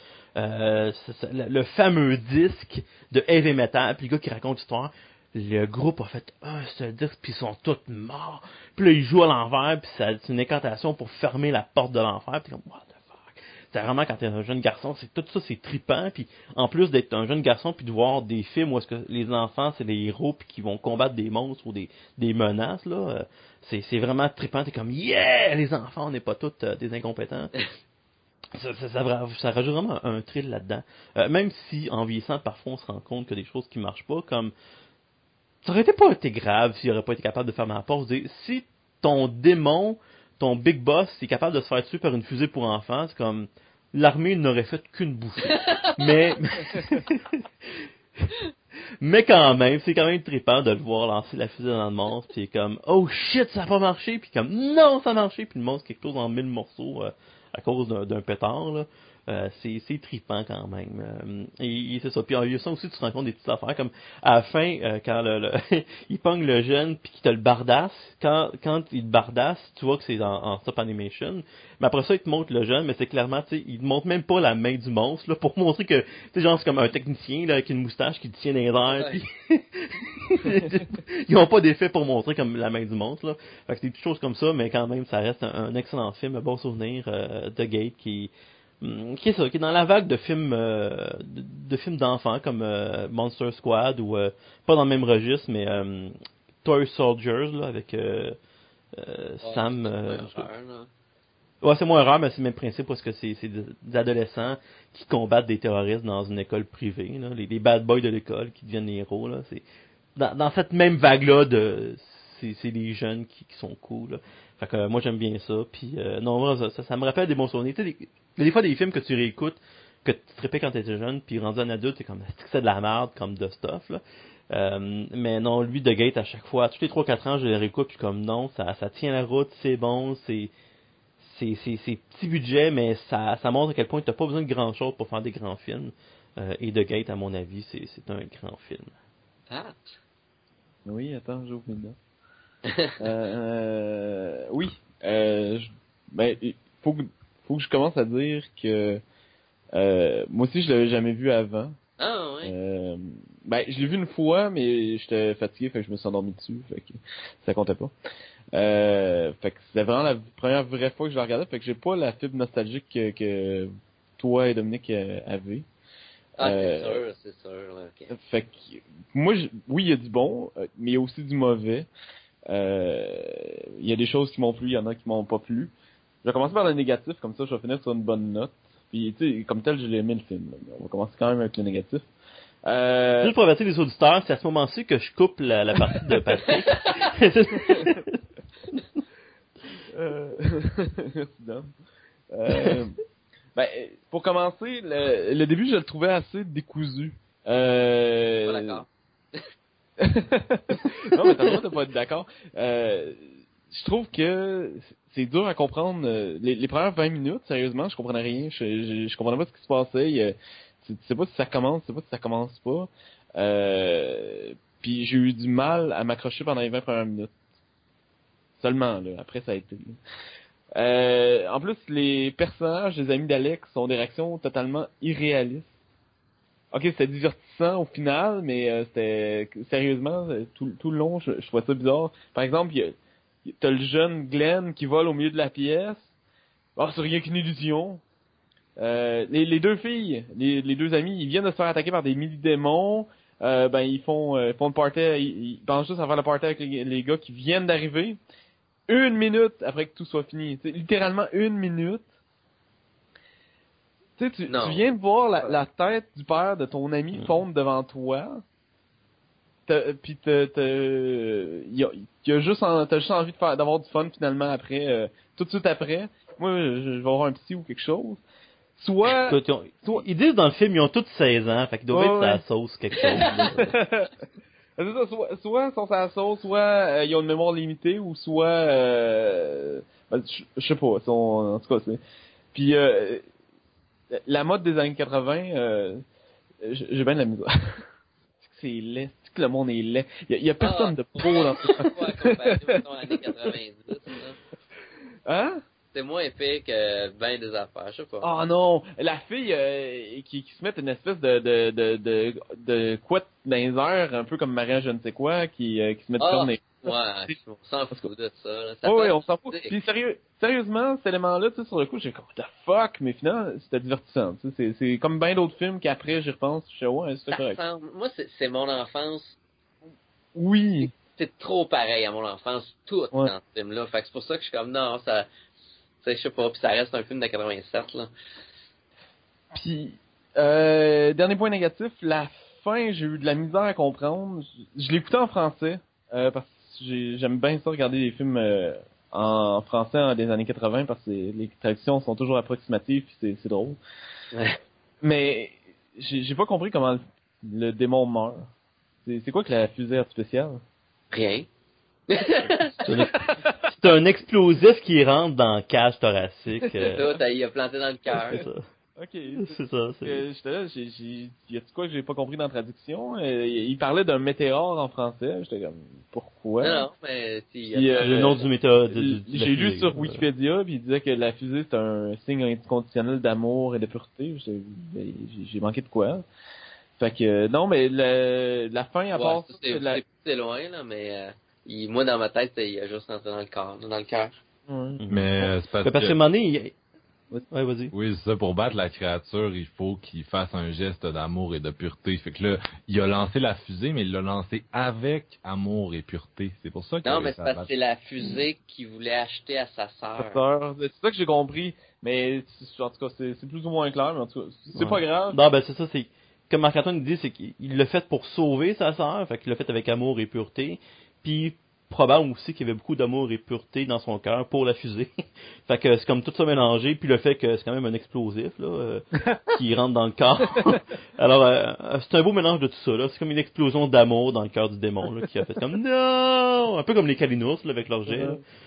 Le fameux disque de heavy metal, puis le gars qui raconte l'histoire, le groupe a fait ce disque puis ils sont tous morts. Puis là ils jouent à l'envers, puis c'est une incantation pour fermer la porte de l'enfer, puis comme what the fuck. C'est vraiment quand t'es un jeune garçon, c'est tout ça, c'est trippant, puis en plus d'être un jeune garçon puis de voir des films où est-ce que les enfants c'est les héros puis qui vont combattre des monstres ou des menaces là, c'est vraiment trippant. T'es comme yeah, les enfants on n'est pas tous des incompétents. Ça rajoute vraiment un thrill là-dedans. Même si, en vieillissant, parfois on se rend compte que des choses qui marchent pas, comme ça aurait pas été grave s'il aurait pas été capable de faire ma pause. Si ton démon, ton big boss, est capable de se faire tuer par une fusée pour enfants, c'est comme l'armée n'aurait fait qu'une bouffée. Mais quand même, c'est quand même trippant de le voir lancer la fusée dans le monstre, puis comme oh shit, ça a pas marché, puis comme non, ça a marché, puis le monstre qui explose en 1000 morceaux à cause d'un pétard là. C'est trippant quand même. Et c'est ça. Puis il y a ça aussi, tu te rends compte des petites affaires, comme à la fin, quand il pogne le jeune puis qu'il te le bardasse, quand il te bardasse, tu vois que c'est en stop animation. Mais après ça, il te montre le jeune, mais c'est clairement, tu sais, il te montre même pas la main du monstre, là, pour montrer que, tu sais, genre, c'est comme un technicien, là, avec une moustache qui te tient dans les airs, puis ils ont pas d'effet pour montrer comme la main du monstre, là. Fait que c'est des petites choses comme ça, mais quand même, ça reste un excellent film, un bon souvenir, de Gate, qui est dans la vague de films d'enfants comme Monster Squad ou pas dans le même registre mais Toy Soldiers là, avec Sam ouais, c'est moins rare, mais c'est le même principe parce que c'est des adolescents qui combattent des terroristes dans une école privée là, les bad boys de l'école qui deviennent les héros là, c'est dans cette même vague là de c'est les jeunes qui sont cool là. Fait que moi j'aime bien ça, puis non, moi, ça me rappelle des bons souvenirs. Tu sais, des fois des films que tu réécoutes, que tu te répètes quand t'étais jeune, puis rendu un adulte, t'es comme c'est de la merde comme de stuff là. Mais non, lui de Gate à chaque fois, tous les 3-4 ans, je les réécoute, puis comme non, ça tient la route, c'est bon, c'est petit budget, mais ça montre à quel point t'as pas besoin de grand chose pour faire des grands films. Et de Gate, à mon avis, c'est un grand film. Ah. Oui, attends, j'ouvre mes notes. Oui, ben, faut que je commence à dire que moi aussi je l'avais jamais vu avant. Ah ouais. Ben, je l'ai vu une fois, mais j'étais fatigué, fait que je me suis endormi dessus, fait que ça comptait pas. Fait que c'était vraiment la première vraie fois que je la regardais, fait que j'ai pas la fibre nostalgique que toi et Dominique avez. Ah, c'est sûr, là, ok. Fait que moi, oui, il y a du bon, mais il y a aussi du mauvais. Il y a des choses qui m'ont plu, il y en a qui m'ont pas plu. Je vais commencer par le négatif, comme ça je vais finir sur une bonne note. Puis tu sais, comme tel, j'ai aimé le film. Là. On va commencer quand même avec le négatif. Juste pour avertir les auditeurs, c'est à ce moment-ci que je coupe la partie de Patrick. Merci, Dom. Ben, pour commencer, le début, je le trouvais assez décousu. Pas d'accord. Non, mais t'as le droit de pas être d'accord. Je trouve que c'est dur à comprendre. Les premières 20 minutes, sérieusement, je comprenais rien. Je comprenais pas ce qui se passait. Tu sais pas si ça commence, tu sais pas si ça commence pas. Puis j'ai eu du mal à m'accrocher pendant les 20 premières minutes. Seulement, là. Après, ça a été... en plus, les personnages des amis d'Alex ont des réactions totalement irréalistes. Ok, c'était divertissant au final, mais c'était sérieusement tout le long, je trouvais ça bizarre. Par exemple, t'as le jeune Glenn qui vole au milieu de la pièce. Oh, c'est rien qu'une illusion. Les deux filles, les deux amis, ils viennent de se faire attaquer par des mini-démons. Ben ils font le party, ils pensent juste à faire le party avec les gars qui viennent d'arriver. 1 minute après que tout soit fini. T'sais, littéralement 1 minute. Tu viens de voir la tête du père de ton ami fondre devant toi. Puis t'as juste envie d'avoir du fun finalement après, tout de suite après. Moi, je vais avoir un psy ou quelque chose. Soit ils disent dans le film, ils ont tous 16 ans, fait qu'ils doivent être à la sauce quelque chose. C'est ça, soit ils sont à la sauce, soit ils ont une mémoire limitée, ou soit ben, je sais pas, en tout cas c'est. Puis la mode des années 80, j'ai bien de la misère. C'est laid, c'est que le monde est laid. Il y a personne de pro dans ce film. Quoi comparer mettons l'année 90, là. Hein? C'est moins épais que ben des affaires, je sais pas. Ah non, la fille qui se met une espèce de couette dans les airs, un peu comme Maria je ne sais quoi, qui se met de cornes. Ouais, on s'en fout de ça. Là. Oui, on s'en fout. Puis sérieusement, cet élément-là, tu sais, sur le coup, j'ai comme what the fuck, mais finalement, c'était divertissant. Tu sais, c'est comme bien d'autres films qu'après j'y repense, je sais ouais, c'était correct. Moi, c'est mon enfance. Oui. C'est trop pareil à mon enfance, tout dans ce film-là. Fait que c'est pour ça que je suis comme non, ça. sais, je sais pas, puis ça reste un film de 87, là. Puis, dernier point négatif, la fin, j'ai eu de la misère à comprendre. Je l'écoutais en français, parce que j'aime bien ça, regarder des films en français des années 80, parce que les traductions sont toujours approximatives, puis c'est drôle. Ouais. Mais j'ai pas compris comment le démon meurt. C'est quoi que la fusée spéciale? Rien. C'est un explosif qui rentre dans la cage thoracique. C'est ça, il a planté dans le cœur. C'est ça. Ok. C'est ça. J'étais là, y a-tu quoi que j'ai pas compris dans la traduction? Il parlait d'un météore en français. J'étais comme, pourquoi? Non, mais si. Le nom du météore. J'ai lu sur Wikipédia, puis il disait que la fusée c'est un signe inconditionnel d'amour et de pureté. J'ai manqué de quoi? Fait que non, mais la fin à part ça, c'est loin là, mais moi dans ma tête, il a juste rentré dans le corps, dans le cœur. Mais c'est parce qu'à un moment donné, ouais, vas-y. Oui, c'est ça, pour battre la créature, il faut qu'il fasse un geste d'amour et de pureté. Fait que là, il a lancé la fusée, mais il l'a lancé avec amour et pureté. C'est pour ça que non, mais c'est parce que c'est la fusée qu'il voulait acheter à sa sœur. C'est ça que j'ai compris, mais en tout cas, c'est plus ou moins clair, mais en tout cas, c'est pas grave. Non, ben c'est ça, c'est comme Marc-Antoine dit, c'est qu'il l'a fait pour sauver sa sœur, fait qu'il l'a fait avec amour et pureté, puis probable aussi qu'il y avait beaucoup d'amour et pureté dans son cœur pour la fusée. Fait que c'est comme tout ça mélangé, puis le fait que c'est quand même un explosif là, qui rentre dans le corps. Alors c'est un beau mélange de tout ça là, c'est comme une explosion d'amour dans le cœur du démon là, qui a fait comme non, un peu comme les Kalinours là, avec leur jet.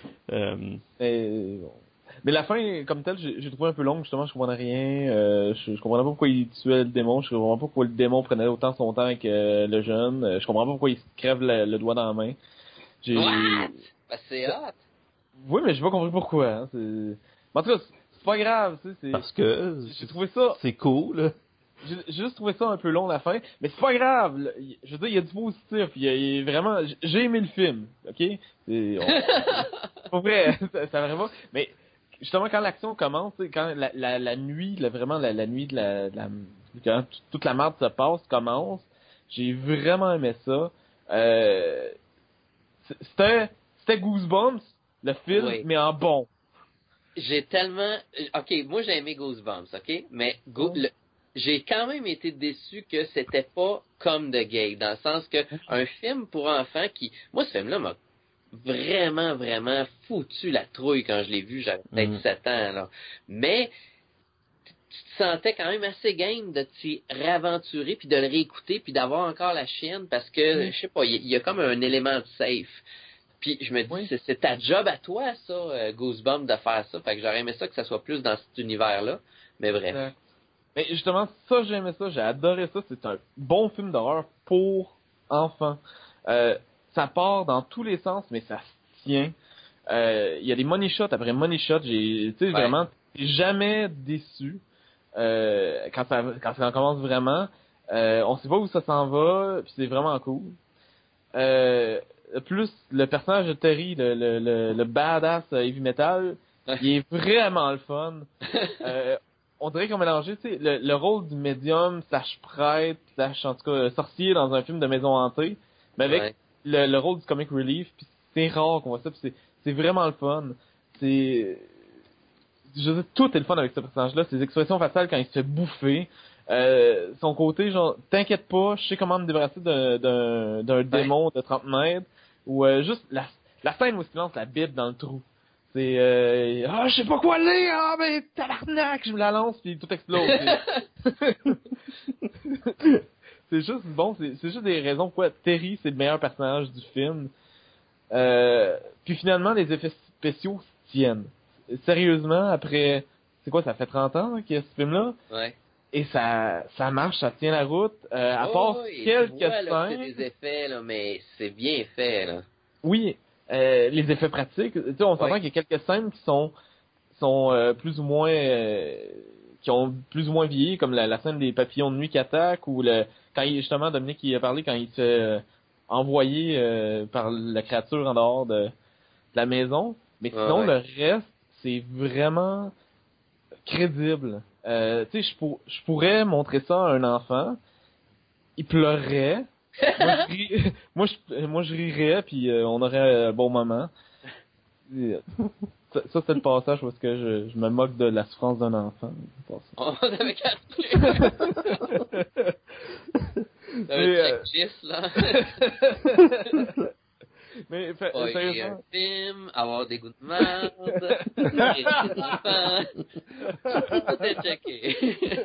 Mais la fin, comme telle, j'ai trouvé un peu longue, justement, je comprenais rien. Je comprenais pas pourquoi il tuait le démon, je comprenais pas pourquoi le démon prenait autant son temps avec le jeune, je comprenais pas pourquoi il se crève le doigt dans la main. What? Ben, c'est hot. Oui, mais j'ai pas compris pourquoi. Hein. En tout cas, c'est pas grave, tu sais. Parce que j'ai trouvé ça. C'est cool. J'ai juste trouvé ça un peu long la fin, mais c'est pas grave. Je veux dire, il y a du positif. Il y a vraiment, j'ai aimé le film, ok. Pour vrai, ça vraiment. Mais justement, quand l'action commence, quand la nuit, vraiment la nuit quand toute la merde se passe commence, j'ai vraiment aimé ça. C'était Goosebumps, le film, oui. mais en bon. J'ai tellement... OK, moi j'ai aimé Goosebumps, OK? Mais j'ai quand même été déçu que c'était pas comme The Gate, dans le sens que un film pour enfants qui... Moi, ce film-là m'a vraiment, vraiment foutu la trouille quand je l'ai vu, j'avais peut-être 7 ans, là. Mais tu te sentais quand même assez game de t'y réaventurer, puis de le réécouter, puis d'avoir encore la chienne, parce que, je sais pas, il y a comme un élément de safe. Puis je me dis, c'est ta job à toi, ça, Goosebumps, de faire ça. Fait que j'aurais aimé ça que ça soit plus dans cet univers-là. Mais bref. Mais justement, ça, j'ai aimé ça, j'ai adoré ça. C'est un bon film d'horreur pour enfants. Ça part dans tous les sens, mais ça se tient. Il y a des money shots après money shots. Tu sais, vraiment, t'es jamais déçu quand ça commence vraiment. On sait pas où ça s'en va, puis c'est vraiment cool. Plus le personnage de Terry, le badass heavy metal, il est vraiment le fun. On dirait qu'on mélangeait, tu sais, le rôle du médium slash prêtre slash en tout cas sorcier dans un film de maison hantée, mais avec le rôle du comic relief. Puis c'est rare qu'on voit ça, puis c'est vraiment le fun. Je veux dire, tout est le fun avec ce personnage-là. Ses expressions faciales quand il se fait bouffer. Son côté, genre, t'inquiète pas, je sais comment me débarrasser d'un démon de 30 mètres. Ou juste la scène où il se lance la Bible dans le trou. C'est je sais pas quoi lire, mais tabarnak, je me la lance puis tout explose. C'est juste bon, c'est juste des raisons pourquoi Terry c'est le meilleur personnage du film. Puis finalement les effets spéciaux tiennent. Sérieusement, après c'est quoi, ça fait 30 ans qu'il y a ce film-là? Ouais. Et ça marche, ça tient la route. À part quelques scènes. C'est des effets, là, mais c'est bien fait, là. Oui, les effets pratiques. Tu sais, on s'entend qu'il y a quelques scènes qui sont plus ou moins qui ont plus ou moins vieilli, comme la scène des papillons de nuit qui attaquent, ou quand justement Dominique il a parlé quand il se fait envoyer par la créature en dehors de la maison. Mais sinon le reste, c'est vraiment crédible. Tu sais, je pourrais montrer ça à un enfant, il pleurerait, moi je rirais, puis on aurait un bon moment. Ça, c'est le passage où est-ce que je me moque de la souffrance d'un enfant. On avait capté. Mais, un checklist, là. Mais, Spoiler un film, avoir des goûts de merde, rire des enfants. Tout est checké.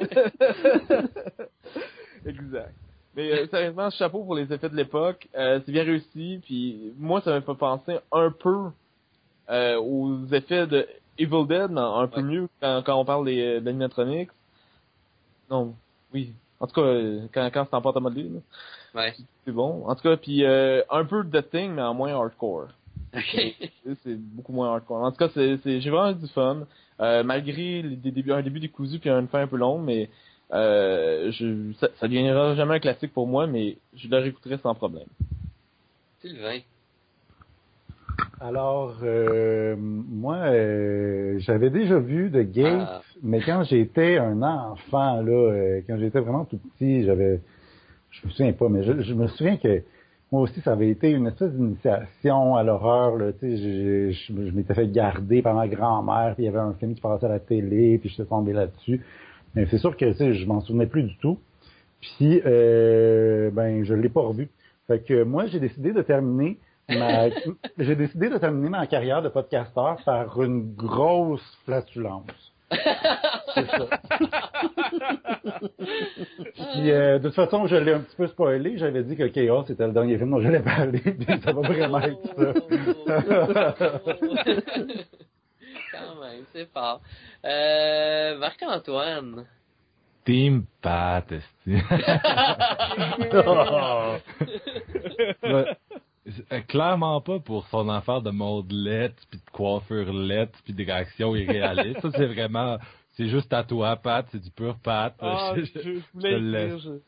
Exact. Mais sérieusement, chapeau pour les effets de l'époque. C'est bien réussi. Puis moi, ça m'a fait penser un peu aux effets de Evil Dead, mais un peu mieux quand on parle des animatronics. Non, oui. En tout cas, quand c'est en pâte à modeler, là. Ouais. C'est bon. En tout cas, puis un peu de The Thing, mais en moins hardcore. Okay. C'est beaucoup moins hardcore. En tout cas, j'ai vraiment eu du fun. Malgré un début décousu puis une fin un peu longue, mais ça deviendra jamais un classique pour moi, mais je le réécouterai sans problème. Sylvain. Alors, moi, j'avais déjà vu The Gate, mais quand j'étais un enfant, là, quand j'étais vraiment tout petit, je me souviens pas, mais je me souviens que moi aussi, ça avait été une espèce d'initiation à l'horreur, là, tu sais, je m'étais fait garder par ma grand-mère, puis il y avait un film qui passait à la télé, puis je suis tombé là-dessus. Mais c'est sûr que, tu sais, je m'en souvenais plus du tout. Puis, je l'ai pas revu. Fait que moi, j'ai décidé de terminer ma carrière de podcasteur par une grosse flatulence. C'est ça. Puis, de toute façon, je l'ai un petit peu spoilé. J'avais dit que Chaos c'était le dernier film dont j'allais parler, puis ça va vraiment être ça. Quand même, c'est fort. Marc-Antoine. Team Pat, clairement pas pour son affaire de modelette, puis de coiffurelette, puis de réactions irréalistes. Ça, c'est vraiment... C'est juste à toi, Pat. C'est du pur Pat. Je voulais le dire.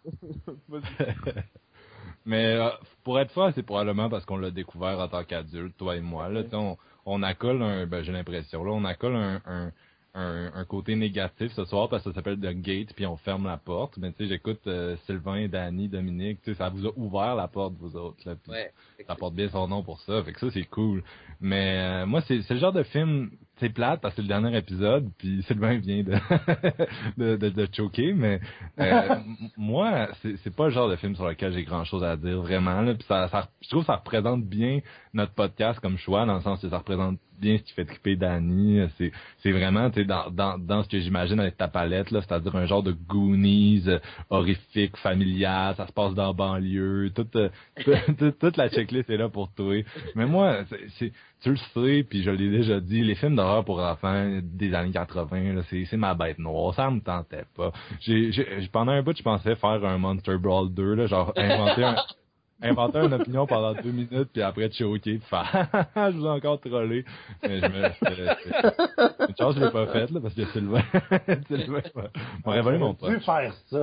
Mais pour être franc, c'est probablement parce qu'on l'a découvert en tant qu'adulte, toi et moi. Là, on accole j'ai l'impression, là, on accole un côté négatif ce soir parce que ça s'appelle The Gate, puis on ferme la porte. Mais tu sais, j'écoute Sylvain, Danny, Dominique, tu sais, ça vous a ouvert la porte, vous autres. Là, puis ça porte bien son nom pour ça, fait que ça, c'est cool. Mais moi, c'est le genre de film, c'est plate parce que c'est le dernier épisode, puis Sylvain vient de choquer, mais moi, c'est pas le genre de film sur lequel j'ai grand-chose à dire, vraiment. Là, puis je trouve que ça représente bien notre podcast comme choix, dans le sens que ça représente bien ce qui fait triper Danny. C'est vraiment, tu sais, dans ce que j'imagine avec ta palette, là, c'est-à-dire un genre de Goonies horrifique, familial, ça se passe dans la banlieue, toute la checklist est là pour toi. Mais moi, tu le sais, puis je l'ai déjà dit, les films d'horreur pour enfants des années 80, là, c'est ma bête noire, ça me tentait pas. Pendant un bout, je pensais faire un Monster Brawl 2, là, genre inventer une opinion pendant 2 minutes, puis après choquer, puis faire je vous ai encore trollé. Mais une chance, je l'ai pas faite, là, parce que Sylvain m'a révélé mon pote. Tu peux faire ça.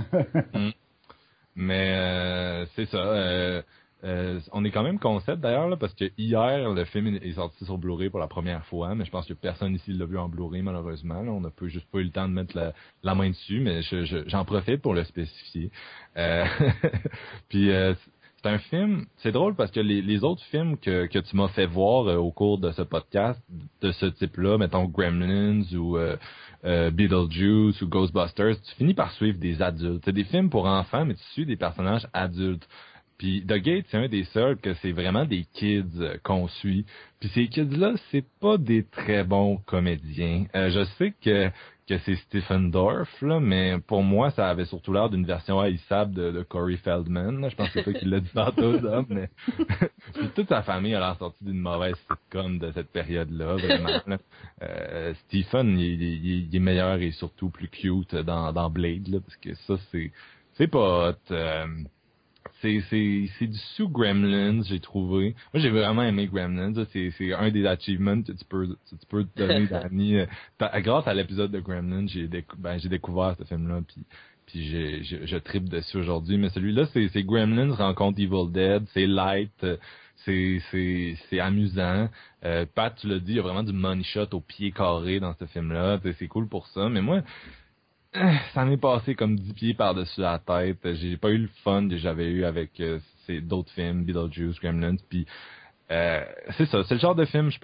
Mais c'est ça. On est quand même concept d'ailleurs, là, parce que hier, le film est sorti sur Blu-ray pour la première fois, mais je pense que personne ici l'a vu en Blu-ray, malheureusement. Là. On n'a juste pas eu le temps de mettre la main dessus, mais j'en profite pour le spécifier. Puis c'est un film, c'est drôle parce que les autres films que tu m'as fait voir au cours de ce podcast, de ce type-là, mettons Gremlins ou Beetlejuice ou Ghostbusters, tu finis par suivre des adultes. C'est des films pour enfants, mais tu suis des personnages adultes. Puis The Gate, c'est un des seuls que c'est vraiment des kids qu'on suit. Puis ces kids-là, c'est pas des très bons comédiens. Je sais que c'est Stephen Dorff, là, mais pour moi, ça avait surtout l'air d'une version haïssable de Corey Feldman. Là. Je pense que c'est toi qui l'a dit tantôt, Dom, mais puis toute sa famille a l'air sortie d'une mauvaise sitcom de cette période-là, vraiment. Là. Stephen, il est meilleur et surtout plus cute dans Blade, là, parce que ça, c'est pas hot. C'est du sous-Gremlins, j'ai trouvé. Moi, j'ai vraiment aimé Gremlins. C'est un des achievements que tu peux te donner, Danny. Grâce à l'épisode de Gremlins, j'ai découvert ce film-là, puis je trippe dessus aujourd'hui. Mais celui-là, c'est Gremlins rencontre Evil Dead. C'est light, c'est amusant. Pat, tu l'as dit, il y a vraiment du money shot au pied carré dans ce film-là. C'est cool pour ça. Mais moi, ça m'est passé comme 10 pieds par-dessus la tête. J'ai pas eu le fun que j'avais eu avec d'autres films, Beetlejuice, Gremlins, puis c'est ça. C'est le genre de film, je pense,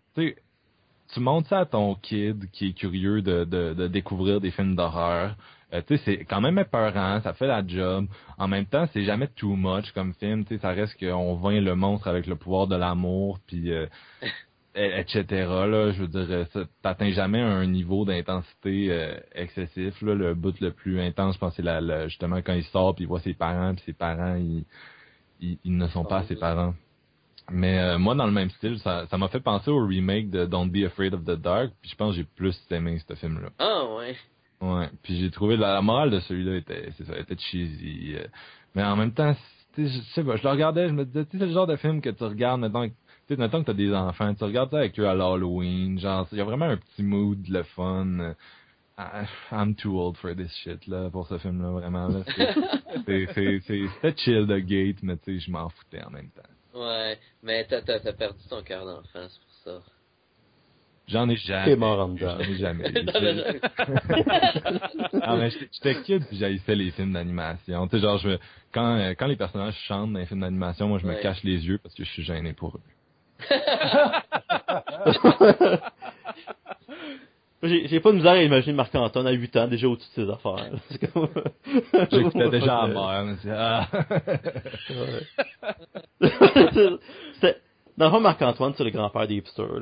tu sais, tu montres ça à ton kid qui est curieux de découvrir des films d'horreur. Tu sais, c'est quand même épeurant, ça fait la job. En même temps, c'est jamais too much comme film. Tu sais, ça reste qu'on vainc le monstre avec le pouvoir de l'amour, puis etc. Là, je veux dire, t'atteins jamais un niveau d'intensité excessif. Là, le bout le plus intense, je pense, c'est justement quand il sort, puis il voit ses parents, puis ses parents, ils ne sont pas ses parents. Mais moi, dans le même style, ça m'a fait penser au remake de Don't Be Afraid of the Dark, puis je pense que j'ai plus aimé ce film-là. Ah, ouais. Ouais, puis j'ai trouvé la morale de celui-là était cheesy. Mais en même temps, je sais pas, je le regardais, je me disais, tu sais, c'est le genre de film que tu regardes, mettons que t'as des enfants, tu regardes ça avec eux à l'Halloween, genre, il y a vraiment un petit mood, le fun. I'm too old for this shit, là, pour ce film-là, vraiment, là. C'était chill de Gate, mais tu sais, je m'en foutais en même temps. Ouais, mais t'as perdu ton cœur d'enfant, c'est pour ça. J'en ai jamais. T'es mort en dedans. J'en ai jamais. Ah, mais j'étais kid puis j'haïssais les films d'animation. Tu sais, genre, quand les personnages chantent dans les films d'animation, moi, je me cache les yeux parce que je suis gêné pour eux. J'ai pas de misère à imaginer Marc-Antoine à 8 ans, déjà au-dessus de ses affaires. J'écoutais déjà à mort. Dans le fond, Marc-Antoine, c'est le grand-père des hipsters, là.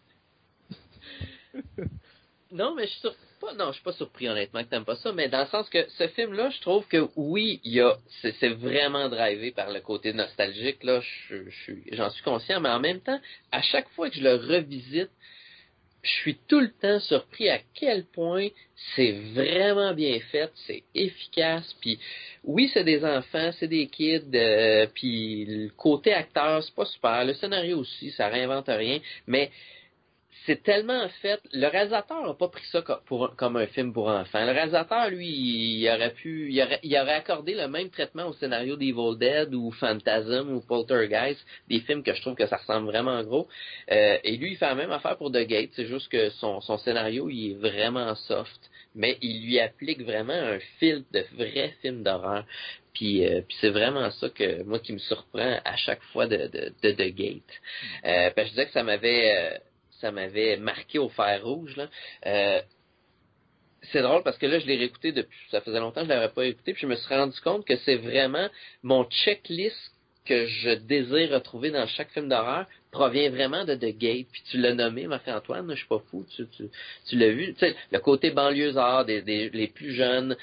Non, mais je suis pas surpris honnêtement que t'aimes pas ça, mais dans le sens que ce film-là, je trouve que oui, c'est vraiment drivé par le côté nostalgique, là, j'en suis conscient, mais en même temps, à chaque fois que je le revisite, je suis tout le temps surpris à quel point c'est vraiment bien fait, c'est efficace, puis oui, c'est des enfants, c'est des kids, puis le côté acteur, c'est pas super, le scénario aussi, ça réinvente rien, mais c'est tellement fait. Le réalisateur n'a pas pris ça comme un film pour enfants. Le réalisateur, lui, il aurait accordé le même traitement au scénario d'Evil Dead ou Phantasm ou Poltergeist, des films que je trouve que ça ressemble vraiment gros. Et lui, il fait la même affaire pour The Gate. C'est juste que son scénario, il est vraiment soft, mais il lui applique vraiment un filtre de vrai film d'horreur. Puis c'est vraiment ça que moi qui me surprend à chaque fois de The Gate. Parce que je disais que ça m'avait marqué au fer rouge, là. C'est drôle parce que là, je l'ai réécouté depuis, ça faisait longtemps que je l'avais pas écouté, puis je me suis rendu compte que c'est vraiment mon checklist que je désire retrouver dans chaque film d'horreur provient vraiment de The Gate. Puis tu l'as nommé, Marc-Antoine, je suis pas fou, tu l'as vu. Tu sais, le côté banlieusard les plus jeunes,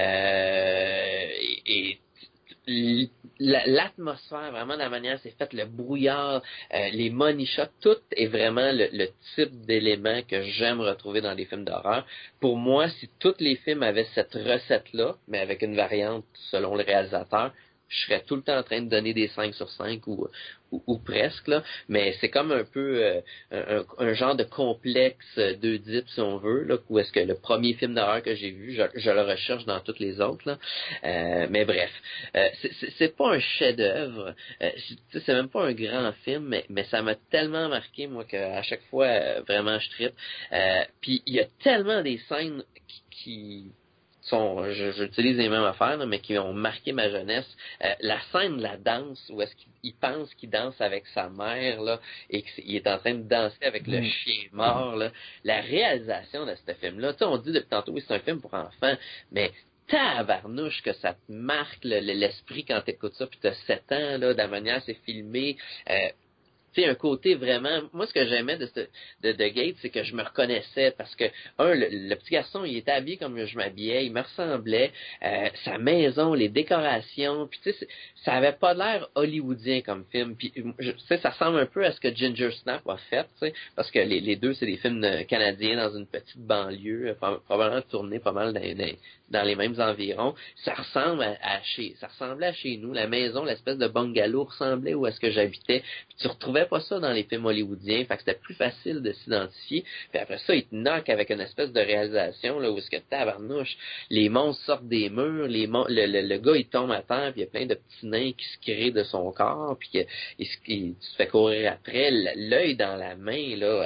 et l'atmosphère, vraiment la manière c'est fait, le brouillard, les money shots, tout est vraiment le type d'élément que j'aime retrouver dans les films d'horreur. Pour moi, si tous les films avaient cette recette-là, mais avec une variante selon le réalisateur, je serais tout le temps en train de donner des 5 sur 5 ou presque, là. Mais c'est comme un peu un genre de complexe d'Oedipe, si on veut, là, où est-ce que le premier film d'horreur que j'ai vu, je le recherche dans toutes les autres, là. Mais bref, c'est pas un chef-d'œuvre, c'est même pas un grand film, mais ça m'a tellement marqué, moi, qu'à chaque fois, vraiment, je trippe. Puis il y a tellement des scènes qui j'utilise les mêmes affaires, là, mais qui ont marqué ma jeunesse. La scène de la danse, où est-ce qu'il pense qu'il danse avec sa mère, là, et qu'il est en train de danser avec le chien mort, là. La réalisation de ce film-là, tu sais, on dit depuis tantôt, oui, c'est un film pour enfants, mais tabarnouche que ça te marque l'esprit quand t'écoutes ça, puis t'as 7 ans, là, de la manière c'est filmé. Tu sais, un côté vraiment... Moi, ce que j'aimais de The Gate, c'est que je me reconnaissais parce que, le petit garçon, il était habillé comme je m'habillais, il me ressemblait, sa maison, les décorations, puis tu sais, ça avait pas l'air hollywoodien comme film, puis tu sais, ça ressemble un peu à ce que Ginger Snap a fait, tu sais, parce que les deux, c'est des films canadiens dans une petite banlieue, probablement tournés pas mal dans les mêmes environs. Ça ressemblait à chez nous, la maison, l'espèce de bungalow ressemblait où est-ce que j'habitais, puis tu retrouvais pas ça dans les films hollywoodiens, fait que c'était plus facile de s'identifier. Puis après ça, il te knock avec une espèce de réalisation là où est-ce que tabarnouche, les monstres sortent des murs, le gars il tombe à terre, puis il y a plein de petits nains qui se créent de son corps, puis tu te fais courir après, l'œil dans la main là.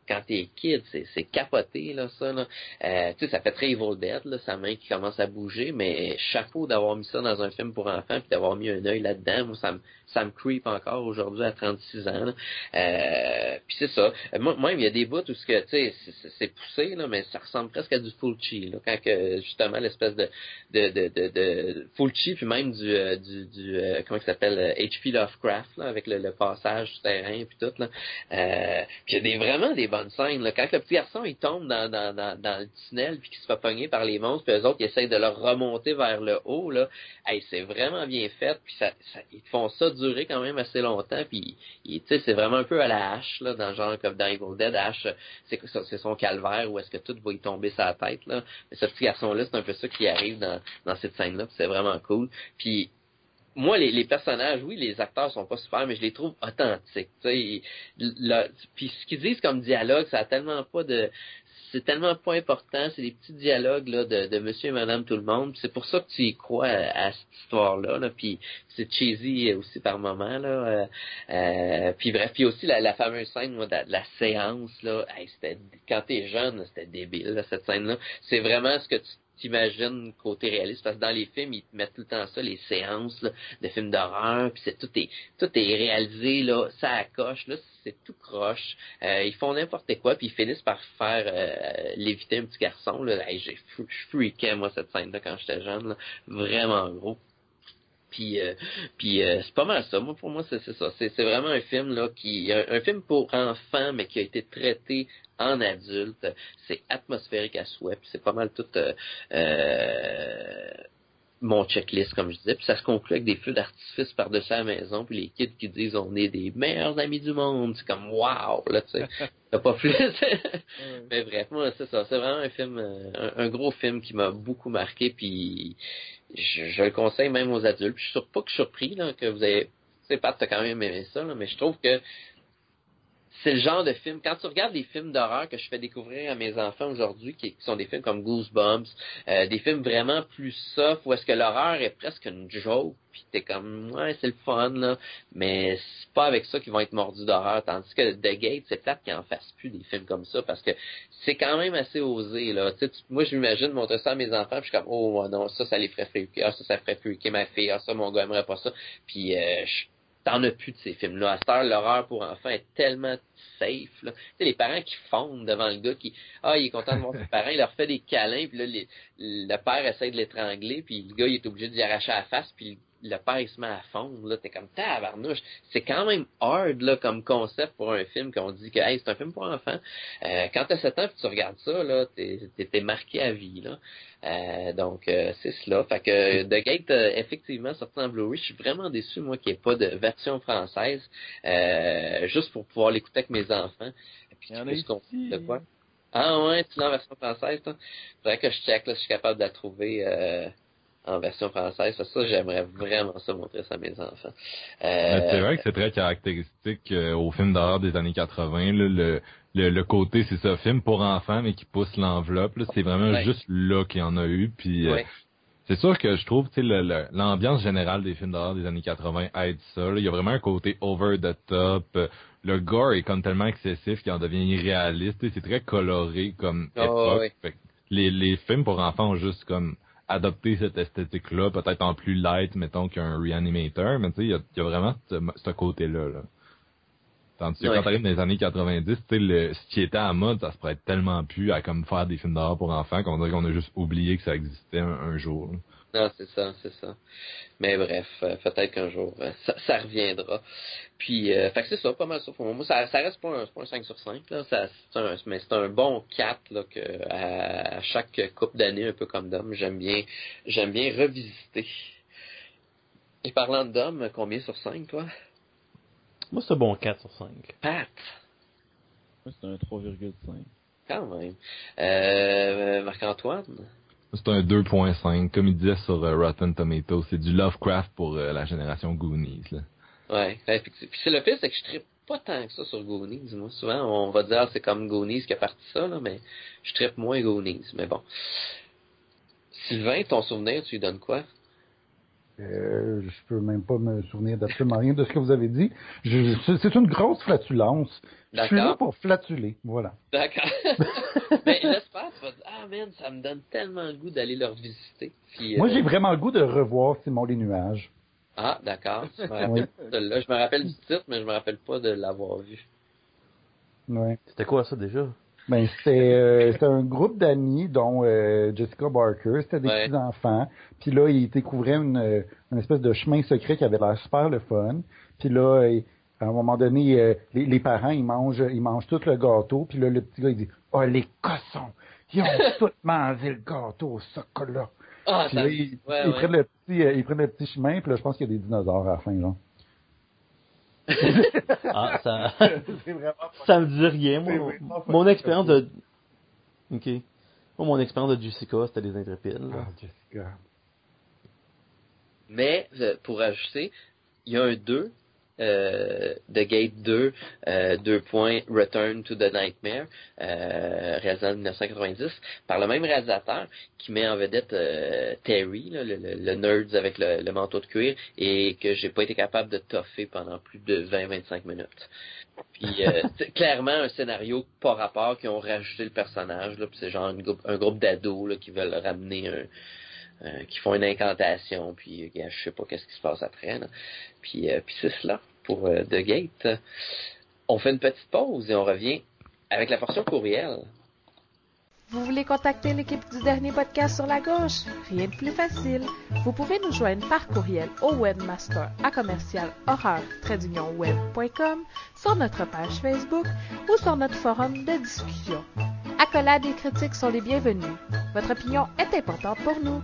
quand t'es kid, c'est capoté, là, ça, là. Tu sais, ça fait très Evil Dead, là, sa main qui commence à bouger, mais chapeau d'avoir mis ça dans un film pour enfants puis d'avoir mis un œil là-dedans. Moi, ça me creep encore aujourd'hui à 36 ans, là. Puis c'est ça. Moi, même, il y a des bouts où ce que, tu sais, c'est poussé, là, mais ça ressemble presque à du Fulci, là, quand que, justement, l'espèce de Fulci, puis même du comment il s'appelle, H.P. Lovecraft, là, avec le passage du terrain puis tout, là. Puis il y a vraiment des bonnes scènes, là. Quand le petit garçon, il tombe dans le tunnel puis qu'il se fait pogner par les monstres, puis eux autres, ils essayent de le remonter vers le haut, là. Hey, c'est vraiment bien fait, puis ils font ça durer quand même assez longtemps, puis tu sais, c'est vraiment un peu à la hache, là, dans le genre comme dans Evil Dead, hache, c'est son calvaire où est-ce que tout va y tomber sur la tête, là. Mais ce petit garçon-là, c'est un peu ça qui arrive dans cette scène-là, puis c'est vraiment cool. Puis moi, les personnages, oui, les acteurs sont pas super, mais je les trouve authentiques. Tu sais, puis ce qu'ils disent comme dialogue, ça a tellement pas de, c'est tellement pas important. C'est des petits dialogues là de Monsieur et Madame tout le monde. Puis c'est pour ça que tu y crois à cette histoire-là. Là. Puis c'est cheesy aussi par moment là. Puis bref, puis aussi la fameuse scène moi, de la séance là. Hey, c'était quand t'es jeune, là, c'était débile là, cette scène-là. C'est vraiment ce que tu t'imagines côté réaliste, parce que dans les films, ils te mettent tout le temps ça, les séances là, de films d'horreur, puis tout est réalisé, là, ça accroche, là, c'est tout croche. Ils font n'importe quoi, puis ils finissent par faire léviter un petit garçon, là. Hey, je freakais, moi, cette scène-là, quand j'étais jeune, là. Vraiment gros. Puis c'est pas mal ça. Moi, pour moi, c'est ça. C'est vraiment un film là un film pour enfants, mais qui a été traité en adulte. C'est atmosphérique à souhait. Puis c'est pas mal tout mon checklist, comme je disais. Puis ça se conclut avec des feux d'artifice par-dessus la maison. Puis les kids qui disent on est des meilleurs amis du monde. C'est comme wow, là, tu sais. T'as pas plus. Mais bref, moi, c'est ça. C'est vraiment un film, un gros film qui m'a beaucoup marqué. Puis je le conseille même aux adultes. Puis je suis pas que surpris là, que vous avez. Tu sais, Pat, t'as quand même aimé ça, là, mais je trouve que c'est le genre de film, quand tu regardes des films d'horreur que je fais découvrir à mes enfants aujourd'hui, qui sont des films comme Goosebumps, des films vraiment plus soft, où est-ce que l'horreur est presque une joke, puis t'es comme, ouais, c'est le fun, là, mais c'est pas avec ça qu'ils vont être mordus d'horreur, tandis que The Gate, c'est plate qu'ils en fassent plus des films comme ça, parce que c'est quand même assez osé, là. Tu sais, moi, je m'imagine montrer ça à mes enfants, puis je suis comme, oh non, ça les ferait freaker, ça ferait freaker ma fille, ça, mon gars aimerait pas ça, puis t'en as plus de ces films-là. À cette heure, l'horreur pour enfants est tellement safe, là. Tu sais, les parents qui fondent devant le gars il est content de voir ses parents, il leur fait des câlins, puis là, le père essaie de l'étrangler, puis le gars, il est obligé de lui arracher la face, puis le père, il se met à fondre, là. T'es comme, tabarnouche. C'est quand même hard, là, comme concept pour un film qu'on dit que, hey, c'est un film pour enfants. Quand t'as 7 ans, puis tu regardes ça, là, t'es marqué à vie, là. Donc, c'est cela. Fait que The Gate, effectivement, sorti en Blu-ray, je suis vraiment déçu, moi, qu'il n'y ait pas de version française, juste pour pouvoir l'écouter avec mes enfants. Puis, il y en a ici. De quoi? Ah ouais, tu l'as en version française, toi? Faudrait que je check, là, si je suis capable de la trouver en version française. Parce que ça, j'aimerais vraiment ça montrer ça à mes enfants. Mais c'est vrai que c'est très caractéristique au film d'horreur des années 80, là, le côté, c'est ça, film pour enfants, mais qui pousse l'enveloppe, là, c'est vraiment juste là qu'il y en a eu, puis c'est sûr que je trouve, tu sais, l'ambiance générale des films d'horreur des années 80 aide ça, là. Il y a vraiment un côté over the top, le gore est comme tellement excessif qu'il en devient irréaliste, tu sais, c'est très coloré comme époque, fait que les films pour enfants ont juste comme adopté cette esthétique-là, peut-être en plus light, mettons, qu'un Reanimator, mais tu sais, il y a vraiment ce côté-là, là. Tandis que quand t'arrives dans les années 90, tu sais, ce qui était à mode, ça se prête tellement plus à comme faire des films d'horreur pour enfants qu'on dirait qu'on a juste oublié que ça existait un jour, là. Non, c'est ça. Mais bref, peut-être qu'un jour, ça reviendra. Puis, fait que c'est ça, pas mal ça pour moi. Ça reste pas un 5 sur 5, là. Mais c'est un bon 4, là, que à chaque couple d'années, un peu comme Dom, j'aime bien revisiter. Et parlant de Dom, combien sur 5, toi? Moi, c'est un bon 4 sur 5. Pat? Moi, c'est un 3,5. Quand même. Marc-Antoine? C'est un 2.5. Comme il disait sur Rotten Tomatoes, c'est du Lovecraft pour la génération Goonies, là. Ouais, puis c'est le pire, c'est que je trippe pas tant que ça sur Goonies. Moi, souvent, on va dire c'est comme Goonies qui a parti ça, là, mais je trippe moins Goonies. Mais bon. Sylvain, ton souvenir, tu lui donnes quoi? Je peux même pas me souvenir d'absolument rien de ce que vous avez dit. C'est une grosse flatulence. Je suis là D'accord. pour flatuler, voilà. D'accord. Mais j'espère que tu vas dire, ah man, ça me donne tellement le goût d'aller leur visiter. Puis, Moi, j'ai vraiment le goût de revoir Simon les Nuages. Ah, d'accord. Je me rappelle pas de là. Je me rappelle du titre, mais je me rappelle pas de l'avoir vu. Ouais. C'était quoi ça déjà? Ben, c'était un groupe d'amis, dont Jessica Barker. C'était des Ouais. petits-enfants. Puis là, ils découvraient une espèce de chemin secret qui avait l'air super le fun. Puis là, à un moment donné, les parents, ils mangent tout le gâteau. Puis là, le petit gars, il dit « Oh, les cossons! Ils ont tous mangé le gâteau au chocolat! » Ah, Puis ça... là, ouais, ils prennent le petit chemin. Puis là, je pense qu'il y a des dinosaures à la fin, là. Ah, ça... C'est vraiment ça me dit rien. C'est Moi, vraiment pas mon ça expérience comme de... OK. Moi, mon expérience de Jessica, c'était les Intrépides. là. Ah, Jessica. Mais, pour ajouter, il y a un 2, The Gate 2, 2 points, Return to the Nightmare, réalisé en 1990, par le même réalisateur qui met en vedette Terry, là, le nerd avec le manteau de cuir, et que j'ai pas été capable de toffer pendant plus de 20-25 minutes. Puis c'est clairement un scénario pas rapport qui ont rajouté le personnage, là, puis c'est genre un groupe d'ados là, qui veulent ramener qui font une incantation, puis je sais pas qu'est-ce qui se passe après. Là. Puis c'est cela pour The Gate. On fait une petite pause et on revient avec la portion courriel. Vous voulez contacter l'équipe du dernier podcast sur la gauche? Rien de plus facile. Vous pouvez nous joindre par courriel au webmaster@horreur-web.com, sur notre page Facebook ou sur notre forum de discussion. Accolades et critiques sont les bienvenus. Votre opinion est importante pour nous.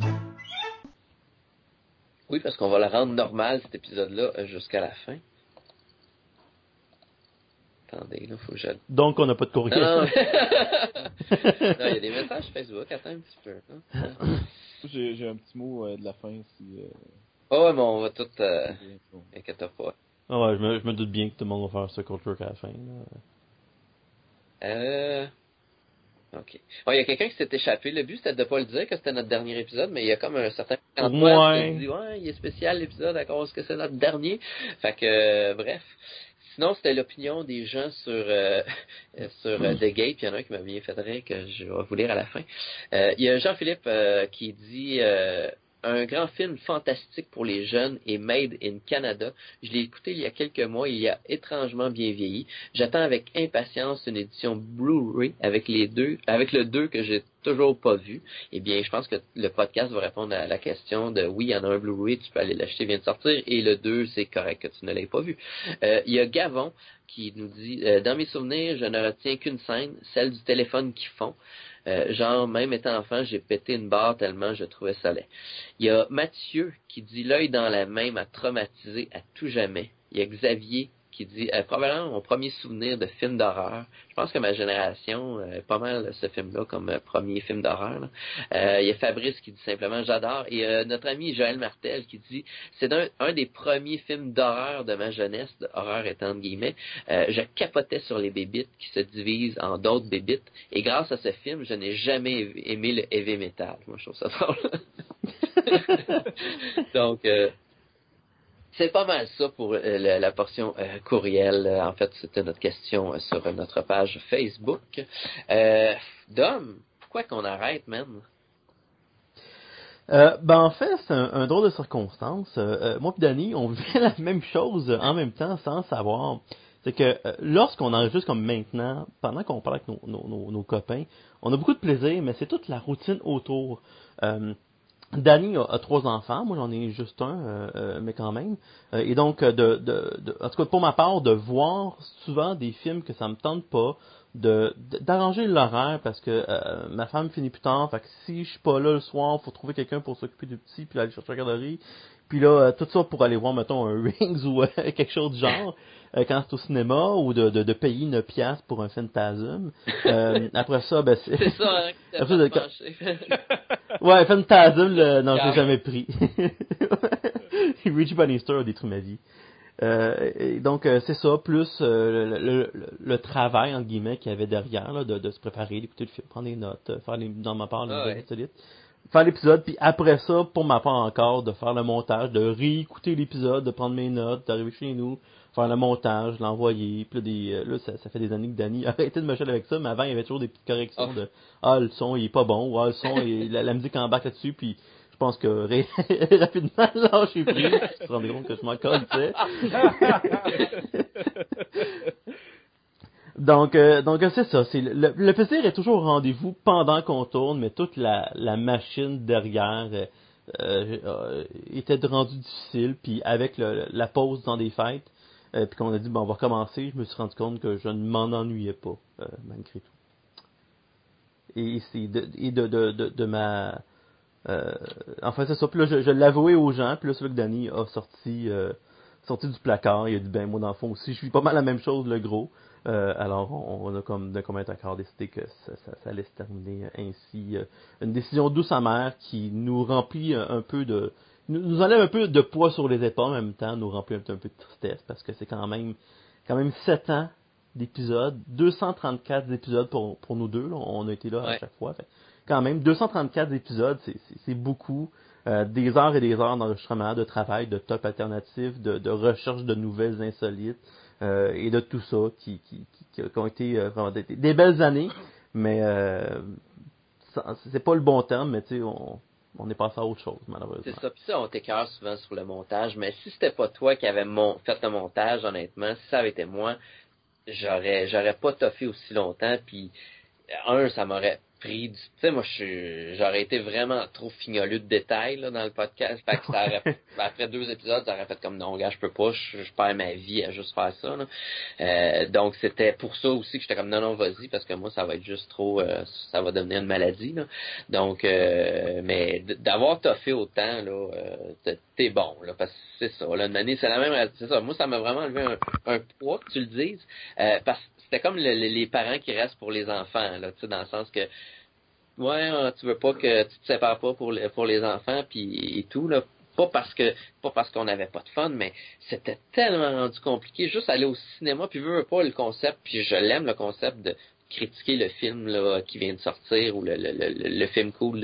Oui, parce qu'on va la rendre normale, cet épisode-là, jusqu'à la fin. Attendez, là, faut que je... Donc, on n'a pas de courriel. Non, il y a des messages Facebook. Attends un petit peu. Hein. J'ai un petit mot de la fin. Si, Oh, ouais, mais on va tout... Inquiète pas. Ah ouais, je me doute bien que tout le monde va faire ce culture à la fin. Là. OK. Bon, il y a quelqu'un qui s'est échappé. Le but, c'était de pas le dire que c'était notre dernier épisode, mais il y a comme un certain Ouais. qui dit, ouais, il est spécial l'épisode à cause que c'est notre dernier. Fait que, bref. Sinon, c'était l'opinion des gens sur The Gate. Puis il y en a un qui m'a bien fait rire, que je vais vous lire à la fin. Il y a Jean-Philippe qui dit... un grand film fantastique pour les jeunes et made in Canada. Je l'ai écouté il y a quelques mois, il a étrangement bien vieilli. J'attends avec impatience une édition Blu-ray avec le 2 que j'ai toujours pas vu. Eh bien, je pense que le podcast va répondre à la question de oui, il y en a un Blu-ray, tu peux aller l'acheter, il vient de sortir, et le 2, c'est correct que tu ne l'aies pas vu. Il y a Gavon qui nous dit dans mes souvenirs, je ne retiens qu'une scène, celle du téléphone qui fond. Genre, même étant enfant, j'ai pété une barre tellement je trouvais ça laid. Il y a Mathieu qui dit l'œil dans la main m'a traumatisé à tout jamais. Il y a Xavier qui dit probablement mon premier souvenir de film d'horreur. Je pense que ma génération pas mal ce film-là comme premier film d'horreur. Là. Il y a Fabrice qui dit simplement j'adore. Et notre ami Joël Martel qui dit c'est un des premiers films d'horreur de ma jeunesse, de horreur étant entre guillemets. Je capotais sur les bébites qui se divisent en d'autres bébites. Et grâce à ce film, je n'ai jamais aimé le heavy metal. Moi, je trouve ça drôle. Donc, c'est pas mal ça pour la portion courriel. En fait, c'était notre question sur notre page Facebook. Dom, pourquoi qu'on arrête, man? En fait, c'est un drôle de circonstance. Moi et Danny, on vit la même chose en même temps sans savoir. C'est que lorsqu'on enregistre comme maintenant, pendant qu'on parle avec nos copains, on a beaucoup de plaisir, mais c'est toute la routine autour. Danny a 3 enfants, moi j'en ai juste un, mais quand même. Et donc, en tout cas pour ma part, de voir souvent des films que ça me tente pas, d'arranger l'horaire parce que ma femme finit plus tard, fait que si je suis pas là le soir, faut trouver quelqu'un pour s'occuper du petit, puis aller chercher la garderie. Puis là, tout ça pour aller voir, mettons, un Rings ou quelque chose du genre, quand c'est au cinéma, ou de payer 9 piastres pour un Phantasm. Après ça, ben c'est... C'est ça, hein, qui t'a fait pencher. Ouais, Phantasm, non, je l'ai jamais pris. Richie Bannister a détruit ma vie. Et donc, c'est ça, plus le travail, entre guillemets, qu'il y avait derrière, là, de se préparer, d'écouter le film, prendre des notes, faire dans ma part les solides. faire l'épisode, puis après ça, pour ma part encore, de faire le montage, de réécouter l'épisode, de prendre mes notes, d'arriver chez nous, faire le montage, l'envoyer, puis là, ça fait des années que Danny a arrêté de me chialer avec ça, mais avant, il y avait toujours des petites corrections de « Ah, le son, il est pas bon » ou « Ah, le son, la musique embarque là-dessus », puis je pense que rapidement, lâché pris, je me suis rendu compte que je m'en colle, tu sais. Donc c'est ça. C'est le plaisir est toujours au rendez-vous pendant qu'on tourne, mais toute la machine derrière était rendue difficile. Puis avec la pause dans des fêtes, puis qu'on a dit on va recommencer, je me suis rendu compte que je ne m'en ennuyais pas malgré tout. Et c'est de ma enfin c'est ça. Puis là je l'avouais aux gens. Puis là c'est là que Danny a sorti du placard. Il a dit ben moi dans le fond aussi je suis pas mal la même chose le gros. Alors, on a comme d'un commun accord décidé que ça allait se terminer ainsi. Une décision douce amère qui nous remplit un peu de... nous enlève un peu de poids sur les épaules, en même temps, nous remplit un peu de tristesse, parce que c'est quand même 7 ans d'épisodes, 234 épisodes pour nous deux, là, on a été là à chaque fois. Fait, quand même, 234 épisodes, c'est beaucoup. Des heures et des heures d'enregistrement, de travail, de top alternatifs, de recherche de nouvelles insolites. Et de tout ça qui ont été vraiment des belles années, mais c'est pas le bon terme, mais tu sais, on est passé à autre chose, malheureusement. C'est ça, puis ça, on t'écœure souvent sur le montage, mais si c'était pas toi qui avais fait le montage, honnêtement, si ça avait été moi, j'aurais pas toffé aussi longtemps, puis ça m'aurait pris du... Tu sais, moi, j'aurais été vraiment trop fignoleux de détails là, dans le podcast. Fait que après 2 épisodes, ça aurait fait comme non, gars, je peux pas, je perds ma vie à juste faire ça. Là. Donc, c'était pour ça aussi que j'étais comme non, vas-y, parce que moi, ça va être juste trop... ça va devenir une maladie. Là. Donc, mais d'avoir toffé autant, là, t'es bon, là, parce que c'est ça. Là, une année, c'est la même... C'est ça. Moi, ça m'a vraiment enlevé un poids, que tu le dises, parce que c'était comme les parents qui restent pour les enfants, là, tu sais, dans le sens que tu veux pas que tu te sépares pas pour les enfants puis et tout là, pas parce qu'on n'avait pas de fun, mais c'était tellement rendu compliqué juste aller au cinéma puis veux pas le concept, puis je l'aime le concept de critiquer le film là qui vient de sortir ou le film cool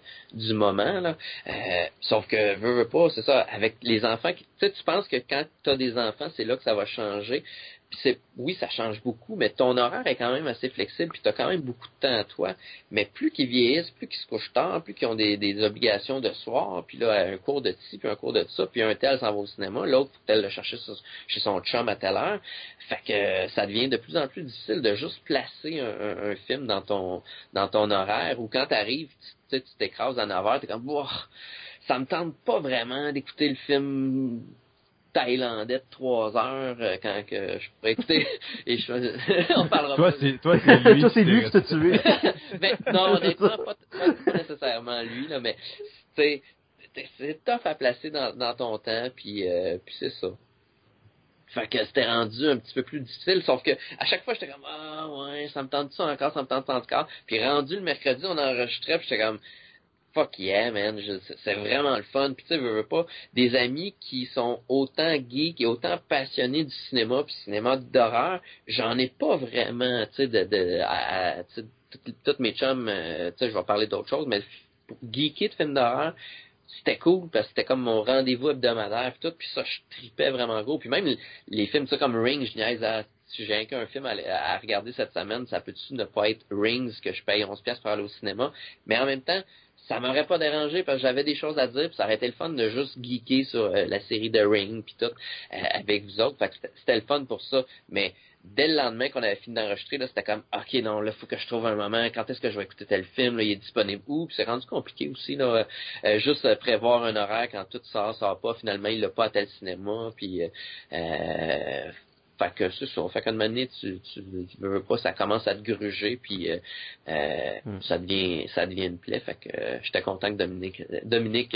du moment là. Sauf que veux pas, c'est ça, avec les enfants, tu sais, tu penses que quand tu as des enfants, c'est là que ça va changer. Puis oui, ça change beaucoup, mais ton horaire est quand même assez flexible, puis tu as quand même beaucoup de temps à toi. Mais plus qu'ils vieillissent, plus qu'ils se couchent tard, plus qu'ils ont des obligations de soir, puis là, un cours de ci, puis un cours de ça, puis un tel s'en va au cinéma, l'autre, faut tel le chercher chez son chum à telle heure. Fait que ça devient de plus en plus difficile de juste placer un film dans ton horaire, ou quand t'arrives, tu t'écrases à 9h, t'es comme, ça me tente pas vraiment d'écouter le film thaïlandais de 3 heures quand que je pourrais écouter et on parlera toi, pas. C'est lui qui t'a tué. Mais non, honnêtement, pas nécessairement lui, là, mais c'est tough à placer dans ton temps, puis c'est ça. Fait que c'était rendu un petit peu plus difficile, sauf que à chaque fois j'étais comme ça me tente ça encore, puis rendu le mercredi on enregistrait, puis j'étais comme fuck yeah, man, c'est vraiment le fun. Puis tu sais, veux pas, des amis qui sont autant geeks et autant passionnés du cinéma, puis cinéma d'horreur, j'en ai pas vraiment, tu sais, toutes mes chums, tu sais, je vais parler d'autres choses, mais pour geeker de films d'horreur, c'était cool, parce que c'était comme mon rendez-vous hebdomadaire, puis tout, puis ça, je tripais vraiment gros. Puis même les films, ça, comme Ring, je niaise si j'ai qu'un film à regarder cette semaine, ça peut-tu ne pas être Rings, que je paye 11$ pour aller au cinéma, mais en même temps, ça m'aurait pas dérangé parce que j'avais des choses à dire, puis ça aurait été le fun de juste geeker sur la série de Ring puis tout avec vous autres. Fait que c'était le fun pour ça. Mais dès le lendemain qu'on avait fini d'enregistrer, là, c'était comme OK, non, là, faut que je trouve un moment, quand est-ce que je vais écouter tel film, là, il est disponible où? Puis c'est rendu compliqué aussi, là, juste prévoir un horaire quand tout sort pas, finalement il l'a pas à tel cinéma, puis fait que c'est ça. Fait qu'à un moment donné, tu veux pas, ça commence à te gruger, puis ça devient une plaie. Fait que j'étais content que Dominique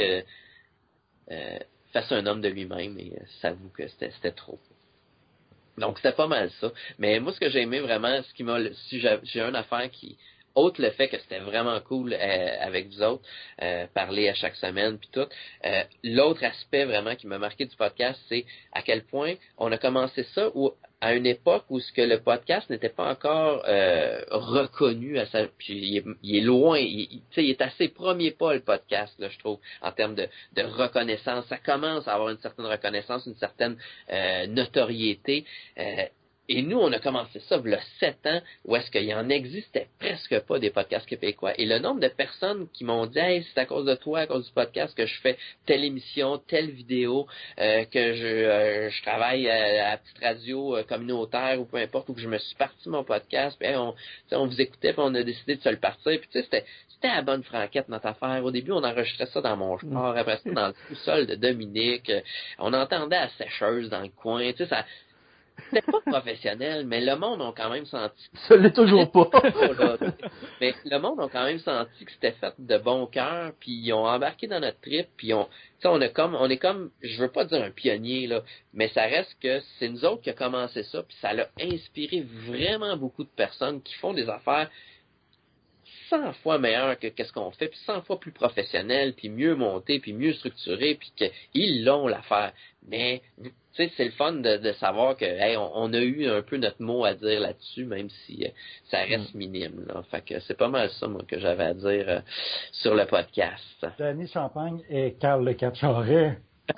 fasse un homme de lui-même, et s'avoue que c'était trop. Donc c'était pas mal ça. Mais moi, ce que j'ai aimé vraiment, si j'ai une affaire qui, autre le fait que c'était vraiment cool avec vous autres, parler à chaque semaine puis tout. L'autre aspect vraiment qui m'a marqué du podcast, c'est à quel point on a commencé ça à une époque où ce que le podcast n'était pas encore reconnu à sa, puis il est loin, tu sais, il est à ses premiers pas le podcast là, je trouve, en termes de reconnaissance. Ça commence à avoir une certaine reconnaissance, une certaine notoriété. Et nous, on a commencé ça il y a 7 ans, où est-ce qu'il y en existait presque pas des podcasts québécois. Et le nombre de personnes qui m'ont dit « Hey, c'est à cause de toi, à cause du podcast, que je fais telle émission, telle vidéo, que je travaille à la petite radio communautaire ou peu importe, ou que je me suis parti mon podcast, puis hey, on vous écoutait, puis on a décidé de se le partir. » Puis tu sais, c'était à la bonne franquette notre affaire. Au début, on enregistrait ça dans mon char, après ça dans le sous-sol de Dominique. On entendait la sécheuse dans le coin. Tu sais, ça... C'était pas professionnel, mais le monde a quand même senti... Ça l'est toujours pas. Mais le monde a quand même senti que c'était fait de bon cœur, puis ils ont embarqué dans notre trip, puis on est comme, je veux pas dire un pionnier, là, mais ça reste que c'est nous autres qui a commencé ça, puis ça l'a inspiré vraiment beaucoup de personnes qui font des affaires 100 fois meilleures que qu'est-ce qu'on fait, puis 100 fois plus professionnelles, puis mieux montées, puis mieux structurées, puis qu'ils l'ont l'affaire. Mais tu sais, c'est le fun de savoir que hey, on a eu un peu notre mot à dire là-dessus, même si ça reste minime. Là. Fait que c'est pas mal ça, moi, que j'avais à dire sur le podcast. Danny Champagne et Carl Le Cacciaret.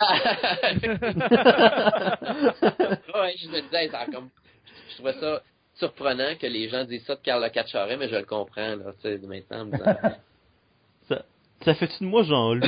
Ouais, je me disais, je trouvais ça surprenant que les gens disent ça de Carl Le Cacciaret, mais je le comprends, là, tu sais, maintenant, en me disant... Ça fait-tu de moi Jean-Loup?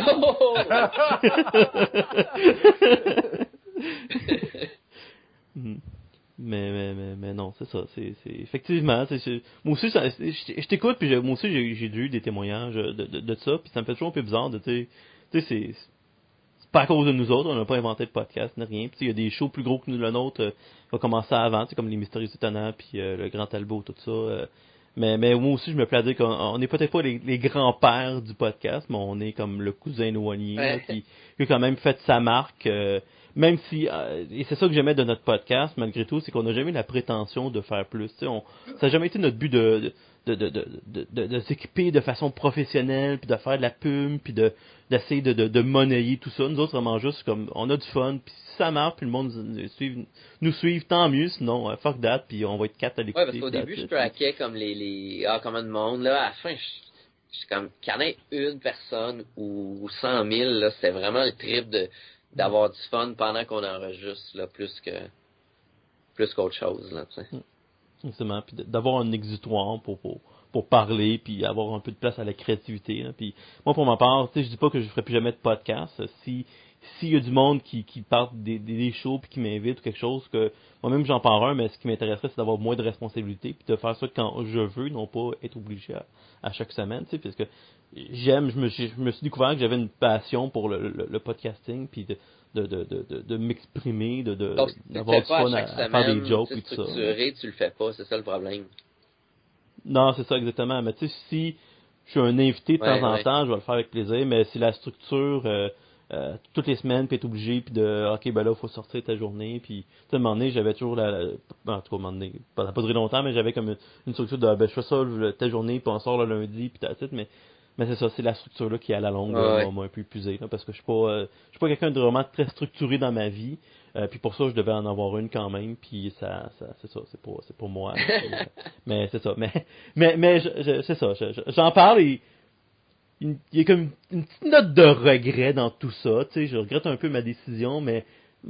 mais non, c'est ça. C'est effectivement. Moi aussi, je t'écoute, puis moi aussi, j'ai eu des témoignages de ça, puis ça me fait toujours un peu bizarre de, tu sais, c'est pas à cause de nous autres, on n'a pas inventé de podcast, ni rien. Puis il y a des shows plus gros que nous, le nôtre, qui ont commencé avant, comme les Mystérieux Étonnants, puis le Grand Talbot, tout ça. Mais moi aussi, je me plais à dire qu'on n'est peut-être pas les grands-pères du podcast, mais on est comme le cousin éloigné, là, qui a quand même fait sa marque. Même si, et c'est ça que j'aimais de notre podcast, malgré tout, c'est qu'on n'a jamais eu la prétention de faire plus. Ça n'a jamais été notre but de s'équiper de façon professionnelle, puis de faire de la pub, puis d'essayer de monnayer tout ça. Nous autres, vraiment juste comme, on a du fun, puis si ça marche, puis le monde nous suive, tant mieux, sinon, fuck that, puis on va être 4 à l'écouter. Ouais, parce qu'au début, je traquais comme comment de monde, là, à la fin, je comme, qu'il y en ait une personne ou 100 000, là, c'était vraiment le trip d'avoir du fun pendant qu'on enregistre, là, plus qu'autre chose, là, tu sais. Exactement, puis d'avoir un exutoire pour parler, puis avoir un peu de place à la créativité, là. Puis moi, pour ma part, tu sais, je dis pas que je ferai plus jamais de podcast. S'il y a du monde qui part des shows puis qui m'invite ou quelque chose, que moi-même j'en parle un, mais ce qui m'intéresserait, c'est d'avoir moins de responsabilités, puis de faire ça quand je veux, non pas être obligé à chaque semaine, tu sais, parce que je me suis découvert que j'avais une passion pour le podcasting, puis de m'exprimer, donc, d'avoir du fun à faire des jokes et tout ça. Structuré, tu le fais pas, c'est ça le problème. Non, c'est ça exactement. Mais tu sais, si je suis un invité de temps en temps, je vais le faire avec plaisir, mais si la structure toutes les semaines, puis être obligé, puis ok, ben là, il faut sortir ta journée, puis tu sais, à un moment donné, j'avais toujours en tout cas, à un moment donné, ça n'a pas duré longtemps, mais j'avais comme une structure de, je fais ça ta journée, puis on sort le lundi, puis t'as mais c'est ça, c'est la structure là qui à la longue m'a un peu épuisé, là, parce que je suis pas quelqu'un de vraiment très structuré dans ma vie, puis pour ça je devais en avoir une quand même, puis ça c'est ça, c'est pour moi. Mais c'est ça, mais c'est ça, j'en parle et il y a comme une petite note de regret dans tout ça, tu sais, je regrette un peu ma décision, mais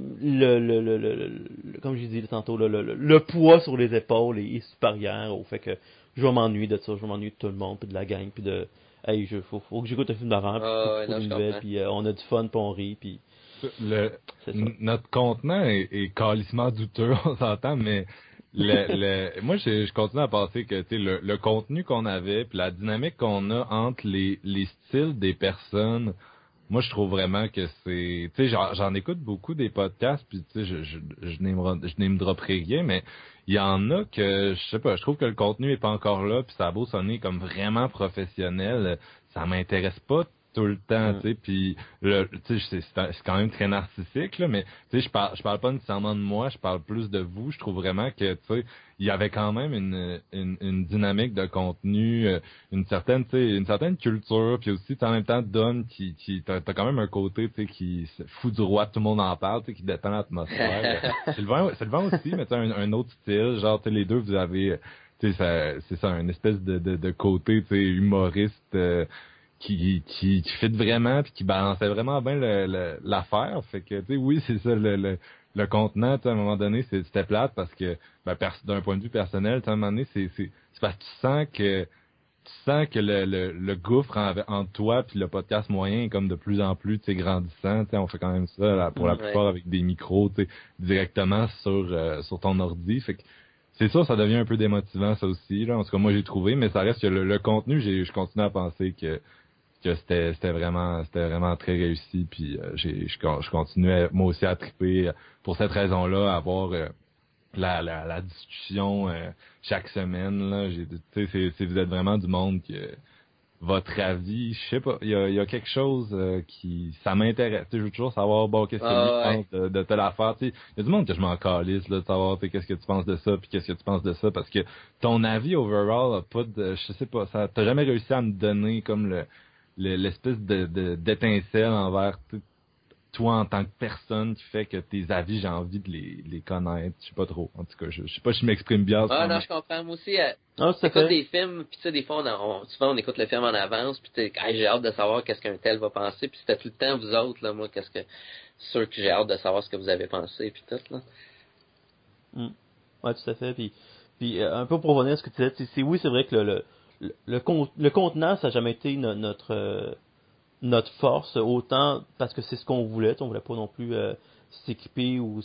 comme j'ai dit tantôt, le poids sur les épaules est supérieur au fait que je vais m'ennuyer de ça, je vais m'ennuyer de tout le monde, puis de la gang, puis de hey, faut que j'écoute un film d'horreur, puis une nouvelle, puis on a du fun, puis on rit, puis notre contenant est calissement douteux, on s'entend, mais moi je continue à penser que tu sais le contenu qu'on avait, puis la dynamique qu'on a entre les styles des personnes, moi je trouve vraiment que c'est, tu sais, j'en écoute beaucoup des podcasts, puis tu sais je name dropperai rien, mais il y en a que je sais pas, je trouve que le contenu est pas encore là, puis ça a beau sonner comme vraiment professionnel, ça m'intéresse pas tout le temps, tu sais, puis tu sais, c'est quand même très narcissique, là, mais tu sais, je parle pas nécessairement de moi, je parle plus de vous. Je trouve vraiment que, tu sais, il y avait quand même une dynamique de contenu, une certaine culture, puis aussi, en même temps, Dom, t'as quand même un côté, tu sais, qui se fout du roi, tout le monde en parle, tu sais, qui détend l'atmosphère. C'est le vent aussi, mais tu sais, un autre style, genre, tu sais, les deux, vous avez, tu sais, c'est ça, une espèce de côté, tu sais, humoriste, qui fit vraiment, puis qui balançait vraiment bien l'affaire. Fait que, tu sais, oui, c'est ça, le contenant, tu sais, à un moment donné, c'était plate parce que, d'un point de vue personnel, tu sais, à un moment donné, c'est parce que tu sens que le gouffre entre toi puis le podcast moyen est comme de plus en plus, tu sais, grandissant. Tu sais, on fait quand même ça là, pour la plupart avec des micros, tu sais, directement sur ton ordi. Fait que c'est ça devient un peu démotivant ça aussi. Là. En tout cas, moi j'ai trouvé, mais ça reste que le contenu, je continue à penser que c'était vraiment très réussi. Puis je continuais moi aussi à triper pour cette raison-là, à avoir la discussion chaque semaine là. Tu sais, vous êtes vraiment du monde que votre avis, je sais pas, il y a quelque chose qui ça m'intéresse. Tu sais, je veux toujours savoir qu'est-ce que lui pense de telle affaire. Tu sais, il y a du monde que je m'en calisse là, de savoir qu'est-ce que tu penses de ça, puis qu'est-ce que tu penses de ça, parce que ton avis overall a pas de, je sais pas, ça t'as jamais réussi à me donner comme l'espèce d'étincelle envers toi en tant que personne qui fait que tes avis, j'ai envie de les connaître. Je sais pas trop. En tout cas, je sais pas si je m'exprime bien. Non, je comprends. Moi aussi, t'écoutes des films, puis tu sais, des fois, souvent on écoute le film en avance, puis j'ai hâte de savoir qu'est-ce qu'un tel va penser, puis c'était tout le temps vous autres, là, moi, sûr que j'ai hâte de savoir ce que vous avez pensé, puis tout, là. Ouais, tout à fait. Puis un peu pour revenir à ce que tu disais, oui, c'est vrai que le contenant, ça n'a jamais été notre force, autant parce que c'est ce qu'on voulait. On voulait pas non plus s'équiper ou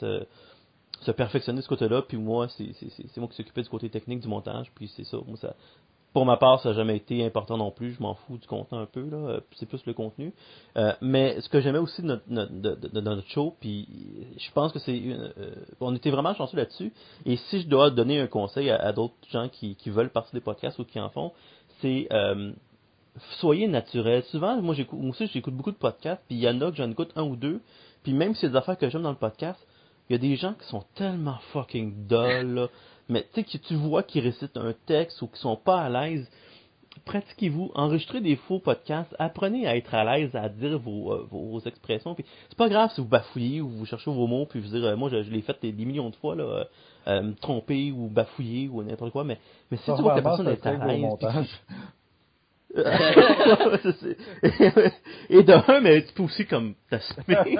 se perfectionner de ce côté-là. Puis moi, c'est moi qui s'occupais du côté technique du montage. Puis c'est ça. Moi, pour ma part, ça n'a jamais été important non plus. Je m'en fous du contenu un peu là. C'est plus le contenu. Mais ce que j'aimais aussi de notre show, puis je pense que on était vraiment chanceux là-dessus. Et si je dois donner un conseil à d'autres gens qui veulent partir des podcasts ou qui en font, c'est soyez naturel. Souvent, moi aussi j'écoute beaucoup de podcasts, puis il y en a que j'en écoute un ou deux, puis même si c'est des affaires que j'aime dans le podcast, il y a des gens qui sont tellement fucking dull, là. Mais tu sais, que tu vois qu'ils récitent un texte ou qui sont pas à l'aise, pratiquez-vous, enregistrez des faux podcasts, apprenez à être à l'aise à dire vos expressions, puis c'est pas grave si vous bafouillez ou vous cherchez vos mots, puis vous dire, moi je l'ai fait des millions de fois, là, me tromper ou bafouiller ou n'importe quoi, mais si tu vois que la personne est à l'aise... Et de un, mais tu peux aussi comme t'assumer.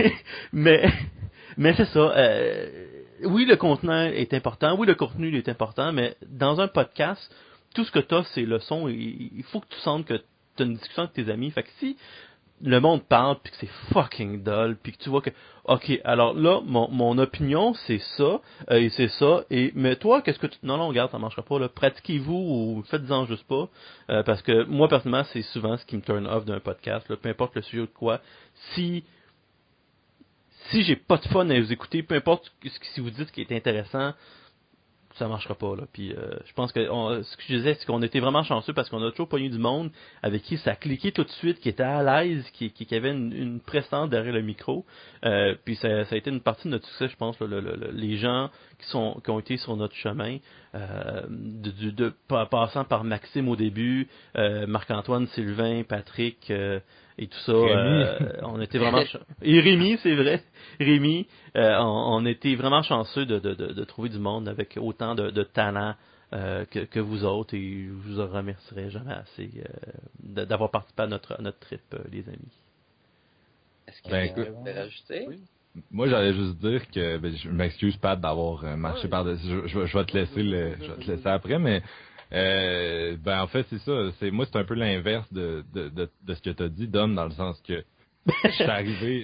mais c'est ça. Oui, le contenant est important. Oui, le contenu est important. Mais dans un podcast, tout ce que t'as, c'est le son. Il faut que tu sentes que t'as une discussion avec tes amis. Fait que si le monde parle puis que c'est fucking dull puis que tu vois que ok, alors là mon opinion c'est ça et c'est ça, et mais toi qu'est-ce que non regarde, ça marchera pas là, pratiquez-vous ou faites-en juste pas, parce que moi personnellement c'est souvent ce qui me turn off d'un podcast là, peu importe le sujet ou de quoi. Si j'ai pas de fun à vous écouter, peu importe si vous dites ce qui est intéressant, ça marchera pas là. Puis je pense que ce que je disais, c'est qu'on était vraiment chanceux parce qu'on a toujours pogné du monde avec qui ça cliquait tout de suite, qui était à l'aise, qui avait une prestance derrière le micro. Puis ça a été une partie de notre succès, je pense, là, les gens qui ont été sur notre chemin, passant par Maxime au début, Marc-Antoine, Sylvain, Patrick. Et tout ça, on était vraiment et Rémi, c'est vrai, Rémi, on était vraiment chanceux de trouver du monde avec autant de talent que vous autres, et je vous en remercierai jamais assez d'avoir participé à notre trip, les amis. Est-ce que vous pouvez rajouter? Oui. Moi, j'allais juste dire que je m'excuse Pat d'avoir marché par-dessus. Je vais te laisser après, mais en fait c'est ça, moi c'est un peu l'inverse de ce que t'as dit, Dom, dans le sens que je suis arrivé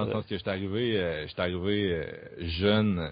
jeune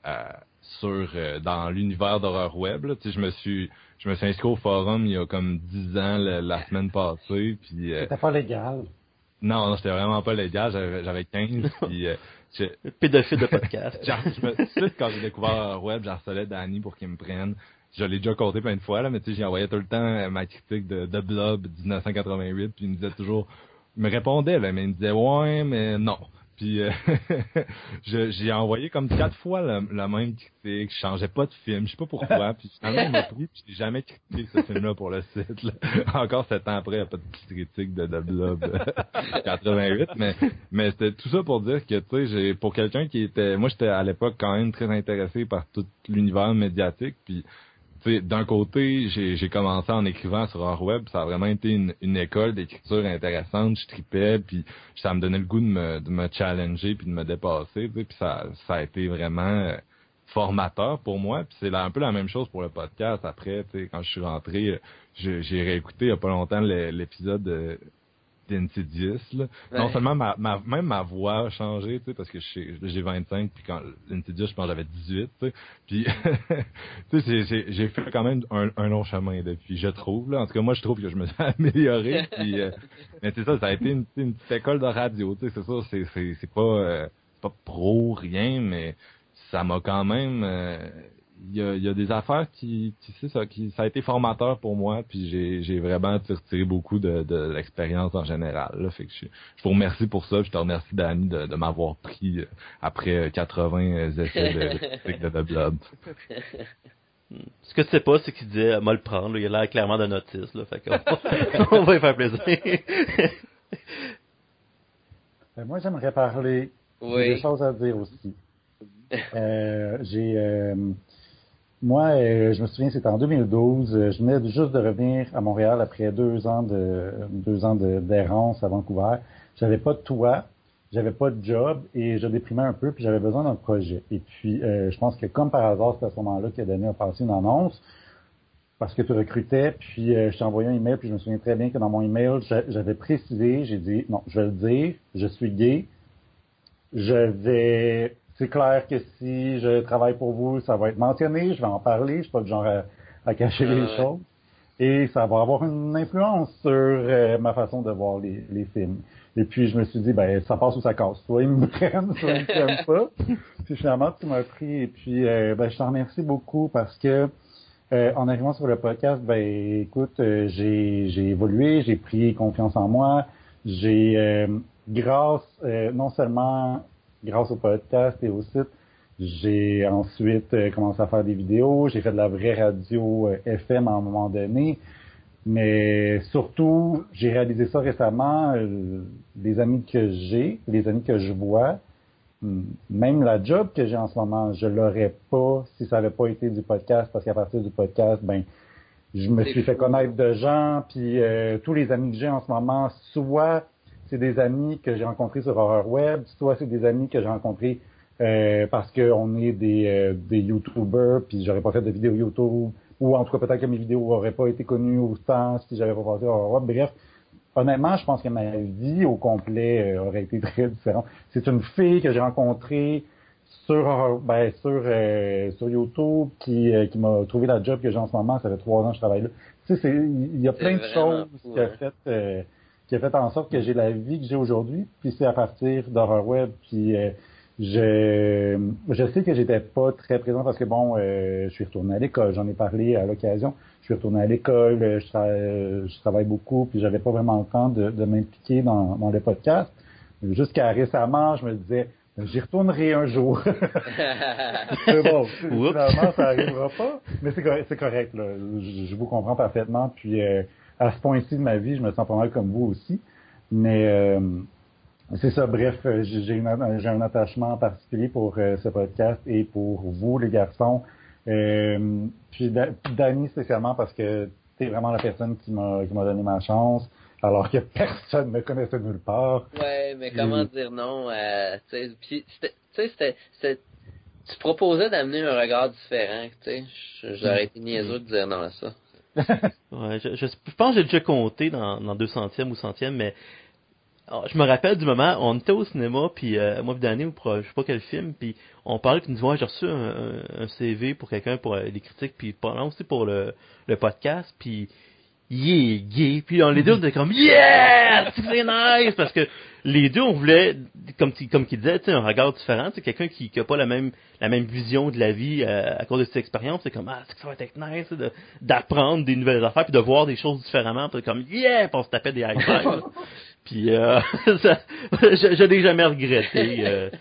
dans l'univers d'horreur web là. Tu sais, je me suis inscrit au forum il y a comme 10 ans la semaine passée, puis c'était pas légal. Non, c'était vraiment pas légal, j'avais 15 puis pédophile de podcast. Quand j'ai découvert le web, j'harcelais Danny pour qu'il me prenne. je l'ai déjà compté plein de fois, là, mais tu sais, j'y envoyais tout le temps ma critique de Blob 1988, puis il me disait toujours, il me répondait, là, mais il me disait ouais, mais non. Puis j'ai envoyé comme 4 fois la même critique, je changeais pas de film, je sais pas pourquoi, puis finalement il m'a pris, puis j'ai jamais critiqué ce film-là pour le site. Là. Encore 7 ans après, il n'y a pas de petite critique de Blob 88, mais c'était tout ça pour dire que tu sais, pour quelqu'un qui était, moi j'étais à l'époque quand même très intéressé par tout l'univers médiatique, puis tu sais, d'un côté, j'ai commencé en écrivant sur Horror Web, ça a vraiment été une école d'écriture intéressante, je tripais, puis ça me donnait le goût de me challenger puis de me dépasser, tu sais, puis ça a été vraiment formateur pour moi, puis c'est un peu la même chose pour le podcast. Après, tu sais, quand je suis rentré, j'ai réécouté il y a pas longtemps l'épisode d'Insidious, là. Ouais. Non seulement même ma voix a changé, tu sais, parce que j'ai 25, puis quand Insidious, je pense que j'avais 18, tu sais. Puis, tu sais, j'ai fait quand même un long chemin depuis, je trouve, là. En tout cas, moi, je trouve que je me suis amélioré, puis, mais c'est ça a été une petite école de radio, tu sais, c'est ça, c'est pas pro, rien, mais ça m'a quand même, il y a des affaires ça a été formateur pour moi, puis j'ai vraiment retiré beaucoup de l'expérience en général. Là, fait que je vous remercie pour ça, je te remercie Danny de m'avoir pris après 80 essais de Blob. Ce que tu sais pas, c'est qu'il disait moi le prendre, là, il a l'air clairement d'un autiste, là, fait qu'on on va y faire plaisir. Moi j'aimerais parler des choses à dire aussi. Moi, je me souviens, c'était en 2012. Je venais juste de revenir à Montréal après 2 ans d'errance à Vancouver. J'avais pas de toit, j'avais pas de job et je déprimais un peu, puis j'avais besoin d'un projet. Et puis, je pense que comme par hasard, c'est à ce moment-là que Danny a passé une annonce parce que tu recrutais, puis je t'ai envoyé un email, puis je me souviens très bien que dans mon email, j'avais précisé, j'ai dit, non, je vais le dire, je suis gay, c'est clair que si je travaille pour vous, ça va être mentionné, je vais en parler, je suis pas du genre à cacher les choses. Et ça va avoir une influence sur ma façon de voir les films. Et puis je me suis dit, ben ça passe ou ça casse. Soit ils me prennent, soit ils me prennent pas. Puis finalement, tu m'as pris. Et puis je t'en remercie beaucoup parce que en arrivant sur le podcast, ben écoute, j'ai évolué, j'ai pris confiance en moi. J'ai non seulement grâce au podcast et au site, j'ai ensuite commencé à faire des vidéos, j'ai fait de la vraie radio FM à un moment donné, mais surtout, j'ai réalisé ça récemment, les amis que j'ai, les amis que je vois, même la job que j'ai en ce moment, je l'aurais pas si ça n'avait pas été du podcast, parce qu'à partir du podcast, ben je me suis fait connaître de gens, puis tous les amis que j'ai en ce moment, soit c'est des amis que j'ai rencontrés sur Horror Web, soit c'est des amis que j'ai rencontrés parce qu'on est des YouTubers, puis j'aurais pas fait de vidéos YouTube, ou en tout cas peut-être que mes vidéos auraient pas été connues autant si j'avais pas passé Horror Web. Bref, honnêtement, je pense que ma vie au complet aurait été très différente. C'est une fille que j'ai rencontrée sur YouTube qui m'a trouvé la job que j'ai en ce moment. Ça fait 3 ans que je travaille là. Tu sais, il y a plein de choses qui a fait en sorte que j'ai la vie que j'ai aujourd'hui. Puis c'est à partir d'Horror Web. Puis je sais que j'étais pas très présent parce que bon, je suis retourné à l'école. J'en ai parlé à l'occasion. Je suis retourné à l'école. Je travaille beaucoup. Puis j'avais pas vraiment le temps de m'impliquer dans le podcast. Jusqu'à récemment, je me disais j'y retournerai un jour. C'est bon. Finalement, ça arrivera pas. Mais c'est correct, là. Je vous comprends parfaitement. Puis à ce point-ci de ma vie, je me sens pas mal comme vous aussi. Mais c'est ça. Bref, j'ai un attachement particulier pour ce podcast et pour vous, les garçons. Puis Danny spécialement parce que t'es vraiment la personne qui m'a donné ma chance. Alors que personne ne connaissait nulle part. Ouais, mais comment dire non? Puis, tu proposais d'amener un regard différent, tu sais. J'aurais été niaiseux de dire non à ça. Ouais, je pense que j'ai déjà compté dans 200e ou 100e, mais je me rappelle du moment, on était au cinéma, puis moi et Danny, ou pour je sais pas quel film, puis on parlait, puis nous disons, j'ai reçu un CV pour quelqu'un pour les critiques, puis pendant aussi pour le podcast, puis il est gay. Puis les deux, on était comme, yeah! C'est nice! Parce que les deux, on voulait, comme qu'il disait, tu sais, un regard différent. C'est quelqu'un qui a pas la même vision de la vie à cause de ses expériences. C'est comme, c'est que ça va être nice d'apprendre des nouvelles affaires puis de voir des choses différemment. Puis comme, yeah! Puis on se tapait des high fives. Puis je l'ai jamais regretté.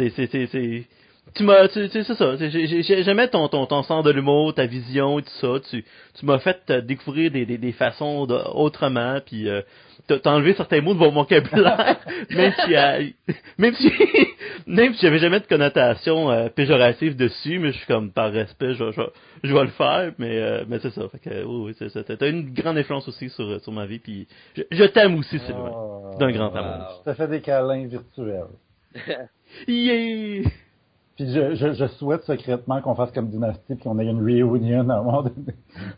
C'est ça. J'aimais ton sens de l'humour, ta vision et tout ça. Tu m'as fait découvrir des façons autrement, puis t'as enlevé certains mots de mon vocabulaire, même si j'avais jamais de connotation péjorative dessus, mais je suis comme par respect, je vais le faire, mais c'est ça. Fait que oui, c'est ça. T'as une grande influence aussi sur ma vie, puis je t'aime aussi, Sylvain, d'un grand amour. Je te fais des câlins virtuels. Yeah! Puis je souhaite secrètement qu'on fasse comme Dynasty puis qu'on ait une reunion à un moment donné.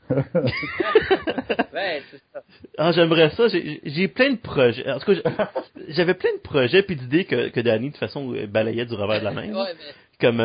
Ouais, c'est ça. Ah, j'aimerais ça. J'ai plein de projets. En tout cas, j'avais plein de projets puis d'idées que Danny, de toute façon, balayait du revers de la main. Ouais, mais... Comme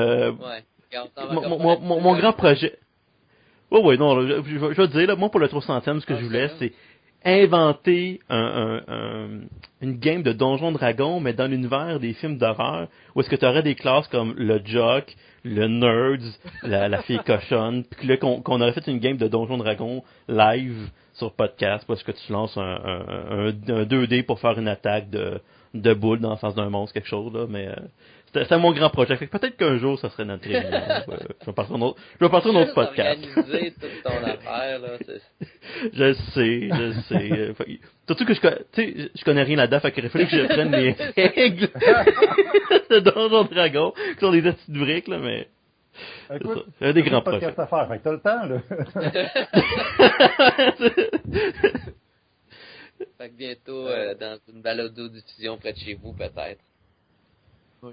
mon grand projet. Ouais, non, je vais te dire, là, moi, pour le 300e, ce que je voulais, c'est inventer une game de Donjons Dragons, mais dans l'univers des films d'horreur, où est-ce que tu aurais des classes comme le Jock, le Nerds, la fille cochonne, puis là, qu'on aurait fait une game de Donjons Dragons live sur podcast, parce que tu lances un 2D pour faire une attaque de boule dans le sens d'un monstre, quelque chose, là, mais c'est mon grand projet. Fait que peut-être qu'un jour, ça serait notre réunion. Je vais partir un autre podcast. Organiser toute ton affaire, là. Je sais. Surtout que je connais rien là-dedans, fait qu'il aurait fallu que je prenne les règles de Donjons Dragons, qui sont des petites briques, là, mais... Écoute, c'est des grands projets. À faire, fait que t'as le temps, là. Fait que bientôt, dans une balado-diffusion près de chez vous, peut-être. Oui.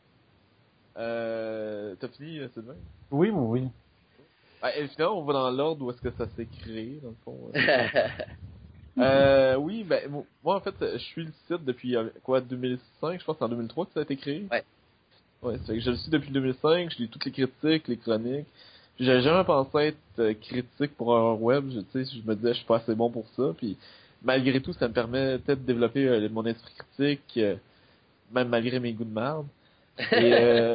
T'as fini, Sylvain? Oui. Finalement, on va dans l'ordre où est-ce que ça s'est créé, dans le fond. Oui, moi, en fait, je suis le site depuis, 2005? Je pense que c'est en 2003 que ça a été créé. Ouais, c'est que je le suis depuis 2005, je lis toutes les critiques, les chroniques. Puis j'avais jamais pensé être critique pour un web, je me disais, je suis pas assez bon pour ça, puis malgré tout, ça me permet peut-être de développer mon esprit critique, même malgré mes goûts de merde. Et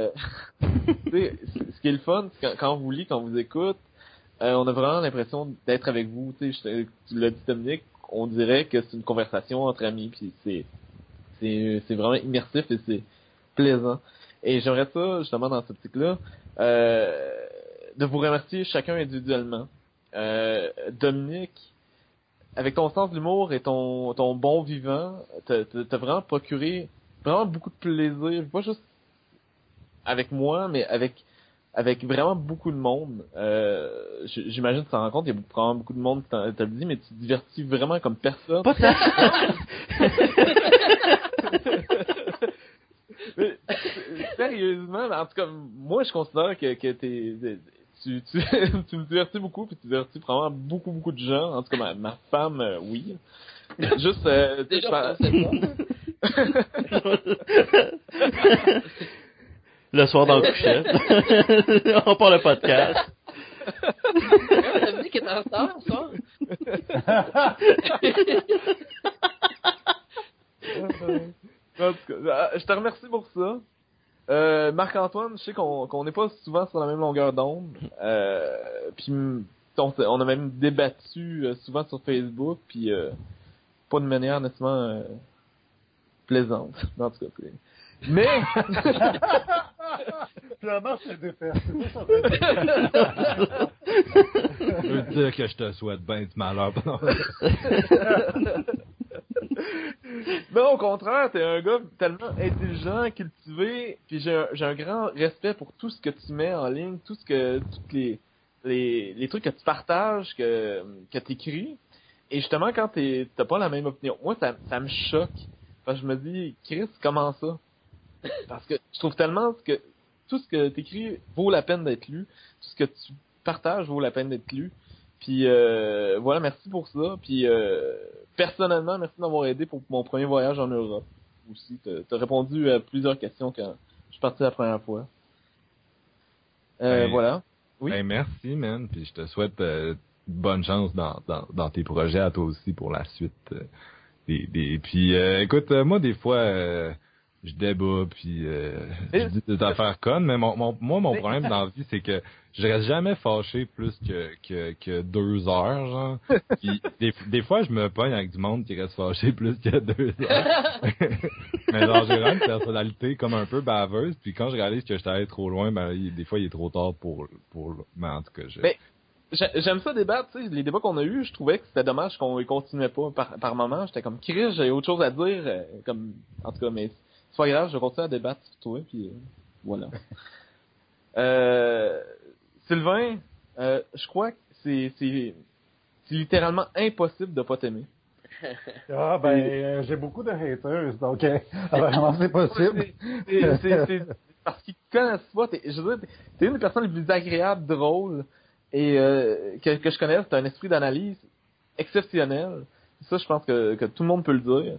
ce qui est le fun, c'est quand on vous lit, quand on vous écoute, on a vraiment l'impression d'être avec vous. Tu l'as dit, Dominique, on dirait que c'est une conversation entre amis, puis c'est vraiment immersif et c'est plaisant. Et j'aimerais ça, justement, dans cette optique-là, de vous remercier chacun individuellement. Dominique, avec ton sens de l'humour et ton bon vivant, t'as vraiment procuré vraiment beaucoup de plaisir, pas juste avec moi, mais avec vraiment beaucoup de monde. J'imagine que tu t'en rends compte, il y a probablement beaucoup de monde qui t'a le dit, mais tu te divertis vraiment comme personne. Pas ça. Mais, sérieusement, en tout cas, moi, je considère que tu me divertis beaucoup, puis tu divertis vraiment beaucoup de gens. En tout cas, ma femme, oui. Juste, déjà, le soir dans le couchette. On parle le podcast. Dominique est en retard, ce soir. En tout cas, je te remercie pour ça. Marc-Antoine, je sais qu'on n'est pas souvent sur la même longueur d'onde. Puis on a même débattu souvent sur Facebook, puis pas de manière nécessairement plaisante. En tout cas, mais finalement, c'est défaite. Je veux dire que je te souhaite bien du malheur. Non, au contraire, t'es un gars tellement intelligent, cultivé, puis j'ai un grand respect pour tout ce que tu mets en ligne, toutes les trucs que tu partages, que t'écris. Et justement, quand t'as pas la même opinion, moi, ça me choque. Parce que je me dis, Chris, comment ça? Parce que je trouve tellement que tout ce que t'écris vaut la peine d'être lu, tout ce que tu partages vaut la peine d'être lu. Puis voilà, merci pour ça. Puis personnellement, merci d'avoir aidé pour mon premier voyage en Europe. Aussi, t'as répondu à plusieurs questions quand je suis parti la première fois. Voilà. Oui. Ben merci, man. Puis je te souhaite bonne chance dans tes projets à toi aussi pour la suite. Puis écoute, moi des fois je débat puis je dis des affaires connes, mais mon problème dans la vie c'est que je reste jamais fâché plus que 2 heures, genre. Puis des fois je me pogne avec du monde qui reste fâché plus que 2 heures. Mais genre j'ai vraiment une personnalité comme un peu baveuse, puis quand je réalise que je suis allé trop loin, ben des fois il est trop tard pour mais en tout cas Mais j'aime ça débattre, tu sais, les débats qu'on a eus, je trouvais que c'était dommage qu'on les continuait pas par moment. J'étais comme Chris, j'ai autre chose à dire, comme en tout cas, mais c'est pas grave, je vais continuer à débattre sur toi, puis voilà. Sylvain, je crois que c'est littéralement impossible de pas t'aimer. Ah, ben, j'ai beaucoup de haters, donc vraiment, c'est possible. C'est parce qu'ils te connaissent pas. Je veux dire, t'es une des personnes les plus agréables, drôles, et que je connaisse. T'as un esprit d'analyse exceptionnel. Ça, je pense que tout le monde peut le dire.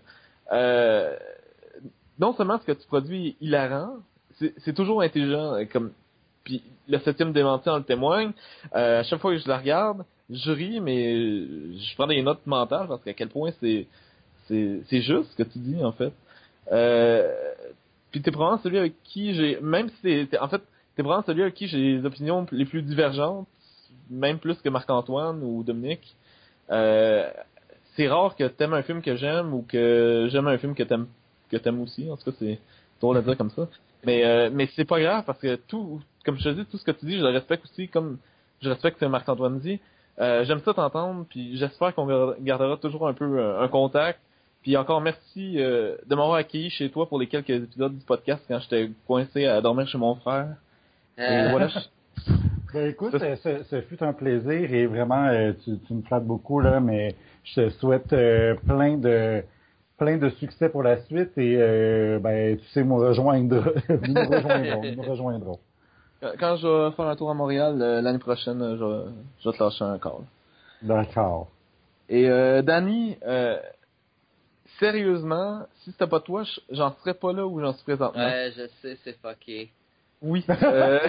Non seulement ce que tu produis est hilarant, c'est toujours intelligent, comme puis le 7e démenti en le témoigne. À chaque fois que je la regarde, je ris, mais je prends des notes mentales parce qu'à quel point c'est juste ce que tu dis, en fait. Puis t'es probablement celui avec qui même si t'es probablement celui avec qui j'ai les opinions les plus divergentes, même plus que Marc-Antoine ou Dominique. C'est rare que t'aimes un film que j'aime ou que j'aime un film que t'aimes aussi. En tout cas, c'est drôle à dire comme ça. Mais c'est pas grave parce que comme je te dis, tout ce que tu dis, je le respecte aussi comme je respecte ce que Marc-Antoine dit. J'aime ça t'entendre, puis j'espère qu'on gardera toujours un peu un contact. Puis encore merci de m'avoir accueilli chez toi pour les quelques épisodes du podcast quand j'étais coincé à dormir chez mon frère. Et voilà. Ben écoute, ce fut un plaisir et vraiment tu me flattes beaucoup là, mais je te souhaite plein de succès pour la suite et ben tu sais nous rejoindre, nous rejoindrons. Quand je vais faire un tour à Montréal l'année prochaine, je vais te lâcher un call. D'accord. Et Danny, sérieusement, si c'était pas toi, j'en serais pas là où j'en suis présentement. Ouais, je sais, c'est fucké. Oui. C'est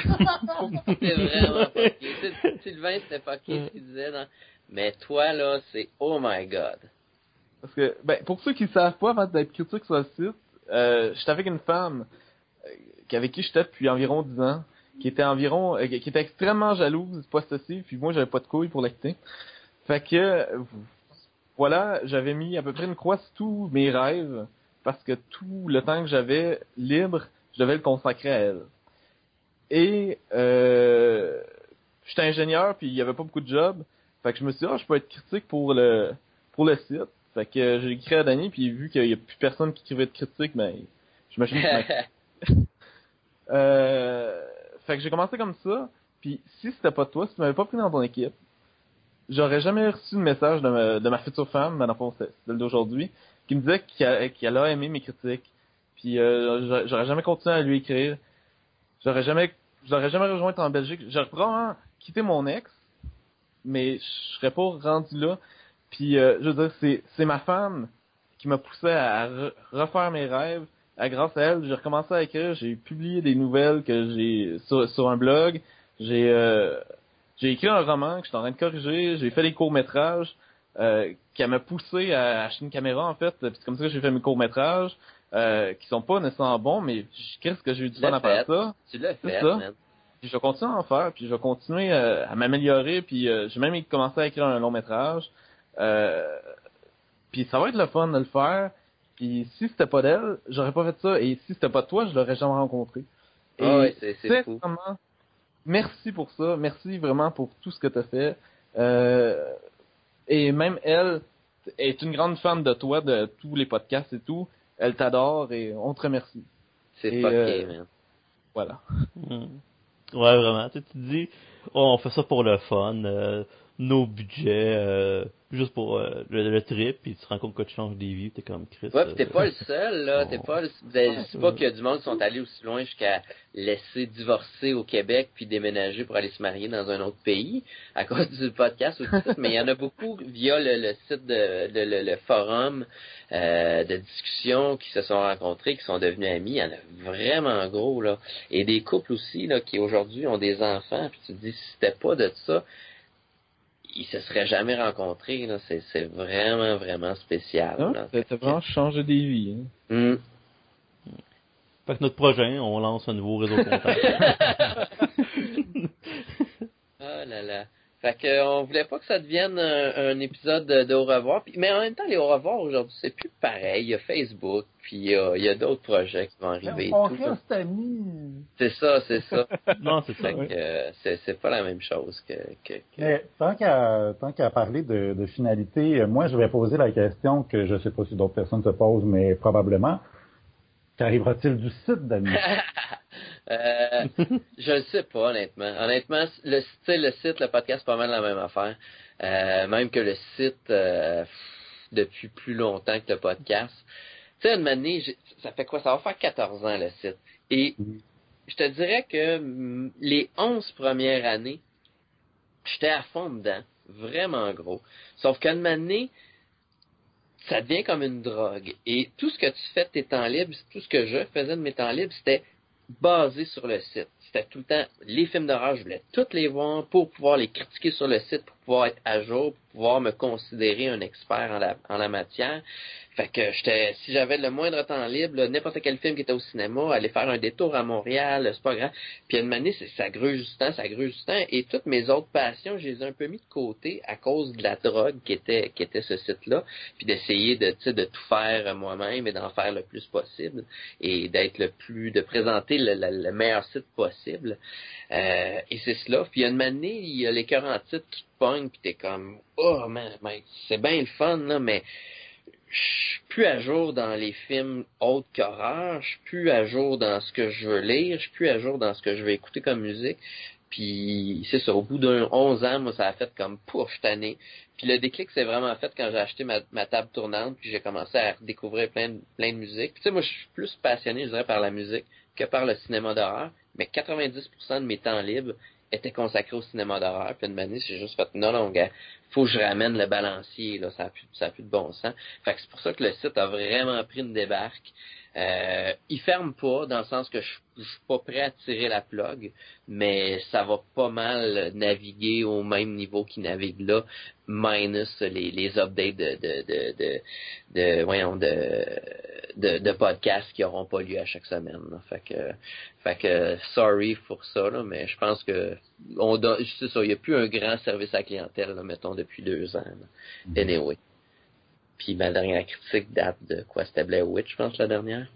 vraiment fucké. Sylvain, c'était fucké ce qu'il disait, non? Mais toi, là, c'est oh my god. Parce que, pour ceux qui ne savent pas, avant d'être critique sur le site, j'étais avec une femme avec qui j'étais depuis environ 10 ans, qui était extrêmement jalouse, possessive, puis moi, j'avais pas de couilles pour la quitter. Fait que, voilà, j'avais mis à peu près une croix sur tous mes rêves, parce que tout le temps que j'avais libre, je devais le consacrer à elle. Et j'étais ingénieur, puis il y avait pas beaucoup de jobs. Fait que je me suis dit, je peux être critique pour le site. Fait que j'ai écrit à Danny, puis vu qu'il y a plus personne qui écrivait de critique, je me suis dit fait que j'ai commencé comme ça, puis si c'était pas toi, si tu m'avais pas pris dans ton équipe, j'aurais jamais reçu de message de ma future femme, dans le fond, celle d'aujourd'hui, qui me disait qu'elle a aimé mes critiques. Puis j'aurais jamais continué à lui écrire. J'aurais jamais rejoint en Belgique. J'aurais probablement quitté mon ex, mais je serais pas rendu là. Puis je veux dire, c'est ma femme qui m'a poussé à refaire mes rêves. Grâce à elle, j'ai recommencé à écrire. J'ai publié des nouvelles que j'ai sur un blog. J'ai écrit un roman que je suis en train de corriger. J'ai fait des courts-métrages qui m'a poussé à acheter une caméra, en fait. Puis c'est comme ça que j'ai fait mes courts-métrages qui sont pas nécessairement bons, mais qu'est-ce que j'ai eu du fun à faire ça. Tu l'as fait, ça. man. Puis je vais continuer à en faire, puis je vais continuer à m'améliorer, puis j'ai même commencé à écrire un long-métrage. Puis ça va être le fun de le faire. Puis si c'était pas d'elle, j'aurais pas fait ça. Et si c'était pas de toi, je l'aurais jamais rencontré. Et ouais, c'est fou. Vraiment, merci pour ça. Merci vraiment pour tout ce que t'as fait. Et même elle est une grande fan de toi, de tous les podcasts et tout. Elle t'adore et on te remercie. C'est fucké, man. Voilà. Ouais, vraiment. Tu te dis, on fait ça pour le fun, nos budgets, juste pour le trip, puis tu te rends compte que tu changes des vies, t'es comme Chris. Ouais, pis t'es pas le seul, là. T'es pas je sais pas qu'il y a du monde qui sont allés aussi loin jusqu'à laisser divorcer au Québec puis déménager pour aller se marier dans un autre pays à cause du podcast ou du site, mais il y en a beaucoup via le site le forum de discussion qui se sont rencontrés, qui sont devenus amis. Il y en a vraiment gros, là. Et des couples aussi, là, qui aujourd'hui ont des enfants, puis tu te dis, si c'était pas de ça, ils se seraient jamais rencontrés, là. C'est vraiment, vraiment spécial. Non, là. ça vraiment changé des vies. Hein. Mm. Fait que notre projet, on lance un nouveau réseau contact. Ah là là. Fait que on voulait pas que ça devienne un épisode de au revoir. Mais en même temps, les au revoir aujourd'hui, c'est plus pareil. Il y a Facebook, puis il y a d'autres projets qui vont arriver. On tout, reste amis. C'est ça, c'est ça. Non, c'est ça. Fait que, c'est pas la même chose que... Mais tant qu'à parler de finalité, moi je vais poser la question que je sais pas si d'autres personnes se posent, mais probablement. Qu'arrivera-t-il du site, d'amis? Je le sais pas, honnêtement. Honnêtement, le site, le podcast, c'est pas mal la même affaire. Même que le site, depuis plus longtemps que le podcast. Tu sais, une année, ça fait quoi? Ça va faire 14 ans, le site. Et je te dirais que les 11 premières années, j'étais à fond dedans. Vraiment gros. Sauf qu'une année, ça devient comme une drogue. Et tout ce que tu fais de tes temps libres, tout ce que je faisais de mes temps libres, c'était basé sur le site. C'était tout le temps les films d'horreur, je voulais toutes les voir pour pouvoir les critiquer sur le site, pour pouvoir être à jour, pour pouvoir me considérer un expert en la matière. Fait que si j'avais le moindre temps libre, là, n'importe quel film qui était au cinéma, aller faire un détour à Montréal, c'est pas grave. Puis à un moment donné, ça gruge du temps, et toutes mes autres passions, je les ai un peu mis de côté à cause de la drogue qui était ce site-là, puis d'essayer de tout faire moi-même et d'en faire le plus possible, et de présenter le meilleur site possible. Et c'est cela. Puis il y a une année, il y a les cœurs en titre qui te pognent, puis t'es comme, oh man, c'est bien le fun, là, mais je suis plus à jour dans les films autres qu'horreur, je suis plus à jour dans ce que je veux lire, je suis plus à jour dans ce que je veux écouter comme musique. Puis c'est ça, au bout d'un 11 ans, moi, ça a fait comme pouf, je suis tanné. Puis le déclic, c'est vraiment fait quand j'ai acheté ma table tournante, puis j'ai commencé à découvrir plein de musique. Puis tu sais, moi, je suis plus passionné, je dirais, par la musique que par le cinéma d'horreur, mais 90% de mes temps libres étaient consacrés au cinéma d'horreur. Puis une année, j'ai juste fait, non, gars, faut que je ramène le balancier, là, ça a plus de bon sens. Fait que c'est pour ça que le site a vraiment pris une débarque. Il ferme pas, dans le sens que je suis pas prêt à tirer la plug, mais ça va pas mal naviguer au même niveau qu'il navigue là, minus les updates de podcasts qui auront pas lieu à chaque semaine. Là. Fait que sorry pour ça, là, mais je pense que c'est ça, il y a plus un grand service à la clientèle, là, mettons, depuis 2 ans. Là. Anyway. Puis ma dernière critique date de quoi? C'était Blair Witch, je pense, la dernière.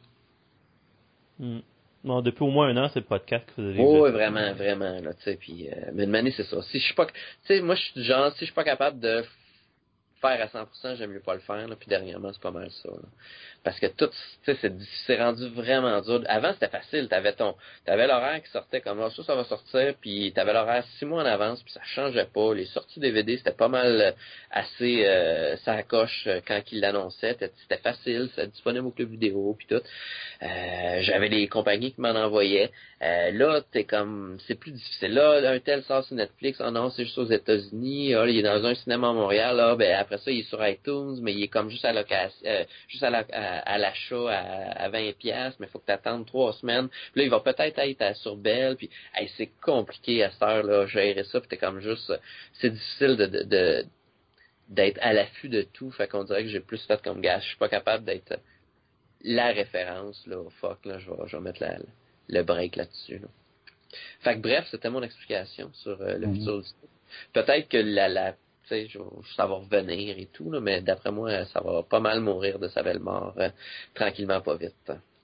Non, depuis au moins 1 an, c'est le podcast que vous avez Oui, vraiment, là, tu sais, puis, mais une année, c'est ça. Si je suis pas, tu sais, moi, je suis du genre, si je suis pas capable de faire à 100%, j'aime mieux pas le faire, là, puis dernièrement, c'est pas mal ça, là. Parce que tout, tu sais, c'est rendu vraiment dur. Avant, c'était facile, t'avais l'horaire qui sortait comme là, ça va sortir, puis t'avais l'horaire 6 mois en avance, puis ça changeait pas. Les sorties DVD, c'était pas mal assez ça accroche quand ils l'annonçaient, c'était facile, c'était disponible au club vidéo, puis tout. J'avais des compagnies qui m'en envoyaient. Là, t'es comme, c'est plus difficile. Là, un tel sort sur Netflix, oh non, c'est juste aux États-Unis. Ah, il est dans un cinéma à Montréal. Là, ben après ça, il est sur iTunes, mais il est comme juste à location, juste à l'achat à 20$, mais il faut que tu attendes 3 semaines. Puis là, il va peut-être être sur Bell, puis c'est compliqué à cette heure-là, gérer ça, puis t'es comme juste, c'est difficile d'être à l'affût de tout. Fait qu'on dirait que j'ai plus fait comme gars, je suis pas capable d'être la référence, là, fuck, là, je vais mettre le break là-dessus, là. Fait que bref, c'était mon explication sur le futur du site. Peut-être que tu sais, ça va revenir et tout, là, mais d'après moi, ça va pas mal mourir de sa belle mort, tranquillement, pas vite.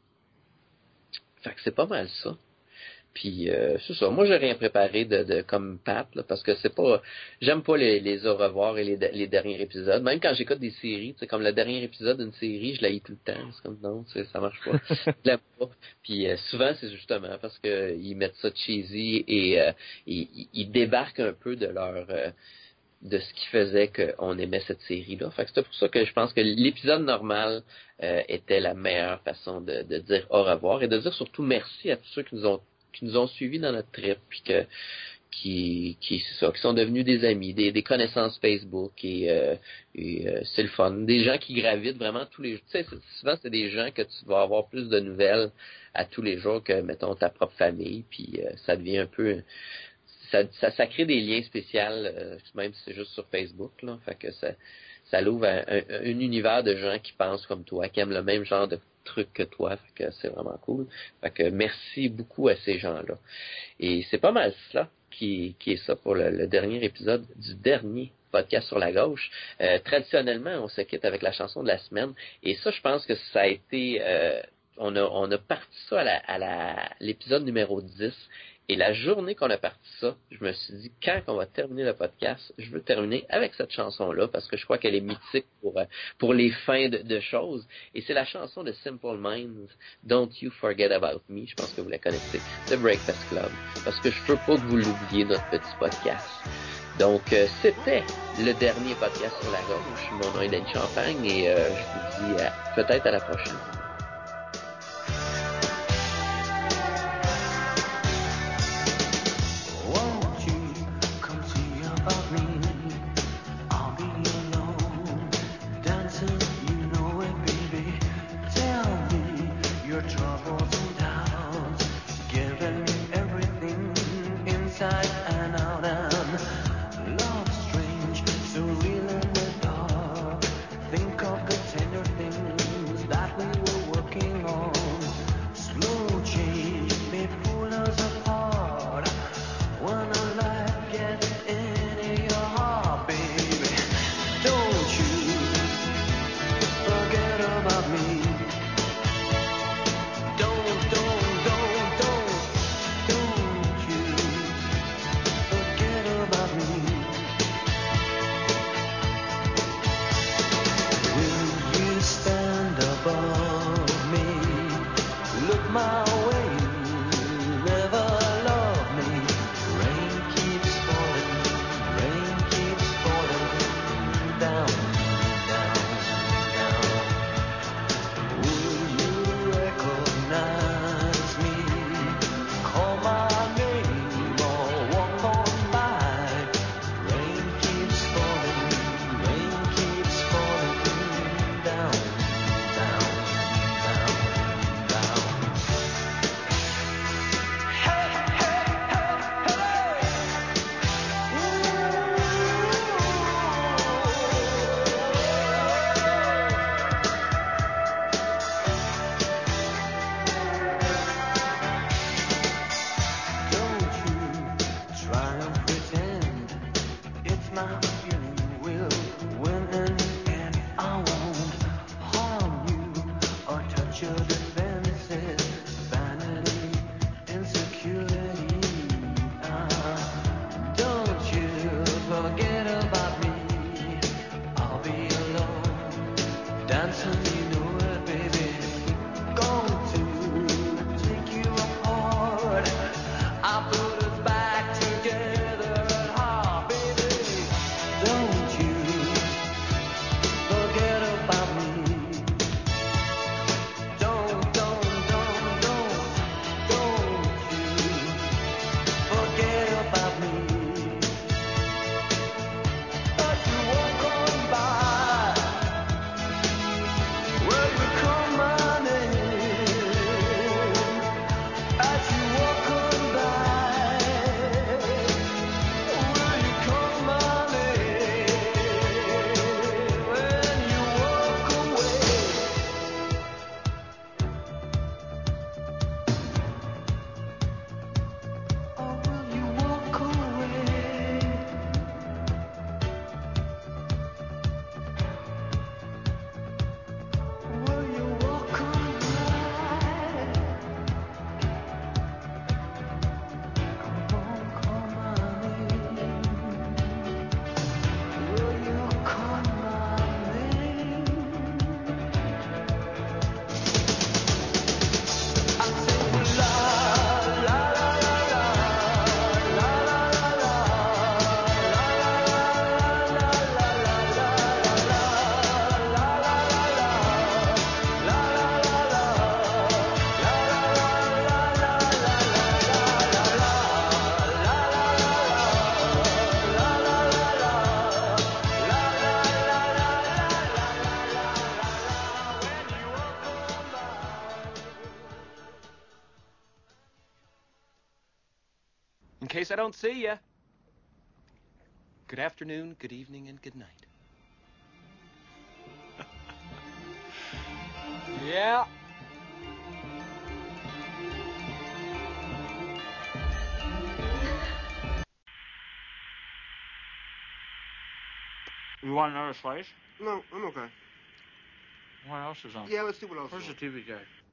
Fait que c'est pas mal ça. Puis c'est ça. Moi, j'ai rien préparé de comme Pat, là, parce que c'est pas. J'aime pas les au revoir et les derniers épisodes. Même quand j'écoute des séries, tu sais, comme le dernier épisode d'une série, je la lis tout le temps. C'est comme non, tu sais, ça marche pas. Je l'aime pas. Puis souvent, c'est justement parce que ils mettent ça cheesy et ils débarquent un peu de leur de ce qui faisait qu'on aimait cette série-là. Fait que c'est pour ça que je pense que l'épisode normal était la meilleure façon de dire au revoir et de dire surtout merci à tous ceux qui nous ont suivis dans notre trip, puis qui sont devenus des amis, des connaissances Facebook et c'est le fun. Des gens qui gravitent vraiment tous les jours. Tu sais, souvent c'est des gens que tu vas avoir plus de nouvelles à tous les jours que, mettons, ta propre famille, puis ça devient un peu ça crée des liens spéciaux, même si c'est juste sur Facebook, là. Fait que ça l'ouvre à un univers de gens qui pensent comme toi, qui aiment le même genre de trucs que toi. Fait que c'est vraiment cool. Fait que merci beaucoup à ces gens-là. Et c'est pas mal cela qui est ça pour le dernier épisode du dernier podcast sur la gauche. Traditionnellement, on se quitte avec la chanson de la semaine. Et ça, je pense que ça a été... on a parti ça à l'épisode numéro 10. Et la journée qu'on a parti ça, je me suis dit, quand on va terminer le podcast, je veux terminer avec cette chanson-là, parce que je crois qu'elle est mythique pour les fins de choses. Et c'est la chanson de Simple Minds, Don't You Forget About Me. Je pense que vous la connaissez, de Breakfast Club. Parce que je veux pas que vous l'oubliez, notre petit podcast. Donc, c'était le dernier podcast sur la gauche. Mon nom est Danny Champagne et je vous dis peut-être à la prochaine. case I don't see you. Good afternoon, good evening, and good night. Yeah. You want another slice? No, I'm okay. What else is on? Yeah, let's see what else. Where's the TV guy?